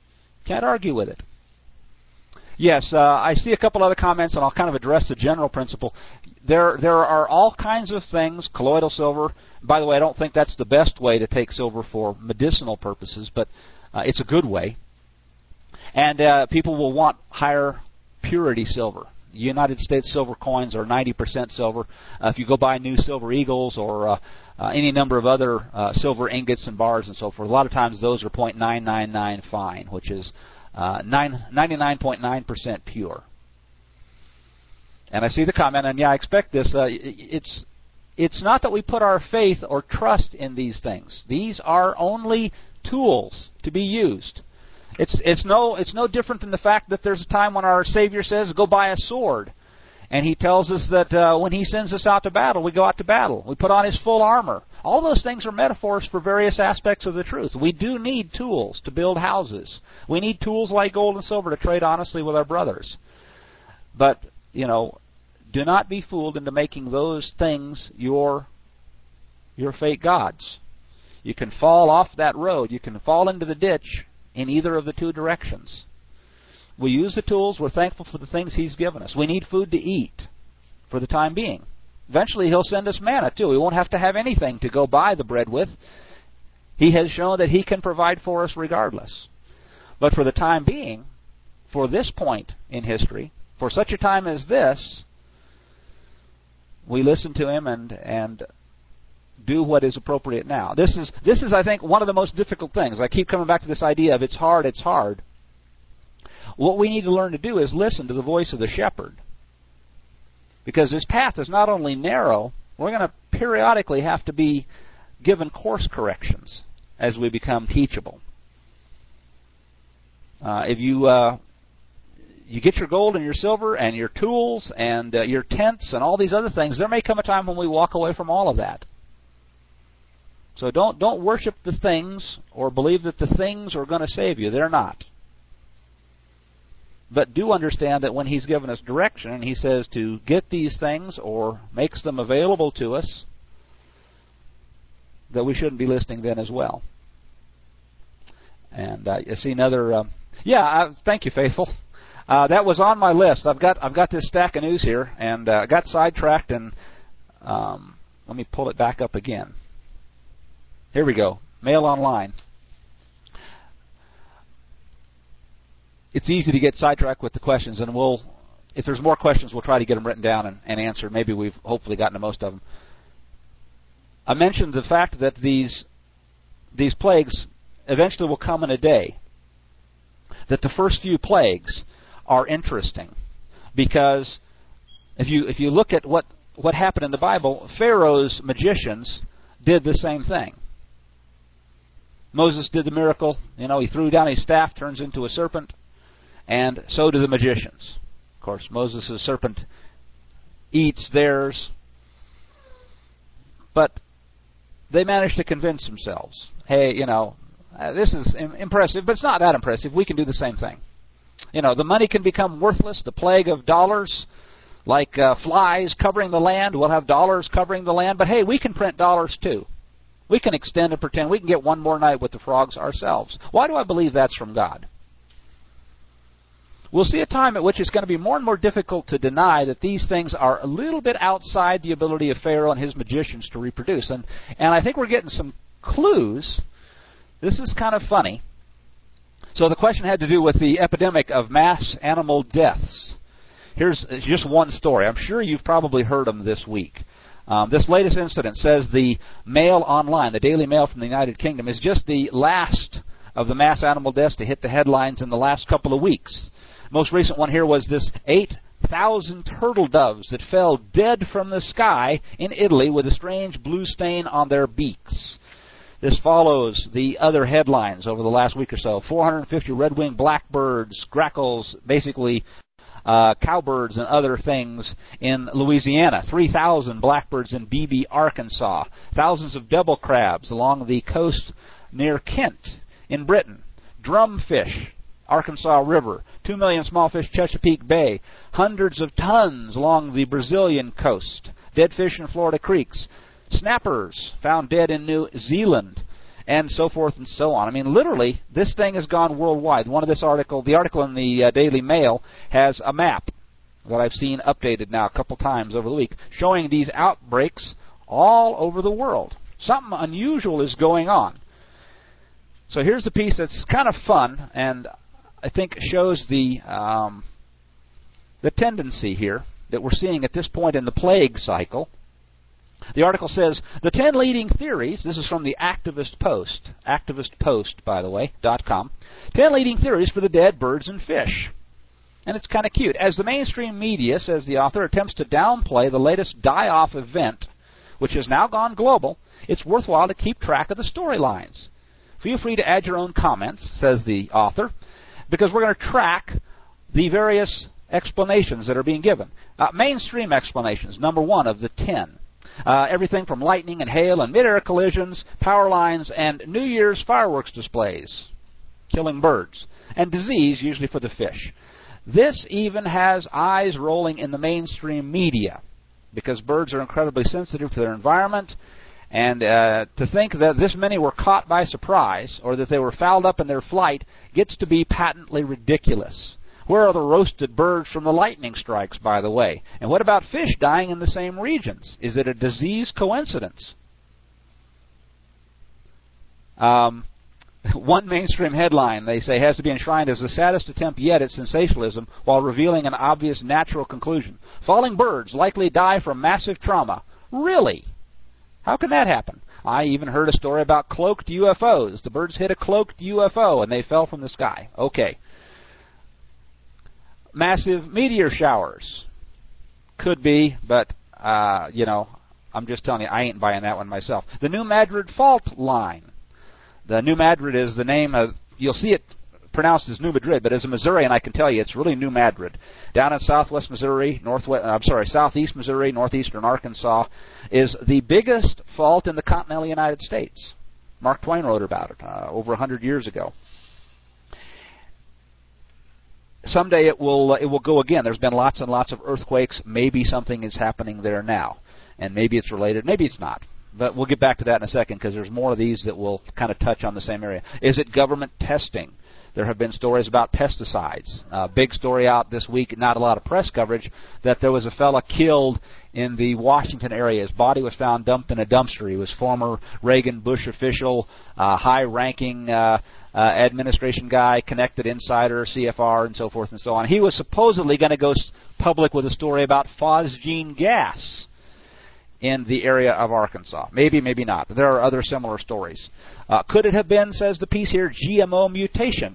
Can't argue with it. Yes, uh, I see a couple other comments, and I'll kind of address the general principle. There there are all kinds of things, colloidal silver. By the way, I don't think that's the best way to take silver for medicinal purposes, but uh, it's a good way. And uh, people will want higher purity silver. United States silver coins are ninety percent silver. Uh, if you go buy new silver eagles or uh, uh, any number of other uh, silver ingots and bars and so forth, a lot of times those are zero point nine nine nine fine, which is uh, ninety-nine point nine percent pure. And I see the comment, and yeah, I expect this. Uh, it's it's not that we put our faith or trust in these things. These are only tools to be used. It's it's no it's no different than the fact that there's a time when our Savior says, go buy a sword. And He tells us that uh, when He sends us out to battle, we go out to battle. We put on His full armor. All those things are metaphors for various aspects of the truth. We do need tools to build houses. We need tools like gold and silver to trade honestly with our brothers. But, you know, do not be fooled into making those things your, your fake gods. You can fall off that road. You can fall into the ditch in either of the two directions. We use the tools. We're thankful for the things He's given us. We need food to eat for the time being. Eventually He'll send us manna too. We won't have to have anything to go buy the bread with. He has shown that He can provide for us regardless. But for the time being, for this point in history, for such a time as this, we listen to Him and and do what is appropriate now. This is, this is, I think, one of the most difficult things. I keep coming back to this idea of it's hard, it's hard. What we need to learn to do is listen to the voice of the shepherd. Because this path is not only narrow, we're going to periodically have to be given course corrections as we become teachable. Uh, if you uh, you get your gold and your silver and your tools and uh, your tents and all these other things, there may come a time when we walk away from all of that. So don't don't worship the things or believe that the things are going to save you. They're not. But do understand that when He's given us direction and He says to get these things or makes them available to us, that we shouldn't be listening then as well. And uh, I see another. Uh, yeah, uh, thank you, Faithful. Uh, that was on my list. I've got I've got this stack of news here, and I uh, got sidetracked. And um, let me pull it back up again. Here we go. Mail Online. It's easy to get sidetracked with the questions, and we'll, if there's more questions, we'll try to get them written down and, and answered. Maybe we've hopefully gotten to most of them. I mentioned the fact that these these plagues eventually will come in a day. That the first few plagues are interesting, because if you if you look at what what happened in the Bible, Pharaoh's magicians did the same thing. Moses did the miracle. You know, he threw down his staff, turns into a serpent, and so do the magicians. Of course, Moses' serpent eats theirs, but they managed to convince themselves, hey, you know, uh, this is im- impressive, but it's not that impressive. We can do the same thing. You know, the money can become worthless. The plague of dollars, like uh, flies covering the land, we'll have dollars covering the land, but hey, we can print dollars too. We can extend and pretend. We can get one more night with the frogs ourselves. Why do I believe that's from God? We'll see a time at which it's going to be more and more difficult to deny that these things are a little bit outside the ability of Pharaoh and his magicians to reproduce. And, and I think we're getting some clues. This is kind of funny. So the question had to do with the epidemic of mass animal deaths. Here's just one story. I'm sure you've probably heard them this week. Um, this latest incident says the Mail Online, the Daily Mail from the United Kingdom, is just the last of the mass animal deaths to hit the headlines in the last couple of weeks. Most recent one here was this eight thousand turtle doves that fell dead from the sky in Italy with a strange blue stain on their beaks. This follows the other headlines over the last week or so. four hundred fifty red-winged blackbirds, grackles, basically uh, cowbirds and other things in Louisiana. three thousand blackbirds in Beebe, Arkansas. Thousands of devil crabs along the coast near Kent in Britain. Drumfish, Arkansas River. two million small fish, Chesapeake Bay. Hundreds of tons along the Brazilian coast. Dead fish in Florida creeks. Snappers found dead in New Zealand. and so forth and so on. I mean, literally, this thing has gone worldwide. One of this article, the article in the uh, Daily Mail, has a map that I've seen updated now a couple times over the week, showing these outbreaks all over the world. Something unusual is going on. So here's the piece that's kind of fun, and I think shows the um, the tendency here that we're seeing at this point in the plague cycle. The article says, the ten leading theories, this is from the Activist Post, Activist Post, by the way, dot com, ten leading theories for the dead birds and fish. And it's kind of cute. As the mainstream media, says the author, attempts to downplay the latest die-off event, which has now gone global, it's worthwhile to keep track of the storylines. Feel free to add your own comments, says the author, because we're going to track the various explanations that are being given. Uh, mainstream explanations, number one of the ten. Uh, everything from lightning and hail and mid-air collisions, power lines, and New Year's fireworks displays, killing birds, and disease, usually for the fish. This even has eyes rolling in the mainstream media, because birds are incredibly sensitive to their environment, and uh, to think that this many were caught by surprise, or that they were fouled up in their flight, gets to be patently ridiculous. Where are the roasted birds from the lightning strikes, by the way? And what about fish dying in the same regions? Is it a disease coincidence? Um, one mainstream headline, they say, has to be enshrined as the saddest attempt yet at sensationalism while revealing an obvious natural conclusion. Falling birds likely die from massive trauma. Really? How can that happen? I even heard a story about cloaked U F Os. The birds hit a cloaked U F O and they fell from the sky. Okay. Massive meteor showers. Could be, but, uh, you know, I'm just telling you, I ain't buying that one myself. The New Madrid fault line. The New Madrid is the name of, you'll see it pronounced as New Madrid, but as a Missourian, I can tell you it's really New Madrid. Down in southwest Missouri, northwest, I'm sorry, southeast Missouri, northeastern Arkansas, is the biggest fault in the continental United States. Mark Twain wrote about it uh, over one hundred years ago. Someday it will uh, it will go again. There's been lots and lots of earthquakes. Maybe something is happening there now, and maybe it's related. Maybe it's not. But we'll get back to that in a second, because there's more of these that will kind of touch on the same area. Is it government testing? There have been stories about pesticides. Uh, big story out this week, not a lot of press coverage, that there was a fella killed in the Washington area. His body was found dumped in a dumpster. He was former Reagan Bush official, uh, high-ranking uh, uh, administration guy, connected insider, C F R, and so forth and so on. He was supposedly going to go public with a story about phosgene gas in the area of Arkansas. Maybe, maybe not. There are other similar stories. Uh, could it have been, says the piece here, G M O mutation?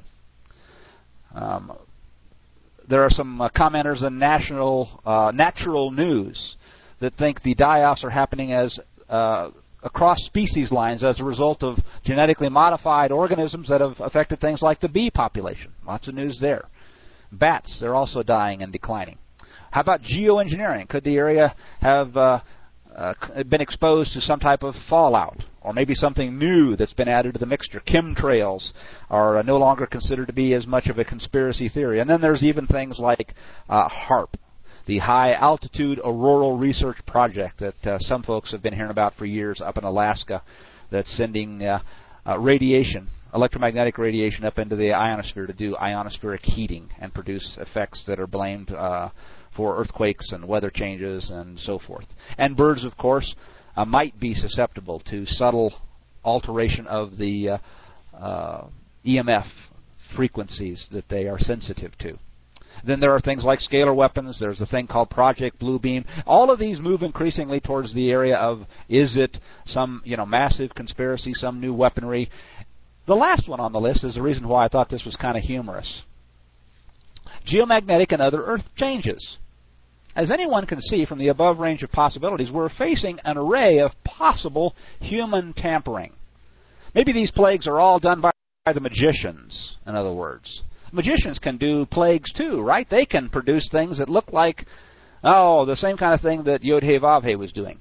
Um, there are some uh, commenters in national, uh, Natural News that think the die-offs are happening as uh, across species lines as a result of genetically modified organisms that have affected things like the bee population. Lots of news there. Bats, they're also dying and declining. How about geoengineering? Could the area have uh, uh, been exposed to some type of fallout, or maybe something new that's been added to the mixture? Chemtrails are uh, no longer considered to be as much of a conspiracy theory. And then there's even things like uh, HAARP, the High Altitude Auroral Research Project that uh, some folks have been hearing about for years up in Alaska, that's sending uh, uh, radiation, electromagnetic radiation, up into the ionosphere to do ionospheric heating and produce effects that are blamed uh, for earthquakes and weather changes and so forth. And birds, of course, uh, might be susceptible to subtle alteration of the uh, uh, E M F frequencies that they are sensitive to. Then there are things like scalar weapons. There's a thing called Project Bluebeam. All of these move increasingly towards the area of, is it some, you know, massive conspiracy, some new weaponry? The last one on the list is the reason why I thought this was kind of humorous. Geomagnetic and other Earth changes. As anyone can see from the above range of possibilities, we're facing an array of possible human tampering. Maybe these plagues are all done by the magicians, in other words. Magicians can do plagues too, right? They can produce things that look like, oh, the same kind of thing that Yod-Heh-Vav-Heh was doing.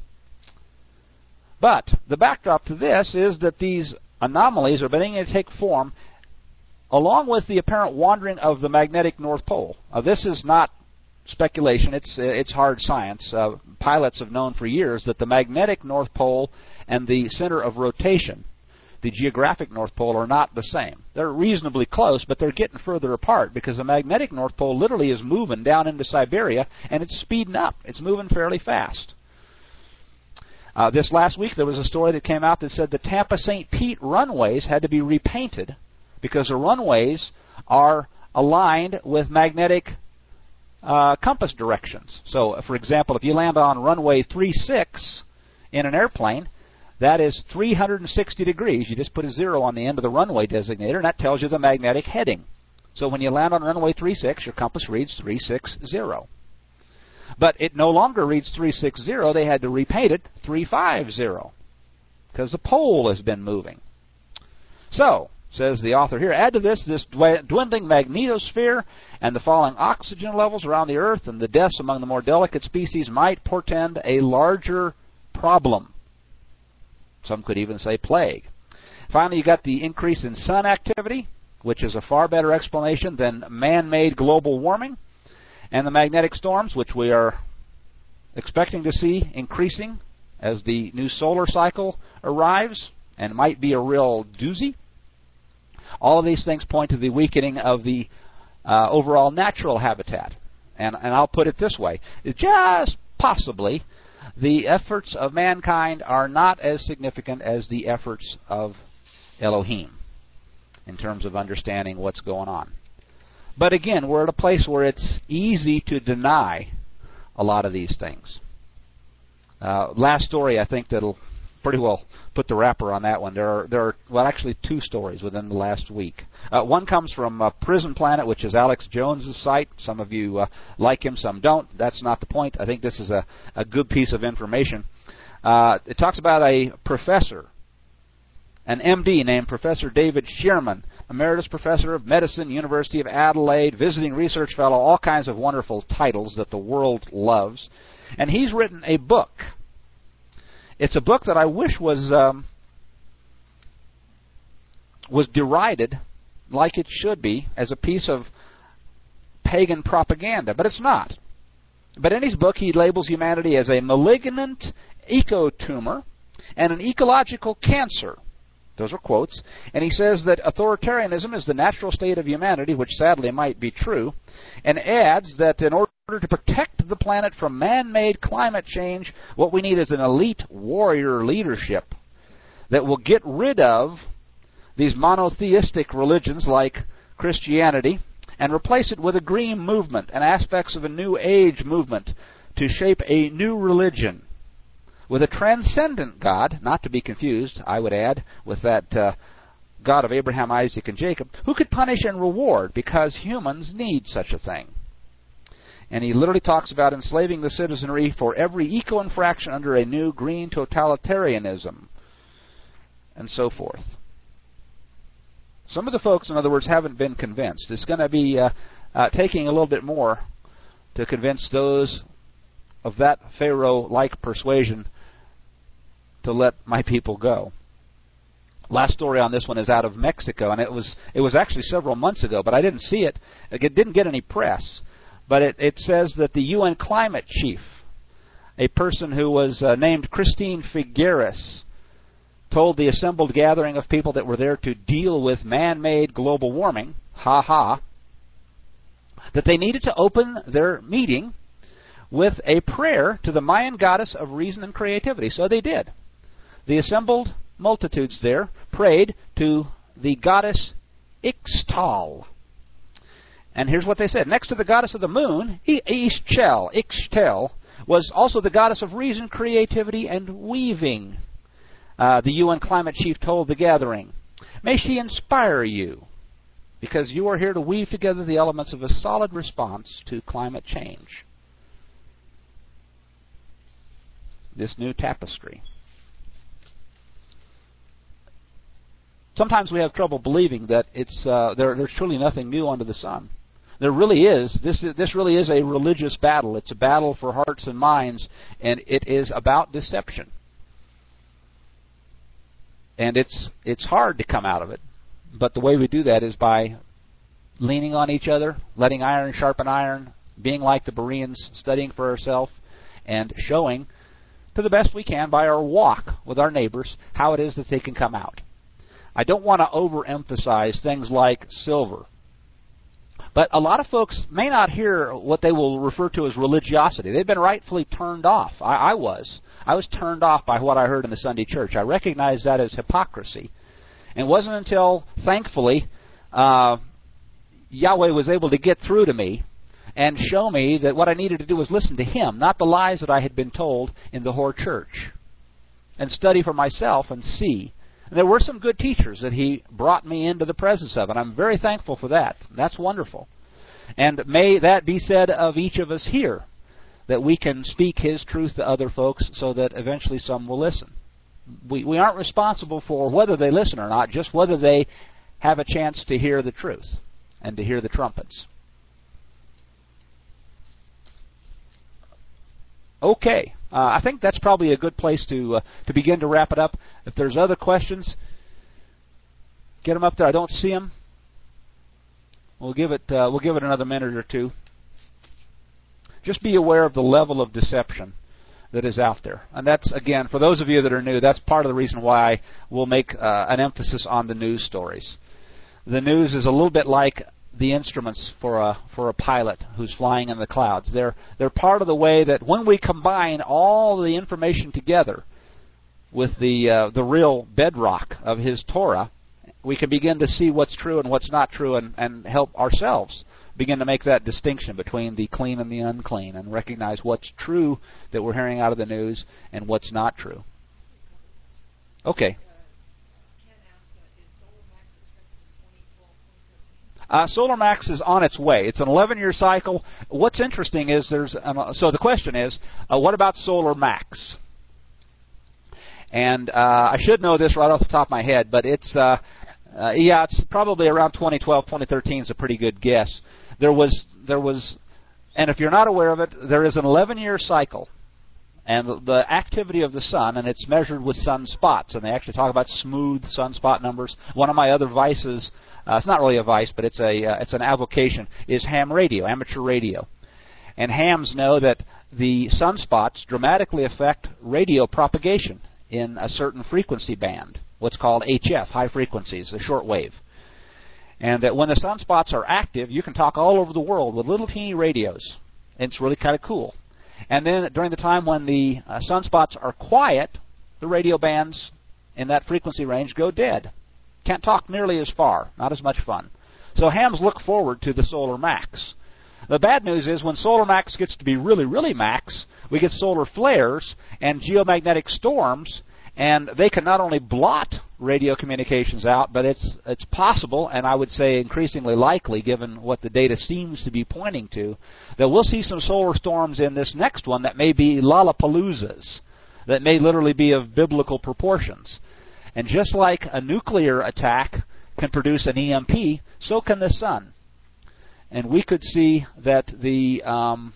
But the backdrop to this is that these anomalies are beginning to take form along with the apparent wandering of the magnetic North Pole. Now, this is not speculation. It's, it's hard science. Uh, pilots have known for years that the magnetic North Pole and the center of rotation, the geographic North Pole are not the same. They're reasonably close, but they're getting further apart because the magnetic North Pole literally is moving down into Siberia, and it's speeding up. It's moving fairly fast. Uh, this last week, there was a story that came out that said the Tampa Saint Pete runways had to be repainted because the runways are aligned with magnetic uh, compass directions. So, for example, if you land on runway three six in an airplane, that is three hundred sixty degrees. You just put a zero on the end of the runway designator, and that tells you the magnetic heading. So when you land on runway three six, your compass reads three six zero. But it no longer reads three six zero. They had to repaint it three five zero because the pole has been moving. So, says the author here, add to this this dwindling magnetosphere and the falling oxygen levels around the Earth, and the deaths among the more delicate species might portend a larger problem. Some could even say plague. Finally, you got the increase in sun activity, which is a far better explanation than man-made global warming, and the magnetic storms, which we are expecting to see increasing as the new solar cycle arrives and might be a real doozy. All of these things point to the weakening of the uh, overall natural habitat. And, and I'll put it this way. Just possibly the efforts of mankind are not as significant as the efforts of Elohim in terms of understanding what's going on. But again, we're at a place where it's easy to deny a lot of these things. Uh, last story, I think that'll pretty well put the wrapper on that one. There are, there are well, actually two stories within the last week. Uh, one comes from uh, Prison Planet, which is Alex Jones's site. Some of you uh, like him, some don't. That's not the point. I think this is a, a good piece of information. Uh, it talks about a professor, an M D named Professor David Shearman, Emeritus Professor of Medicine, University of Adelaide, Visiting Research Fellow, all kinds of wonderful titles that the world loves. And he's written a book. It's a book that I wish was um, was derided like it should be as a piece of pagan propaganda, but it's not. But in his book, he labels humanity as a malignant ecotumor and an ecological cancer. Those are quotes. And he says that authoritarianism is the natural state of humanity, which sadly might be true, and adds that in order to protect the planet from man-made climate change, what we need is an elite warrior leadership that will get rid of these monotheistic religions like Christianity and replace it with a green movement and aspects of a new age movement to shape a new religion with a transcendent God, not to be confused, I would add, with that uh, God of Abraham, Isaac, and Jacob, who could punish and reward because humans need such a thing. And he literally talks about enslaving the citizenry for every eco-infraction under a new green totalitarianism, and so forth. Some of the folks, in other words, haven't been convinced. It's going to be uh, uh, taking a little bit more to convince those of that Pharaoh-like persuasion to let my people go. Last story on this one is out of Mexico, and it was it was actually several months ago, but I didn't see it. It didn't get any press. But it, it says that the U N climate chief, a person who was uh, named Christine Figueres, told the assembled gathering of people that were there to deal with man-made global warming, ha ha, that they needed to open their meeting with a prayer to the Mayan goddess of reason and creativity. So they did. The assembled multitudes there prayed to the goddess Ixtal. And here's what they said. Next to the goddess of the moon, Ixchel, Ixchel, was also the goddess of reason, creativity, and weaving. Uh, the U N climate chief told the gathering, may she inspire you, because you are here to weave together the elements of a solid response to climate change. This new tapestry. Sometimes we have trouble believing that it's uh, there, there's truly nothing new under the sun. There really is. This is. This really is a religious battle. It's a battle for hearts and minds, and it is about deception. And it's it's hard to come out of it. But the way we do that is by leaning on each other, letting iron sharpen iron, being like the Bereans, studying for ourselves, and showing to the best we can by our walk with our neighbors how it is that they can come out. I don't want to overemphasize things like silver. But a lot of folks may not hear what they will refer to as religiosity. They've been rightfully turned off. I, I was. I was turned off by what I heard in the Sunday church. I recognized that as hypocrisy. And it wasn't until, thankfully, uh, Yahweh was able to get through to me and show me that what I needed to do was listen to Him, not the lies that I had been told in the Hoare Church, and study for myself and see. And there were some good teachers that He brought me into the presence of, and I'm very thankful for that. That's wonderful. And may that be said of each of us here, that we can speak His truth to other folks so that eventually some will listen. We, we aren't responsible for whether they listen or not, just whether they have a chance to hear the truth and to hear the trumpets. Okay, uh, I think that's probably a good place to uh, to begin to wrap it up. If there's other questions, get them up there. I don't see them. We'll give it uh, we'll give it another minute or two. Just be aware of the level of deception that is out there. And that's, again, for those of you that are new, that's part of the reason why I will make uh, an emphasis on the news stories. The news is a little bit like the instruments for a for a pilot who's flying in the clouds. They're they're part of the way that when we combine all the information together with the uh, the real bedrock of His Torah, we can begin to see what's true and what's not true, and, and help ourselves begin to make that distinction between the clean and the unclean, and recognize what's true that we're hearing out of the news and what's not true. Okay. Uh, Solar Max is on its way. It's an eleven-year cycle. What's interesting is there's an, so the question is, uh, what about Solar Max? And uh, I should know this right off the top of my head, but it's uh, uh, yeah, it's probably around twenty twelve, twenty thirteen is a pretty good guess. There was there was, and if you're not aware of it, there is an eleven-year cycle, and the, the activity of the sun, and it's measured with sun spots, and they actually talk about smooth sunspot numbers. One of my other vices. Uh, it's not really a vice, but it's a uh, it's an avocation, is ham radio, amateur radio. And hams know that the sunspots dramatically affect radio propagation in a certain frequency band, what's called H F, high frequencies, a short wave. And that when the sunspots are active, you can talk all over the world with little teeny radios. And it's really kind of cool. And then during the time when the uh, sunspots are quiet, the radio bands in that frequency range go dead. Can't talk nearly as far, not as much fun. So hams look forward to the Solar Max. The bad news is when Solar Max gets to be really, really max, we get solar flares and geomagnetic storms, and they can not only blot radio communications out, but it's it's possible, and I would say increasingly likely, given what the data seems to be pointing to, that we'll see some solar storms in this next one that may be Lollapaloozas, that may literally be of biblical proportions. And just like a nuclear attack can produce an E M P, so can the sun. And we could see that the... Um,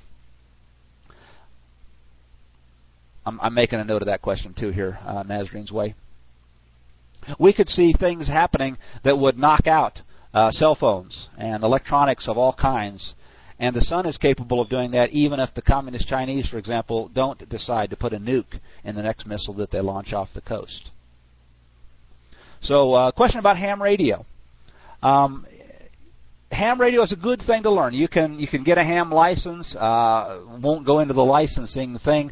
I'm, I'm making a note of that question, too, here, uh, Nazarene's Way. We could see things happening that would knock out uh, cell phones and electronics of all kinds. And the sun is capable of doing that even if the Communist Chinese, for example, don't decide to put a nuke in the next missile that they launch off the coast. So, uh, question about ham radio. Um, ham radio is a good thing to learn. You can you can get a ham license. Uh, won't go into the licensing thing.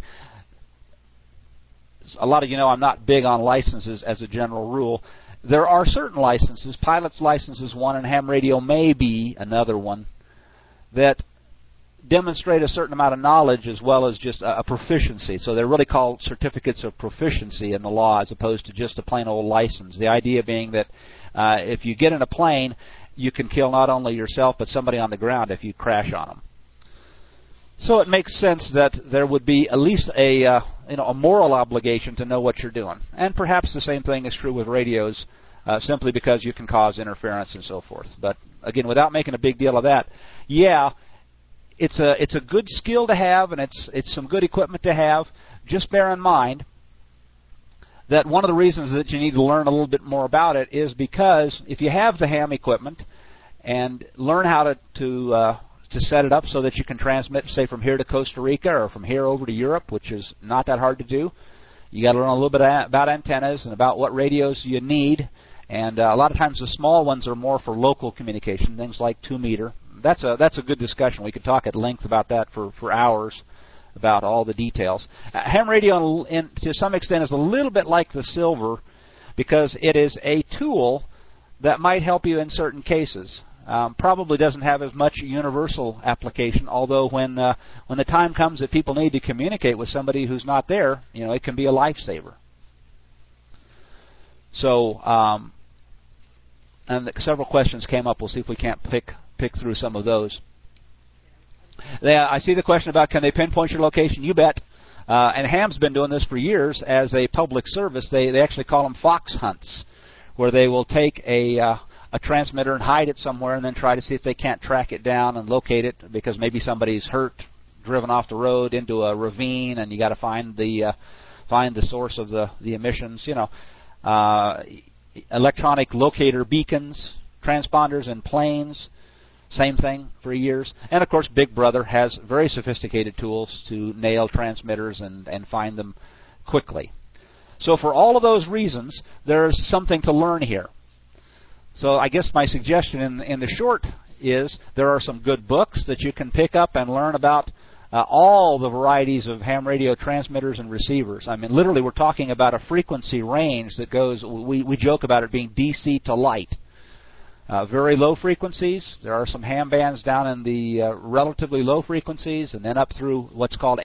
A lot of you know I'm not big on licenses as a general rule. There are certain licenses. Pilot's license is one, and ham radio may be another one, that demonstrate a certain amount of knowledge as well as just a, a proficiency. So they're really called certificates of proficiency in the law as opposed to just a plain old license. The idea being that uh, if you get in a plane, you can kill not only yourself but somebody on the ground if you crash on them. So it makes sense that there would be at least a uh, you know a moral obligation to know what you're doing. And perhaps the same thing is true with radios, uh, simply because you can cause interference and so forth. But again, without making a big deal of that, yeah, It's a it's a good skill to have, and it's it's some good equipment to have. Just bear in mind that one of the reasons that you need to learn a little bit more about it is because if you have the ham equipment and learn how to to uh, to set it up so that you can transmit, say, from here to Costa Rica or from here over to Europe, which is not that hard to do, you got to learn a little bit about antennas and about what radios you need And uh, a lot of times the small ones are more for local communication, things like two meter. That's a that's a good discussion. We could talk at length about that for, for hours, about all the details. Uh, ham radio, in, to some extent, is a little bit like the silver because it is a tool that might help you in certain cases. Um, probably doesn't have as much universal application, although when uh, when the time comes that people need to communicate with somebody who's not there, you know, it can be a lifesaver. So, um, and the, several questions came up. We'll see if we can't pick pick through some of those. They, I see the question about can they pinpoint your location? You bet. Uh, and Ham's been doing this for years as a public service. They they actually call them fox hunts, where they will take a uh, a transmitter and hide it somewhere and then try to see if they can't track it down and locate it because maybe somebody's hurt, driven off the road into a ravine, and you got to find the uh, find the source of the, the emissions. You know, uh, electronic locator beacons, transponders in planes, same thing for years. And of course, Big Brother has very sophisticated tools to nail transmitters and, and find them quickly. So for all of those reasons, there's something to learn here. So I guess my suggestion in, in the short is there are some good books that you can pick up and learn about uh, all the varieties of ham radio transmitters and receivers. I mean, literally, we're talking about a frequency range that goes, we, we joke about it being D C to light. Uh, very low frequencies. There are some ham bands down in the uh, relatively low frequencies, and then up through what's called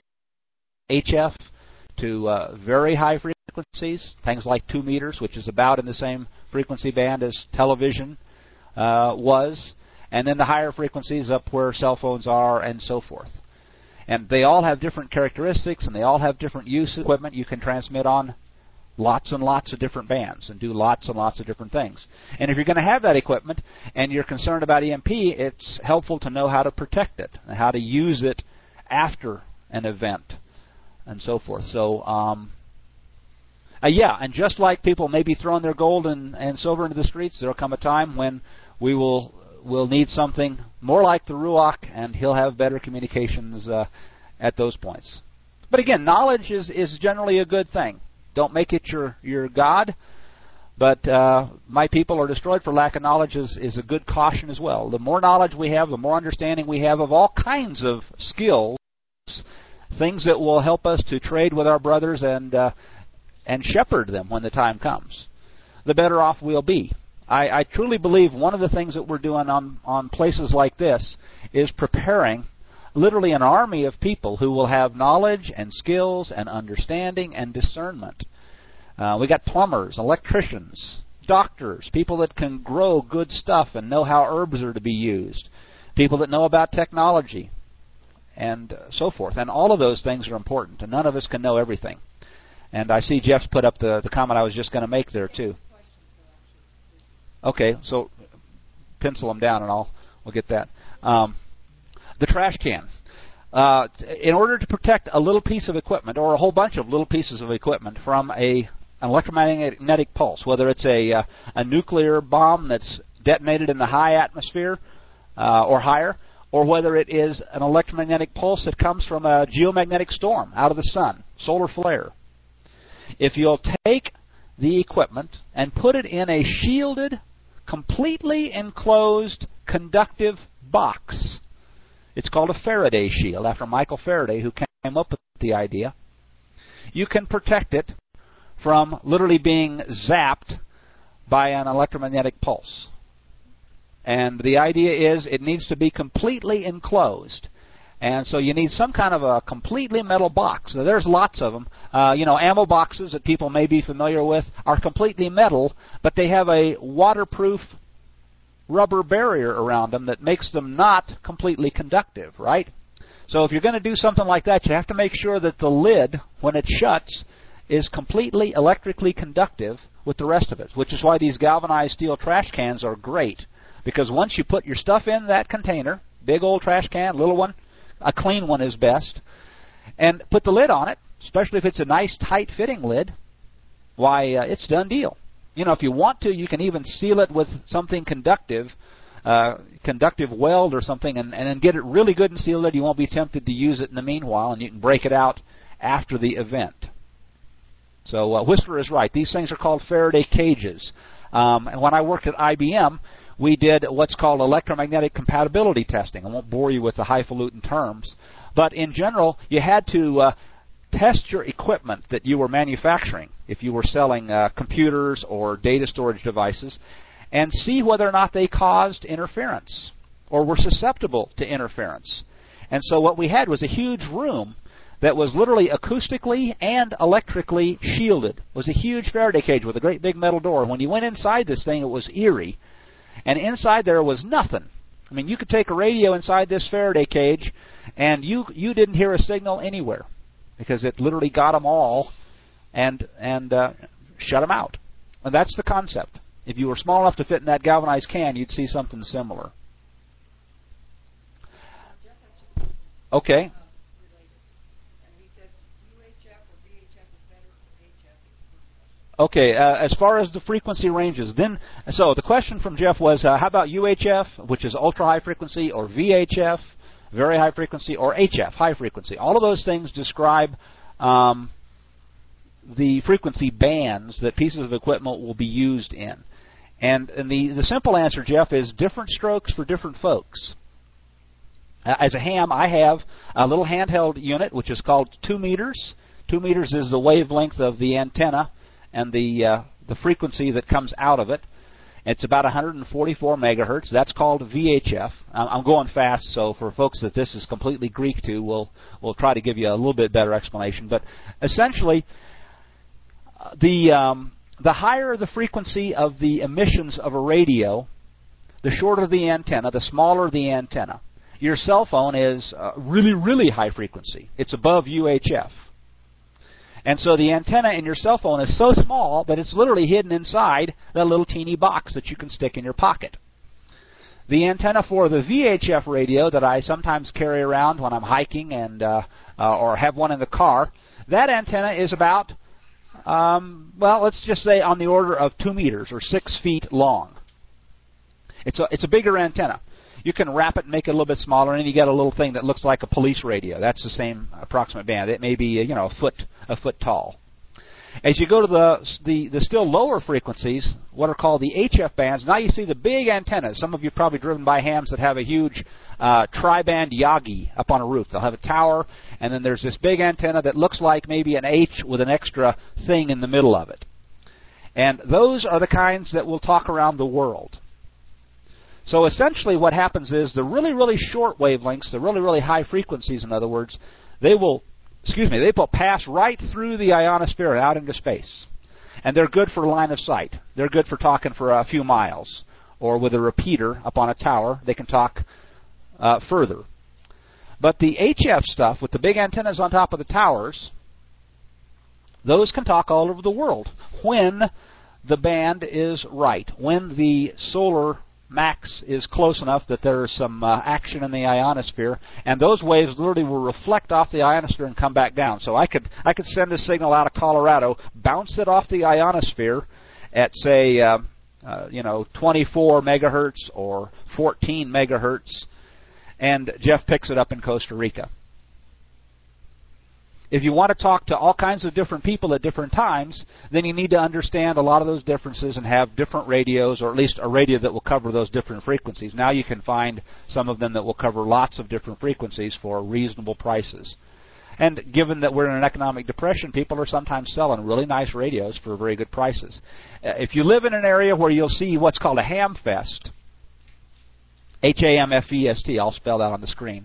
H F to uh, very high frequencies, things like two meters, which is about in the same frequency band as television uh, was, and then the higher frequencies up where cell phones are and so forth. And they all have different characteristics, and they all have different use of equipment. You can transmit on lots and lots of different bands and do lots and lots of different things. And if you're going to have that equipment and you're concerned about E M P, it's helpful to know how to protect it and how to use it after an event and so forth. So, um, uh, yeah, and just like people may be throwing their gold and, and silver into the streets, there will come a time when we will will need something more like the Ruach, and he'll have better communications uh, at those points. But again, knowledge is, is generally a good thing. Don't make it your, your God, but uh, my people are destroyed for lack of knowledge is, is a good caution as well. The more knowledge we have, the more understanding we have of all kinds of skills, things that will help us to trade with our brothers and uh, and shepherd them when the time comes, the better off we'll be. I, I truly believe one of the things that we're doing on, on places like this is preparing literally an army of people who will have knowledge and skills and understanding and discernment. Uh, we got plumbers, electricians, doctors, people that can grow good stuff and know how herbs are to be used, people that know about technology, and so forth. And all of those things are important, and none of us can know everything. And I see Jeff's put up the, the comment I was just going to make there, too. Okay, so pencil them down, and I'll we'll get that. Um, the trash can. Uh, in order to protect a little piece of equipment or a whole bunch of little pieces of equipment from a an electromagnetic pulse, whether it's a uh, a nuclear bomb that's detonated in the high atmosphere uh, or higher, or whether it is an electromagnetic pulse that comes from a geomagnetic storm out of the sun, solar flare. If you'll take the equipment and put it in a shielded, completely enclosed, conductive box, it's called a Faraday shield, after Michael Faraday, who came up with the idea, you can protect it from literally being zapped by an electromagnetic pulse. And the idea is it needs to be completely enclosed. And so you need some kind of a completely metal box. So there's lots of them. Uh, you know, ammo boxes that people may be familiar with are completely metal, but they have a waterproof rubber barrier around them that makes them not completely conductive, right? So if you're going to do something like that, you have to make sure that the lid, when it shuts, is completely electrically conductive with the rest of it, which is why these galvanized steel trash cans are great. Because once you put your stuff in that container, big old trash can, little one, a clean one is best, and put the lid on it, especially if it's a nice tight-fitting lid, why, uh, it's done deal. You know, if you want to, you can even seal it with something conductive, uh, conductive weld or something, and, and then get it really good and sealed it. You won't be tempted to use it in the meanwhile, and you can break it out after the event. So uh, Whisperer is right. These things are called Faraday cages. Um, and when I worked at I B M, we did what's called electromagnetic compatibility testing. I won't bore you with the highfalutin terms, but in general, you had to uh, test your equipment that you were manufacturing, if you were selling uh, computers or data storage devices, and see whether or not they caused interference or were susceptible to interference. And so what we had was a huge room that was literally acoustically and electrically shielded. It was a huge Faraday cage with a great big metal door. When you went inside this thing, it was eerie. And inside there was nothing. I mean, you could take a radio inside this Faraday cage, and you you didn't hear a signal anywhere, because it literally got them all and and uh, shut them out. And that's the concept. If you were small enough to fit in that galvanized can, you'd see something similar. Okay. Okay, uh, as far as the frequency ranges, then, so the question from Jeff was, uh, how about U H F, which is ultra-high frequency, or V H F, very high frequency, or H F, high frequency? All of those things describe um, the frequency bands that pieces of equipment will be used in. And, and the, the simple answer, Jeff, is different strokes for different folks. Uh, as a ham, I have a little handheld unit, which is called two meters. Two meters is the wavelength of the antenna and the uh, the frequency that comes out of it. It's about one hundred forty-four megahertz. That's called V H F. I'm going fast, so for folks that this is completely Greek to, we'll we'll try to give you a little bit better explanation. But essentially, the um, the higher the frequency of the emissions of a radio, the shorter the antenna, the smaller the antenna. Your cell phone is uh, really, really high frequency. It's above U H F. And so the antenna in your cell phone is so small that it's literally hidden inside that little teeny box that you can stick in your pocket. The antenna for the V H F radio that I sometimes carry around when I'm hiking and uh, uh, or have one in the car, that antenna is about, um, well, let's just say on the order of two meters or six feet long. It's a, it's a bigger antenna. You can wrap it and make it a little bit smaller, and then you get a little thing that looks like a police radio. That's the same approximate band. It may be, you know, a foot a foot tall. As you go to the the, the still lower frequencies, what are called the H F bands, now you see the big antennas. Some of you have probably driven by hams that have a huge uh, tri-band Yagi up on a roof. They'll have a tower, and then there's this big antenna that looks like maybe an H with an extra thing in the middle of it. And those are the kinds that will talk around the world. So essentially what happens is the really, really short wavelengths, the really, really high frequencies, in other words, they will, excuse me, they will pass right through the ionosphere and out into space. And they're good for line of sight. They're good for talking for a few miles. Or with a repeater up on a tower, they can talk uh, further. But the H F stuff, with the big antennas on top of the towers, those can talk all over the world when the band is right, when the solar max is close enough that there is some uh, action in the ionosphere, and those waves literally will reflect off the ionosphere and come back down. So I could I could send a signal out of Colorado, bounce it off the ionosphere at say uh, uh, you know twenty-four megahertz or fourteen megahertz, and Jeff picks it up in Costa Rica. If you want to talk to all kinds of different people at different times, then you need to understand a lot of those differences and have different radios, or at least a radio that will cover those different frequencies. Now you can find some of them that will cover lots of different frequencies for reasonable prices. And given that we're in an economic depression, people are sometimes selling really nice radios for very good prices. Uh, if you live in an area where you'll see what's called a ham fest, H A M F E S T, I'll spell that on the screen.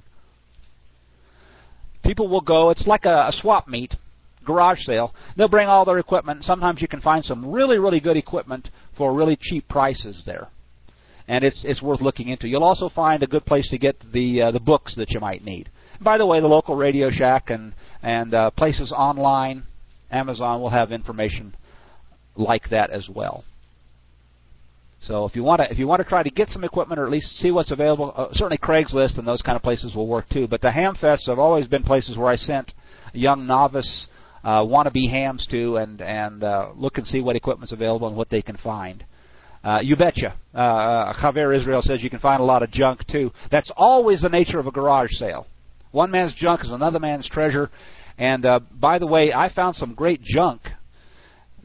People will go, it's like a, a swap meet, garage sale. They'll bring all their equipment. Sometimes you can find some really, really good equipment for really cheap prices there. And it's it's worth looking into. You'll also find a good place to get the uh, the books that you might need. By the way, the local Radio Shack and, and uh, places online, Amazon, will have information like that as well. So if you want to if you want to try to get some equipment or at least see what's available, uh, certainly Craigslist and those kind of places will work too. But the ham fests have always been places where I sent young novice uh, wannabe hams to and and uh, look and see what equipment's available and what they can find. Uh, you betcha. Uh, Javier Israel says you can find a lot of junk too. That's always the nature of a garage sale. One man's junk is another man's treasure. And uh, by the way, I found some great junk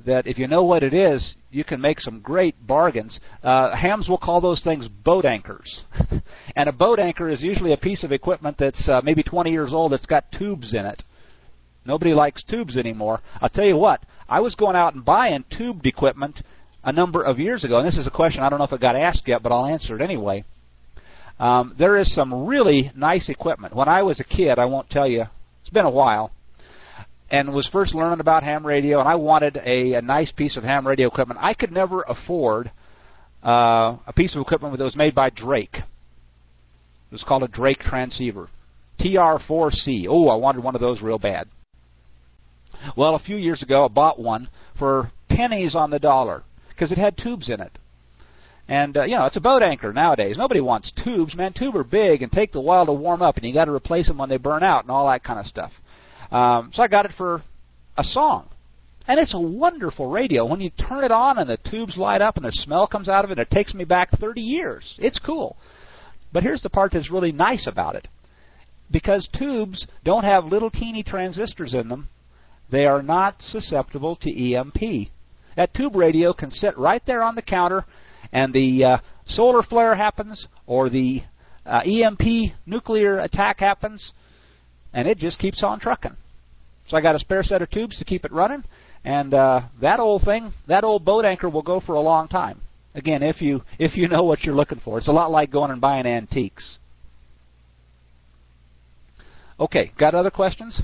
that if you know what it is, you can make some great bargains. Uh, hams will call those things boat anchors. And a boat anchor is usually a piece of equipment that's uh, maybe twenty years old that's got tubes in it. Nobody likes tubes anymore. I'll tell you what, I was going out and buying tubed equipment a number of years ago, and this is a question I don't know if it got asked yet, but I'll answer it anyway. Um, there is some really nice equipment. When I was a kid, I won't tell you, it's been a while, and was first learning about ham radio, and I wanted a, a nice piece of ham radio equipment. I could never afford uh, a piece of equipment that was made by Drake. It was called a Drake transceiver. T R four C. Oh, I wanted one of those real bad. Well, a few years ago, I bought one for pennies on the dollar because it had tubes in it. And, uh, you know, it's a boat anchor nowadays. Nobody wants tubes, man. Tubes are big and take the while to warm up, and you got to replace them when they burn out and all that kind of stuff. Um, so I got it for a song. And it's a wonderful radio. When you turn it on and the tubes light up and the smell comes out of it, it takes me back thirty years. It's cool. But here's the part that's really nice about it. Because tubes don't have little teeny transistors in them, they are not susceptible to E M P. That tube radio can sit right there on the counter, and the uh, solar flare happens, or the uh, E M P nuclear attack happens, and it just keeps on trucking. So I got a spare set of tubes to keep it running, and uh, that old thing, that old boat anchor will go for a long time. Again, if you if you know what you're looking for. It's a lot like going and buying antiques. Okay, got other questions?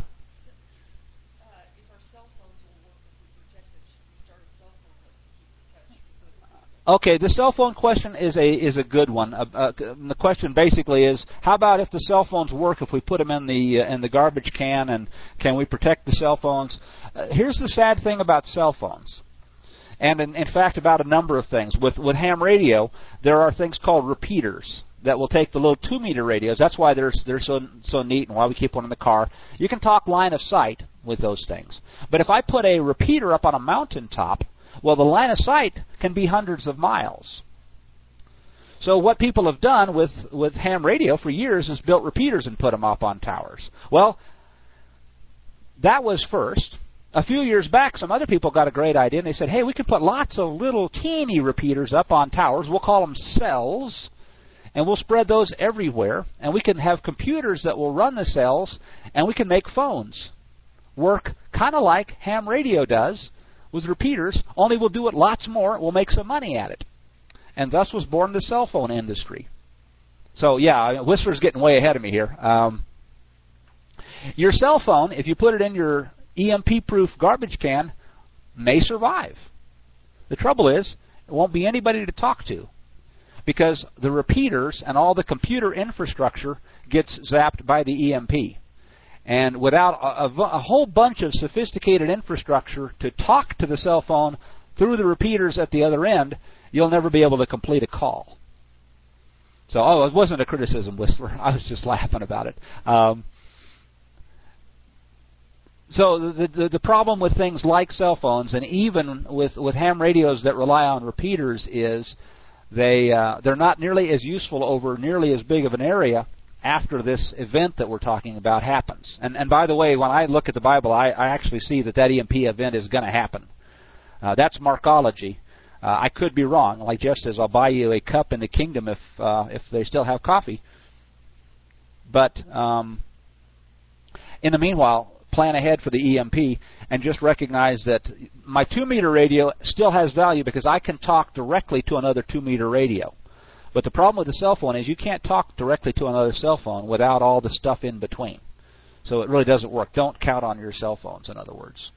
Okay, the cell phone question is a is a good one. Uh, uh, the question basically is, how about if the cell phones work if we put them in the uh, in the garbage can, and can we protect the cell phones? Uh, here's the sad thing about cell phones, and in, in fact about a number of things. With with ham radio, there are things called repeaters that will take the little two meter radios. That's why they're they're so so neat, and why we keep one in the car. You can talk line of sight with those things, but if I put a repeater up on a mountaintop, well, the line of sight can be hundreds of miles. So what people have done with, with ham radio for years is built repeaters and put them up on towers. Well, that was first. A few years back, some other people got a great idea, and they said, hey, we can put lots of little teeny repeaters up on towers. We'll call them cells, and we'll spread those everywhere, and we can have computers that will run the cells, and we can make phones work kind of like ham radio does, with repeaters, only we'll do it lots more, we'll make some money at it. And thus was born the cell phone industry. So, yeah, Whistler's getting way ahead of me here. Um, your cell phone, if you put it in your E M P-proof garbage can, may survive. The trouble is, it won't be anybody to talk to, because the repeaters and all the computer infrastructure gets zapped by the E M P. And without a, a, a whole bunch of sophisticated infrastructure to talk to the cell phone through the repeaters at the other end, you'll never be able to complete a call. So, oh, it wasn't a criticism, Whistler. I was just laughing about it. Um, so the, the the problem with things like cell phones, and even with, with ham radios that rely on repeaters, is they uh, they're not nearly as useful over nearly as big of an area after this event that we're talking about happens. And, and by the way, when I look at the Bible, I, I actually see that that E M P event is going to happen. Uh, that's Markology. Uh, I could be wrong. Like Jeff says, I'll buy you a cup in the kingdom if uh, if they still have coffee. But um, in the meanwhile, plan ahead for the E M P and just recognize that my two meter radio still has value because I can talk directly to another two meter radio. But the problem with the cell phone is you can't talk directly to another cell phone without all the stuff in between. So it really doesn't work. Don't count on your cell phones, in other words.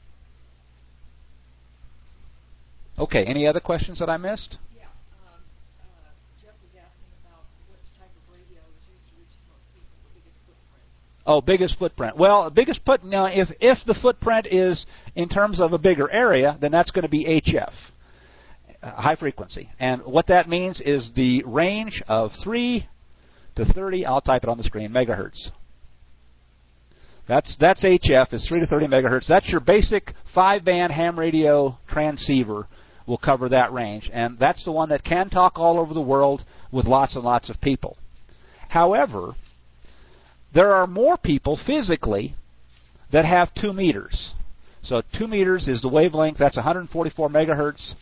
Okay, any other questions that I missed? Yeah. Um, uh, Jeff was asking about which type of radio is used to reach the most people, the biggest footprint. Oh, biggest footprint. Well, biggest put now if if the footprint is in terms of a bigger area, then that's going to be H F. High frequency. And what that means is the range of three to thirty, I'll type it on the screen, megahertz. That's that's H F, is three to thirty megahertz. That's your basic five-band ham radio transceiver will cover that range. And that's the one that can talk all over the world with lots and lots of people. However, there are more people physically that have two meters. So two meters is the wavelength. That's one hundred forty-four megahertz.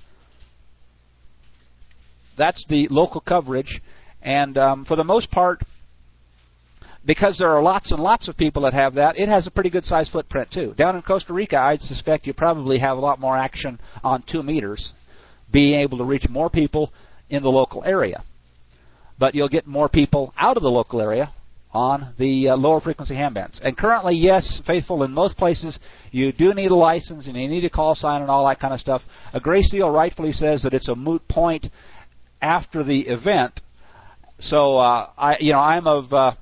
That's the local coverage. And um, for the most part, because there are lots and lots of people that have that, it has a pretty good size footprint too. Down in Costa Rica, I'd suspect you probably have a lot more action on two meters, being able to reach more people in the local area. But you'll get more people out of the local area on the uh, lower frequency ham bands. And currently, yes, Faithful, in most places, you do need a license and you need a call sign and all that kind of stuff. A Gray Seal rightfully says that it's a moot point after the event. So, uh, I, you know, I'm of, uh,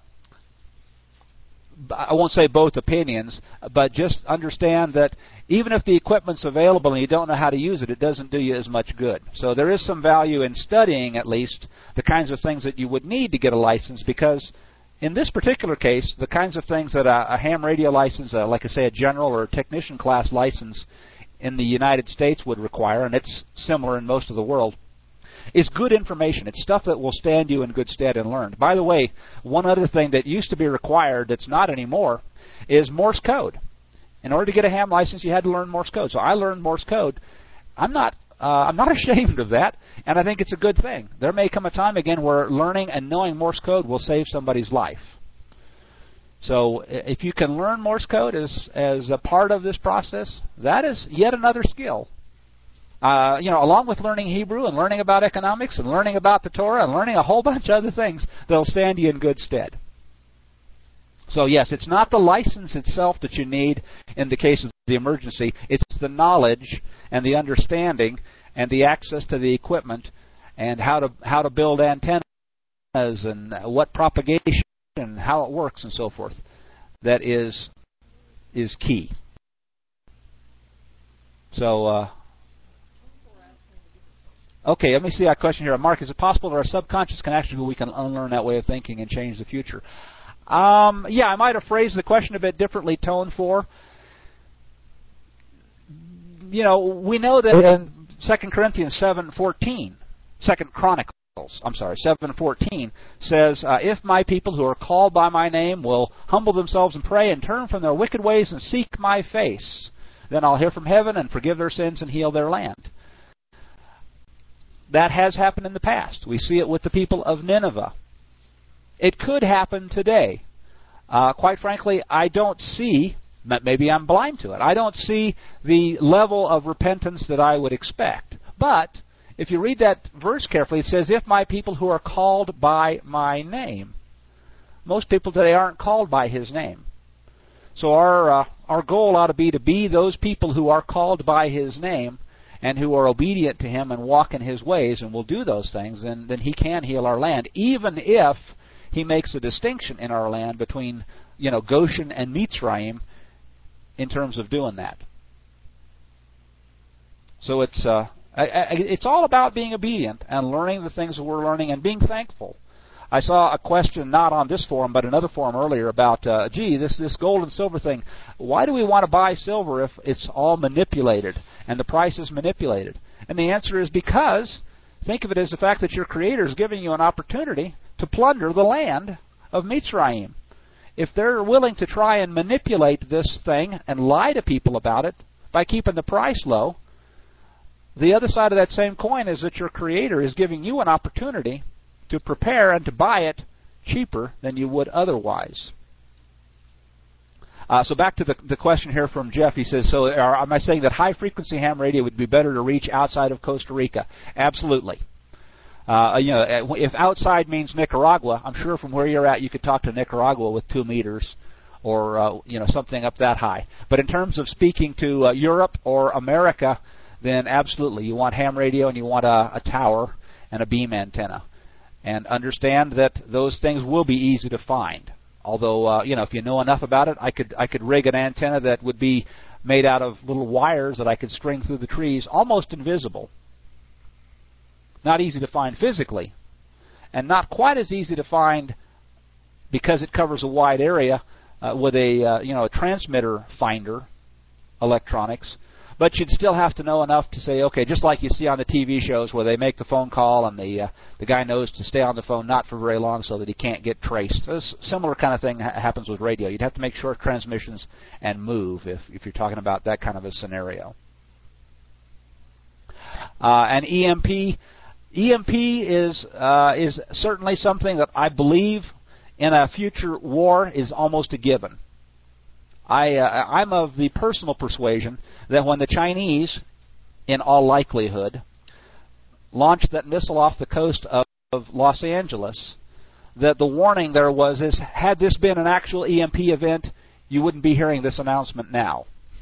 I won't say both opinions, but just understand that even if the equipment's available and you don't know how to use it, it doesn't do you as much good. So there is some value in studying, at least, the kinds of things that you would need to get a license, because in this particular case, the kinds of things that a, a ham radio license, uh, like I say, a general or a technician class license in the United States would require, and it's similar in most of the world, is good information. It's stuff that will stand you in good stead and learn. By the way, one other thing that used to be required that's not anymore is Morse code. In order to get a ham license, you had to learn Morse code. So I learned Morse code. I'm not uh, I'm not ashamed of that, and I think it's a good thing. There may come a time again where learning and knowing Morse code will save somebody's life. So if you can learn Morse code as as a part of this process, that is yet another skill. Uh, you know, along with learning Hebrew and learning about economics and learning about the Torah and learning a whole bunch of other things that'll stand you in good stead. So yes, it's not the license itself that you need in the case of the emergency. It's the knowledge and the understanding and the access to the equipment and how to how to build antennas and what propagation and how it works and so forth that is is key. So. Uh, Okay, let me see that question here. Mark, is it possible that our subconscious can actually, we can unlearn that way of thinking and change the future? Um, yeah, I might have phrased the question a bit differently, Tone four. You know, we know that in Second Corinthians seven fourteen, Second Chronicles, I'm sorry, seven fourteen says, uh, if my people who are called by my name will humble themselves and pray and turn from their wicked ways and seek my face, then I'll hear from heaven and forgive their sins and heal their land. That has happened in the past. We see it with the people of Nineveh. It could happen today. Uh, quite frankly, I don't see, maybe I'm blind to it, I don't see the level of repentance that I would expect. But if you read that verse carefully, it says, if my people who are called by my name. Most people today aren't called by his name. So our, uh, our goal ought to be to be those people who are called by his name and who are obedient to him and walk in his ways and will do those things, then, then he can heal our land, even if he makes a distinction in our land between, you know, Goshen and Mitzrayim in terms of doing that. So it's uh, I, I, it's all about being obedient and learning the things that we're learning and being thankful. I saw a question not on this forum but another forum earlier about, uh, gee, this, this gold and silver thing, why do we want to buy silver if it's all manipulated and the price is manipulated? And the answer is because, think of it as the fact that your Creator is giving you an opportunity to plunder the land of Mitzrayim. If they're willing to try and manipulate this thing and lie to people about it by keeping the price low, the other side of that same coin is that your Creator is giving you an opportunity to prepare and to buy it cheaper than you would otherwise. Uh, so back to the, the question here from Jeff. He says, so are, am I saying that high-frequency ham radio would be better to reach outside of Costa Rica? Absolutely. Uh, you know, if outside means Nicaragua, I'm sure from where you're at you could talk to Nicaragua with two meters or uh, you know, something up that high. But in terms of speaking to uh, Europe or America, then absolutely. You want ham radio and you want a, a tower and a beam antenna. And understand that those things will be easy to find. Although, uh, you know, if you know enough about it, I could I could rig an antenna that would be made out of little wires that I could string through the trees, almost invisible. Not easy to find physically, and not quite as easy to find because it covers a wide area uh, with a uh, you know a transmitter finder, electronics. But you'd still have to know enough to say, okay, just like you see on the T V shows where they make the phone call and the uh, the guy knows to stay on the phone not for very long so that he can't get traced. A similar kind of thing ha- happens with radio. You'd have to make short transmissions and move if, if you're talking about that kind of a scenario. Uh, and E M P, E M P is uh, is certainly something that I believe in a future war is almost a given. I, uh, I'm of the personal persuasion that when the Chinese, in all likelihood, launched that missile off the coast of, of Los Angeles, that the warning there was is, had this been an actual E M P event, you wouldn't be hearing this announcement now.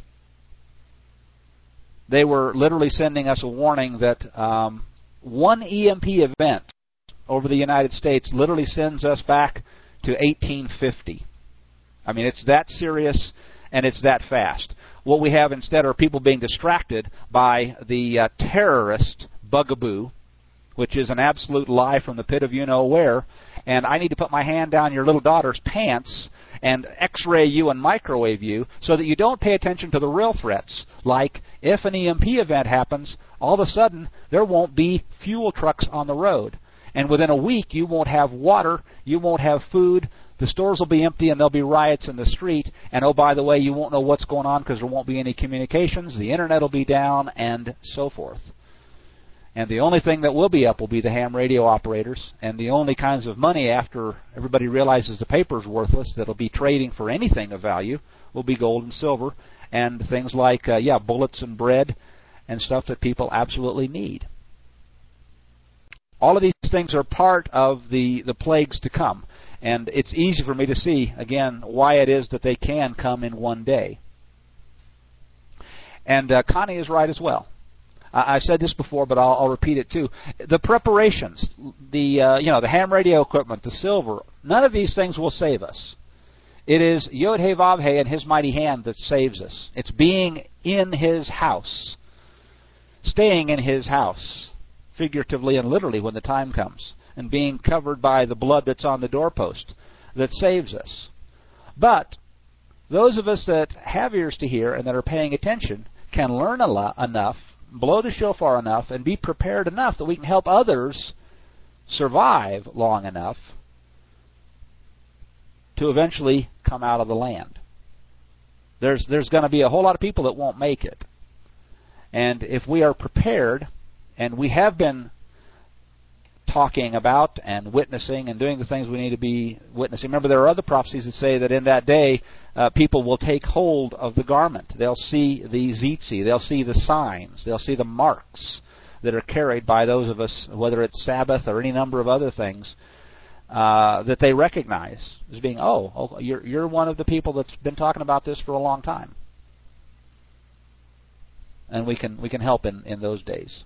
They were literally sending us a warning that um, one E M P event over the United States literally sends us back to eighteen fifty. I mean, it's that serious and it's that fast. What we have instead are people being distracted by the uh, terrorist bugaboo, which is an absolute lie from the pit of you-know-where, and I need to put my hand down your little daughter's pants and X-ray you and microwave you so that you don't pay attention to the real threats, like if an E M P event happens, all of a sudden there won't be fuel trucks on the road. And within a week, you won't have water, you won't have food, the stores will be empty and there'll be riots in the street. And oh, by the way, you won't know what's going on because there won't be any communications, the internet will be down, and so forth. And the only thing that will be up will be the ham radio operators, and the only kinds of money after everybody realizes the paper's worthless that'll be trading for anything of value will be gold and silver, and things like, uh, yeah, bullets and bread and stuff that people absolutely need. All of these things are part of the, the plagues to come. And it's easy for me to see, again, why it is that they can come in one day. And uh, Connie is right as well. I, I've said this before, but I'll, I'll repeat it too. The preparations, the uh, you know, the ham radio equipment, the silver, none of these things will save us. It is Yod-Heh-Vav-Heh and His mighty hand that saves us. It's being in His house, staying in His house, figuratively and literally when the time comes, and being covered by the blood that's on the doorpost that saves us. But those of us that have ears to hear and that are paying attention can learn a lot, enough, blow the shofar enough, and be prepared enough that we can help others survive long enough to eventually come out of the land. There's, there's going to be a whole lot of people that won't make it. And if we are prepared, and we have been talking about and witnessing and doing the things we need to be witnessing. Remember, there are other prophecies that say that in that day, uh, people will take hold of the garment. They'll see the zitzi. They'll see the signs. They'll see the marks that are carried by those of us, whether it's Sabbath or any number of other things, uh, that they recognize as being, oh, oh you're, you're one of the people that's been talking about this for a long time. And we can we can help in, in those days.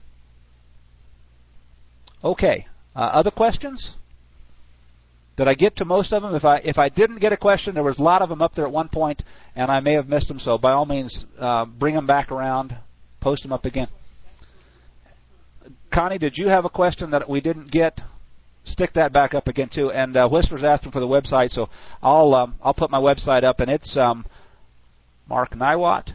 Okay. Uh, other questions? Did I get to most of them? If I if I didn't get a question, there was a lot of them up there at one point, and I may have missed them. So by all means, uh, bring them back around, post them up again. Connie, did you have a question that we didn't get? Stick that back up again too. And uh, Whisper's asking for the website, so I'll um, I'll put my website up, and it's um, mark niwat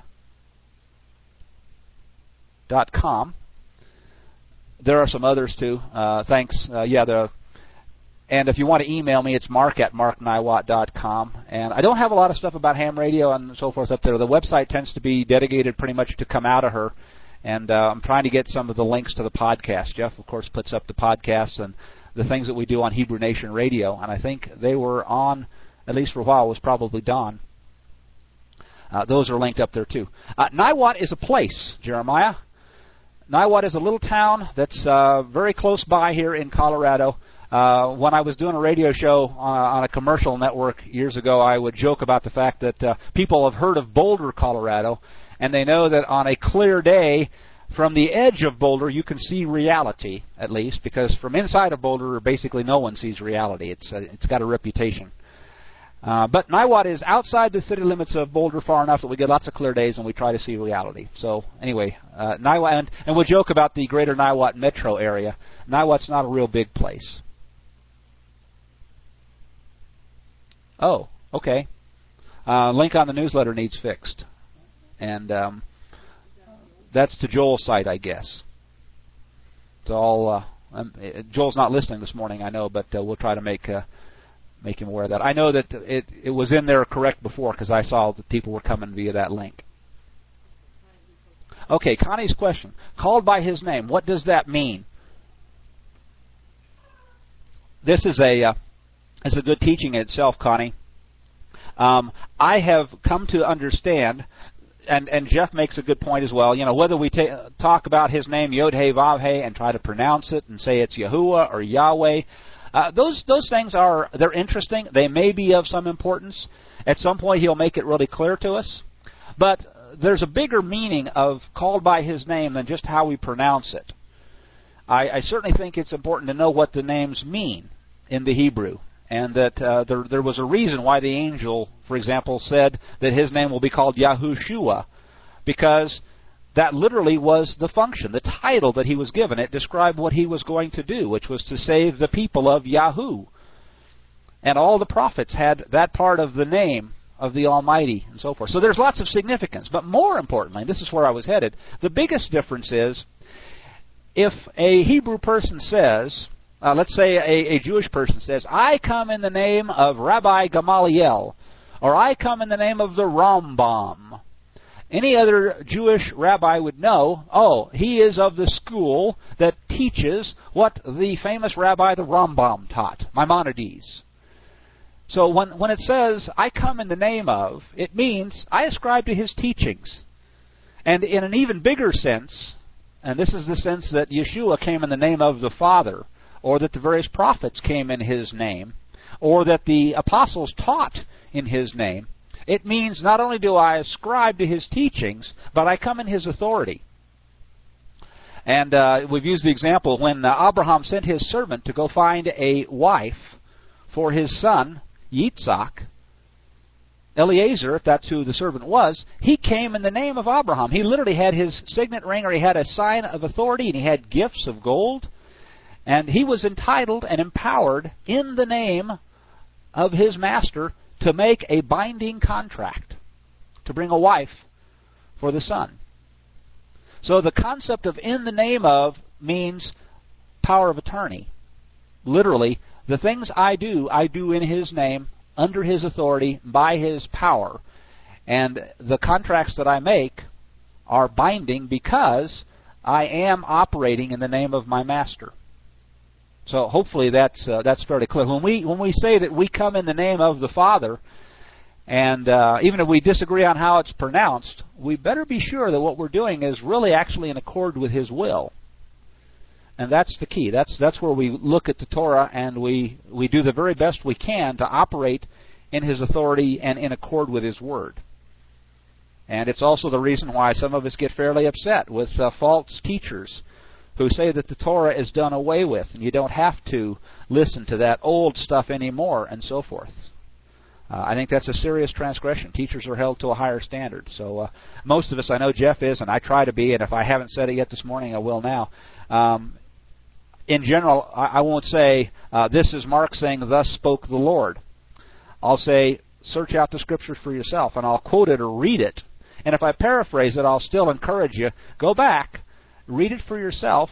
dot com. There are some others too. Uh, thanks. Uh, yeah, the, and if you want to email me, it's mark at mark niwat dot com. And I don't have a lot of stuff about ham radio and so forth up there. The website tends to be dedicated pretty much to come out of her. And uh, I'm trying to get some of the links to the podcast. Jeff, of course, puts up the podcasts and the things that we do on Hebrew Nation Radio. And I think they were on, at least for a while, was probably Don. Uh, those are linked up there too. Uh, Niwat is a place, Jeremiah. Niwat is a little town that's uh, very close by here in Colorado. Uh, when I was doing a radio show on, on a commercial network years ago, I would joke about the fact that uh, people have heard of Boulder, Colorado, and they know that on a clear day, from the edge of Boulder, you can see reality, at least, because from inside of Boulder, basically no one sees reality. It's uh, it's got a reputation. Uh, but Niwat is outside the city limits of Boulder far enough that we get lots of clear days and we try to see reality. So anyway, uh, Niwat, and, and we'll joke about the greater Niwat metro area. Niwat's not a real big place. Oh, okay. Uh, link on the newsletter needs fixed. And um, that's to Joel's site, I guess. So I'll, uh, um, Joel's not listening this morning, I know, but uh, we'll try to make uh, make him aware of that. I know that it it was in there correct before because I saw that people were coming via that link. Okay, Connie's question. Called by his name, what does that mean? This is a uh, is a good teaching in itself, Connie. Um, I have come to understand, and, and Jeff makes a good point as well, you know, whether we ta- talk about his name, Yod-Heh, Vav-Heh, and try to pronounce it and say it's Yahuwah or Yahweh, uh, those those things are, they're interesting. They may be of some importance. At some point he'll make it really clear to us. But there's a bigger meaning of called by his name than just how we pronounce it. I, I certainly think it's important to know what the names mean in the Hebrew. And that uh, there, there was a reason why the angel, for example, said that his name will be called Yahushua, because that literally was the function, the title that he was given. It described what he was going to do, which was to save the people of Yahu. And all the prophets had that part of the name of the Almighty and so forth. So there's lots of significance. But more importantly, and this is where I was headed, the biggest difference is if a Hebrew person says, Uh, let's say a, a Jewish person says, I come in the name of Rabbi Gamaliel, or I come in the name of the Rambam. Any other Jewish rabbi would know, oh, he is of the school that teaches what the famous rabbi, the Rambam, taught, Maimonides. So when, when it says, I come in the name of, it means I ascribe to his teachings. And in an even bigger sense, and this is the sense that Yeshua came in the name of the Father, or that the various prophets came in his name, or that the apostles taught in his name, it means not only do I ascribe to his teachings, but I come in his authority. And uh, we've used the example when uh, Abraham sent his servant to go find a wife for his son, Yitzhak, Eliezer, if that's who the servant was, he came in the name of Abraham. He literally had his signet ring, or he had a sign of authority, and he had gifts of gold. And he was entitled and empowered in the name of his master to make a binding contract, to bring a wife for the son. So the concept of in the name of means power of attorney. Literally, the things I do, I do in his name, under his authority, by his power. And the contracts that I make are binding because I am operating in the name of my master. So hopefully that's uh, that's fairly clear. When we when we say that we come in the name of the Father, and uh, even if we disagree on how it's pronounced, we better be sure that what we're doing is really actually in accord with His will. And that's the key. That's that's where we look at the Torah and we, we do the very best we can to operate in His authority and in accord with His Word. And it's also the reason why some of us get fairly upset with uh, false teachers who say that the Torah is done away with and you don't have to listen to that old stuff anymore and so forth. Uh, I think that's a serious transgression. Teachers are held to a higher standard. So uh, most of us, I know Jeff is, and I try to be, and if I haven't said it yet this morning, I will now. Um, in general, I, I won't say, uh, this is Mark saying, thus spoke the Lord. I'll say, search out the Scriptures for yourself, and I'll quote it or read it. And if I paraphrase it, I'll still encourage you, go back, read it for yourself.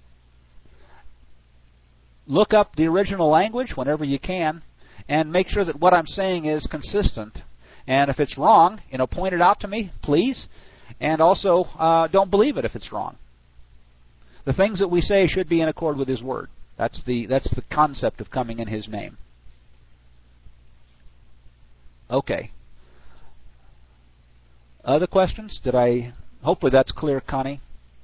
Look up the original language whenever you can, and make sure that what I'm saying is consistent. And if it's wrong, you know, point it out to me, please. And also, uh, don't believe it if it's wrong. The things that we say should be in accord with His Word. That's the that's the concept of coming in His name. Okay. Other questions? Did I? Hopefully that's clear, Connie.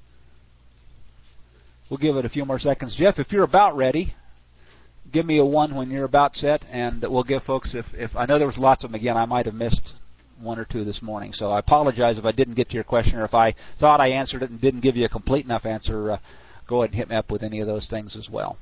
We'll give it a few more seconds. Jeff, if you're about ready, give me a one when you're about set, and we'll give folks, if, if I know there was lots of them again, I might have missed one or two this morning. So I apologize if I didn't get to your question, or if I thought I answered it and didn't give you a complete enough answer. Uh, go ahead and hit me up with any of those things as well.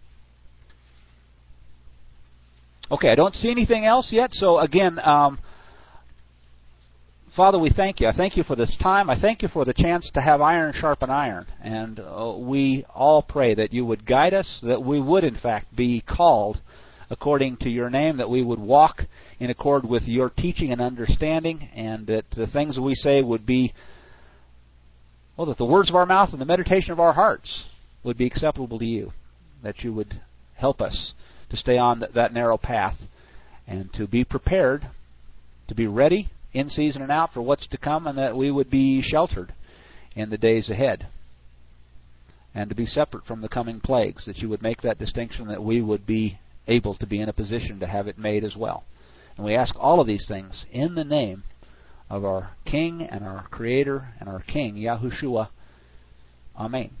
Okay, I don't see anything else yet. So again, um, Father, we thank you. I thank you for this time. I thank you for the chance to have iron sharpen iron. And uh, we all pray that you would guide us, that we would, in fact, be called according to your name, that we would walk in accord with your teaching and understanding, and that the things we say would be Oh, that the words of our mouth and the meditation of our hearts would be acceptable to you, that you would help us to stay on that, that narrow path and to be prepared, to be ready in season and out for what's to come, and that we would be sheltered in the days ahead and to be separate from the coming plagues, that you would make that distinction, that we would be able to be in a position to have it made as well. And we ask all of these things in the name of our King and our Creator and our King, Yahushua. Amen.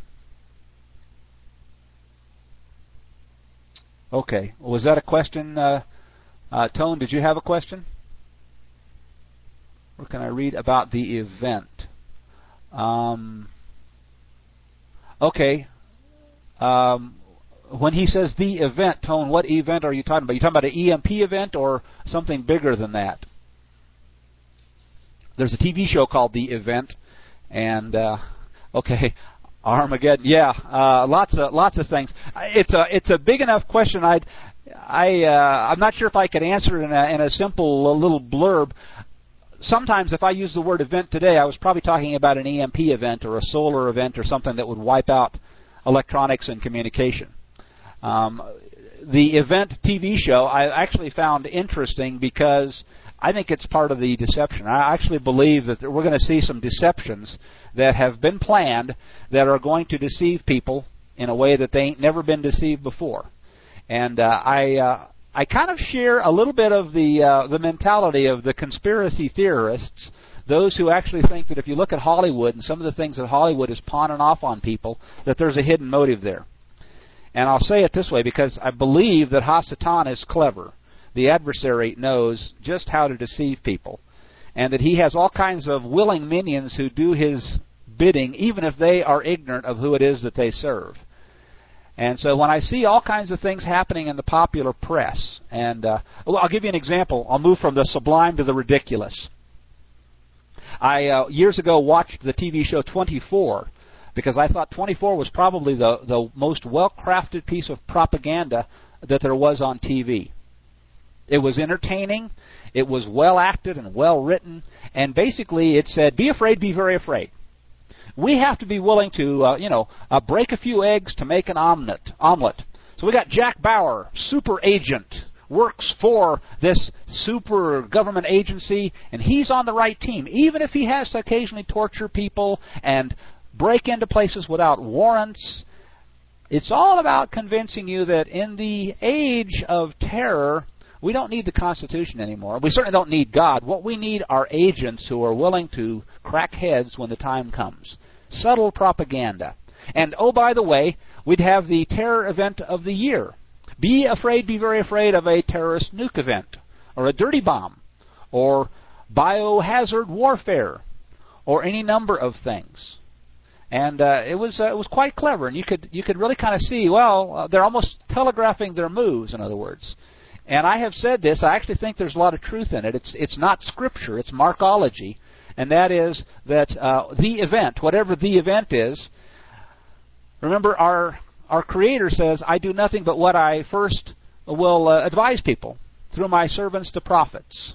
Okay. Was that a question? Uh, uh, Tone, did you have a question? Or can I read about the event? Um, okay. Um, when he says the event, Tone, what event are you talking about? Are you talking about an E M P event or something bigger than that? There's a T V show called The Event, and uh, okay, Armageddon. Yeah, uh, lots of lots of things. It's a it's a big enough question. I'd I uh, I'm not sure if I could answer it in a, in a simple little blurb. Sometimes if I use the word event today, I was probably talking about an E M P event or a solar event or something that would wipe out electronics and communication. Um, the Event T V show I actually found interesting because I think it's part of the deception. I actually believe that we're going to see some deceptions that have been planned that are going to deceive people in a way that they ain't never been deceived before. And uh, I uh, I kind of share a little bit of the uh, the mentality of the conspiracy theorists, those who actually think that if you look at Hollywood and some of the things that Hollywood is pawning off on people, that there's a hidden motive there. And I'll say it this way because I believe that Hasatan is clever. The adversary knows just how to deceive people, and that he has all kinds of willing minions who do his bidding, even if they are ignorant of who it is that they serve. And so when I see all kinds of things happening in the popular press, and uh, well, I'll give you an example. I'll move from the sublime to the ridiculous. I uh, years ago watched the T V show twenty-four because I thought twenty-four was probably the, the most well-crafted piece of propaganda that there was on T V. It was entertaining, it was well-acted and well-written, and basically it said, be afraid, be very afraid. We have to be willing to, uh, you know, uh, break a few eggs to make an omelet. omelet. So we got Jack Bauer, super agent, works for this super government agency, and he's on the right team, even if he has to occasionally torture people and break into places without warrants. It's all about convincing you that in the age of terror, we don't need the Constitution anymore. We certainly don't need God. What we need are agents who are willing to crack heads when the time comes. Subtle propaganda. And, oh, by the way, we'd have the terror event of the year. Be afraid, be very afraid of a terrorist nuke event, or a dirty bomb, or biohazard warfare, or any number of things. And uh, it was uh, it was quite clever, and you could you could really kind of see, well, uh, they're almost telegraphing their moves, in other words. And I have said this, I actually think there's a lot of truth in it. It's it's not Scripture, it's Markology. And that is that uh, the event, whatever the event is, remember our our Creator says, I do nothing but what I first will uh, advise people through my servants the prophets.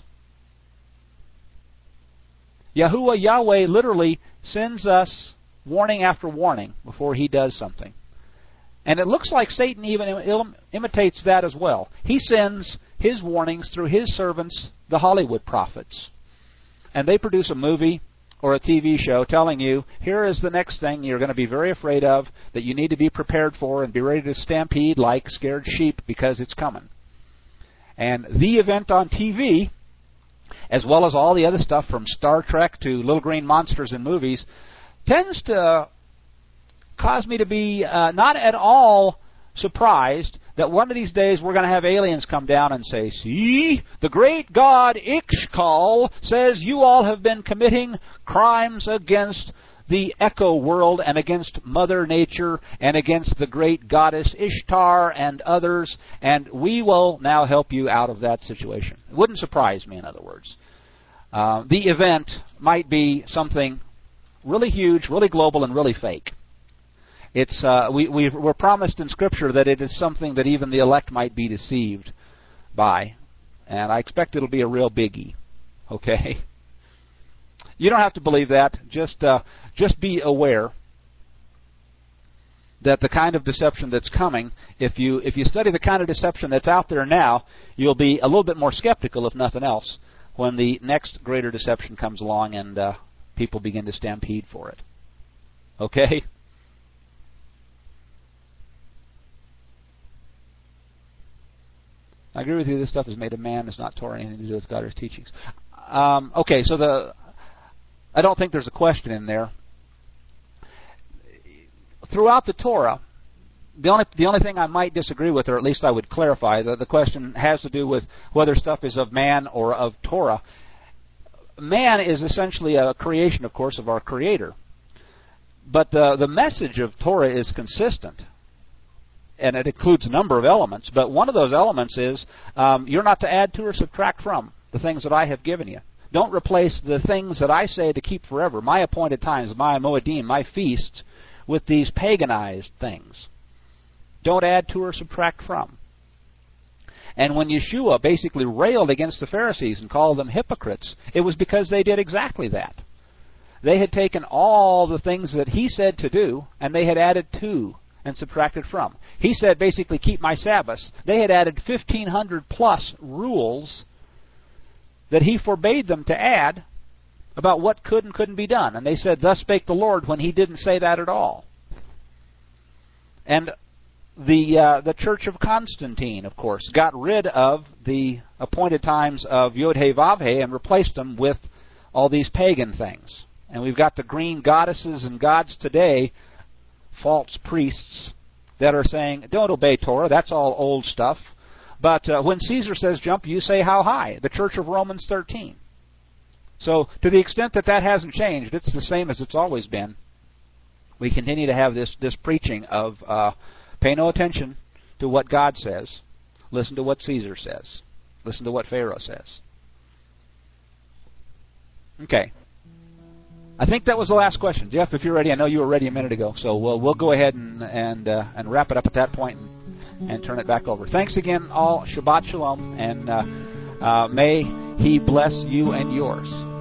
Yahuwah, Yahweh, literally sends us warning after warning before He does something. And it looks like Satan even im- imitates that as well. He sends his warnings through his servants, the Hollywood prophets. And they produce a movie or a T V show telling you, here is the next thing you're going to be very afraid of, that you need to be prepared for and be ready to stampede like scared sheep because it's coming. And the event on T V, as well as all the other stuff from Star Trek to Little Green Monsters in movies, tends to cause me to be uh, not at all surprised that one of these days we're going to have aliens come down and say, see, the great god Ixchel says you all have been committing crimes against the echo world and against Mother Nature and against the great goddess Ishtar and others, and we will now help you out of that situation. It wouldn't surprise me, in other words. Uh, the event might be something really huge, really global, and really fake. It's uh, we we we're promised in Scripture that it is something that even the elect might be deceived by, and I expect it'll be a real biggie. Okay. You don't have to believe that. Just uh, just be aware that the kind of deception that's coming, if you if you study the kind of deception that's out there now, you'll be a little bit more skeptical, if nothing else, when the next greater deception comes along and uh, people begin to stampede for it. Okay? I agree with you. This stuff is made of man. It's not Torah, anything to do with God or His teachings. Um, okay, so the I don't think there's a question in there. Throughout the Torah, the only the only thing I might disagree with, or at least I would clarify, the, the question has to do with whether stuff is of man or of Torah. Man is essentially a creation, of course, of our Creator. But the, the message of Torah is consistent. And it includes a number of elements, but one of those elements is um, you're not to add to or subtract from the things that I have given you. Don't replace the things that I say to keep forever, my appointed times, my Moedim, my feasts, with these paganized things. Don't add to or subtract from. And when Yeshua basically railed against the Pharisees and called them hypocrites, it was because they did exactly that. They had taken all the things that He said to do, and they had added to and subtracted from. He said basically keep my Sabbaths. They had added fifteen hundred plus rules that He forbade them to add about what could and couldn't be done. And they said, thus spake the Lord, when He didn't say that at all. And the uh, the Church of Constantine, of course, got rid of the appointed times of Yod-Heh Vav-Heh and replaced them with all these pagan things. And we've got the green goddesses and gods today, false priests, that are saying, don't obey Torah, that's all old stuff. But uh, when Caesar says jump, you say how high? The Church of Romans thirteen. So to the extent that that hasn't changed, it's the same as it's always been. We continue to have this, this preaching of uh, pay no attention to what God says. Listen to what Caesar says. Listen to what Pharaoh says. Okay. I think that was the last question. Jeff, if you're ready, I know you were ready a minute ago, so we'll, we'll go ahead and and, uh, and wrap it up at that point and, and turn it back over. Thanks again, all. Shabbat Shalom, and uh, uh, may He bless you and yours.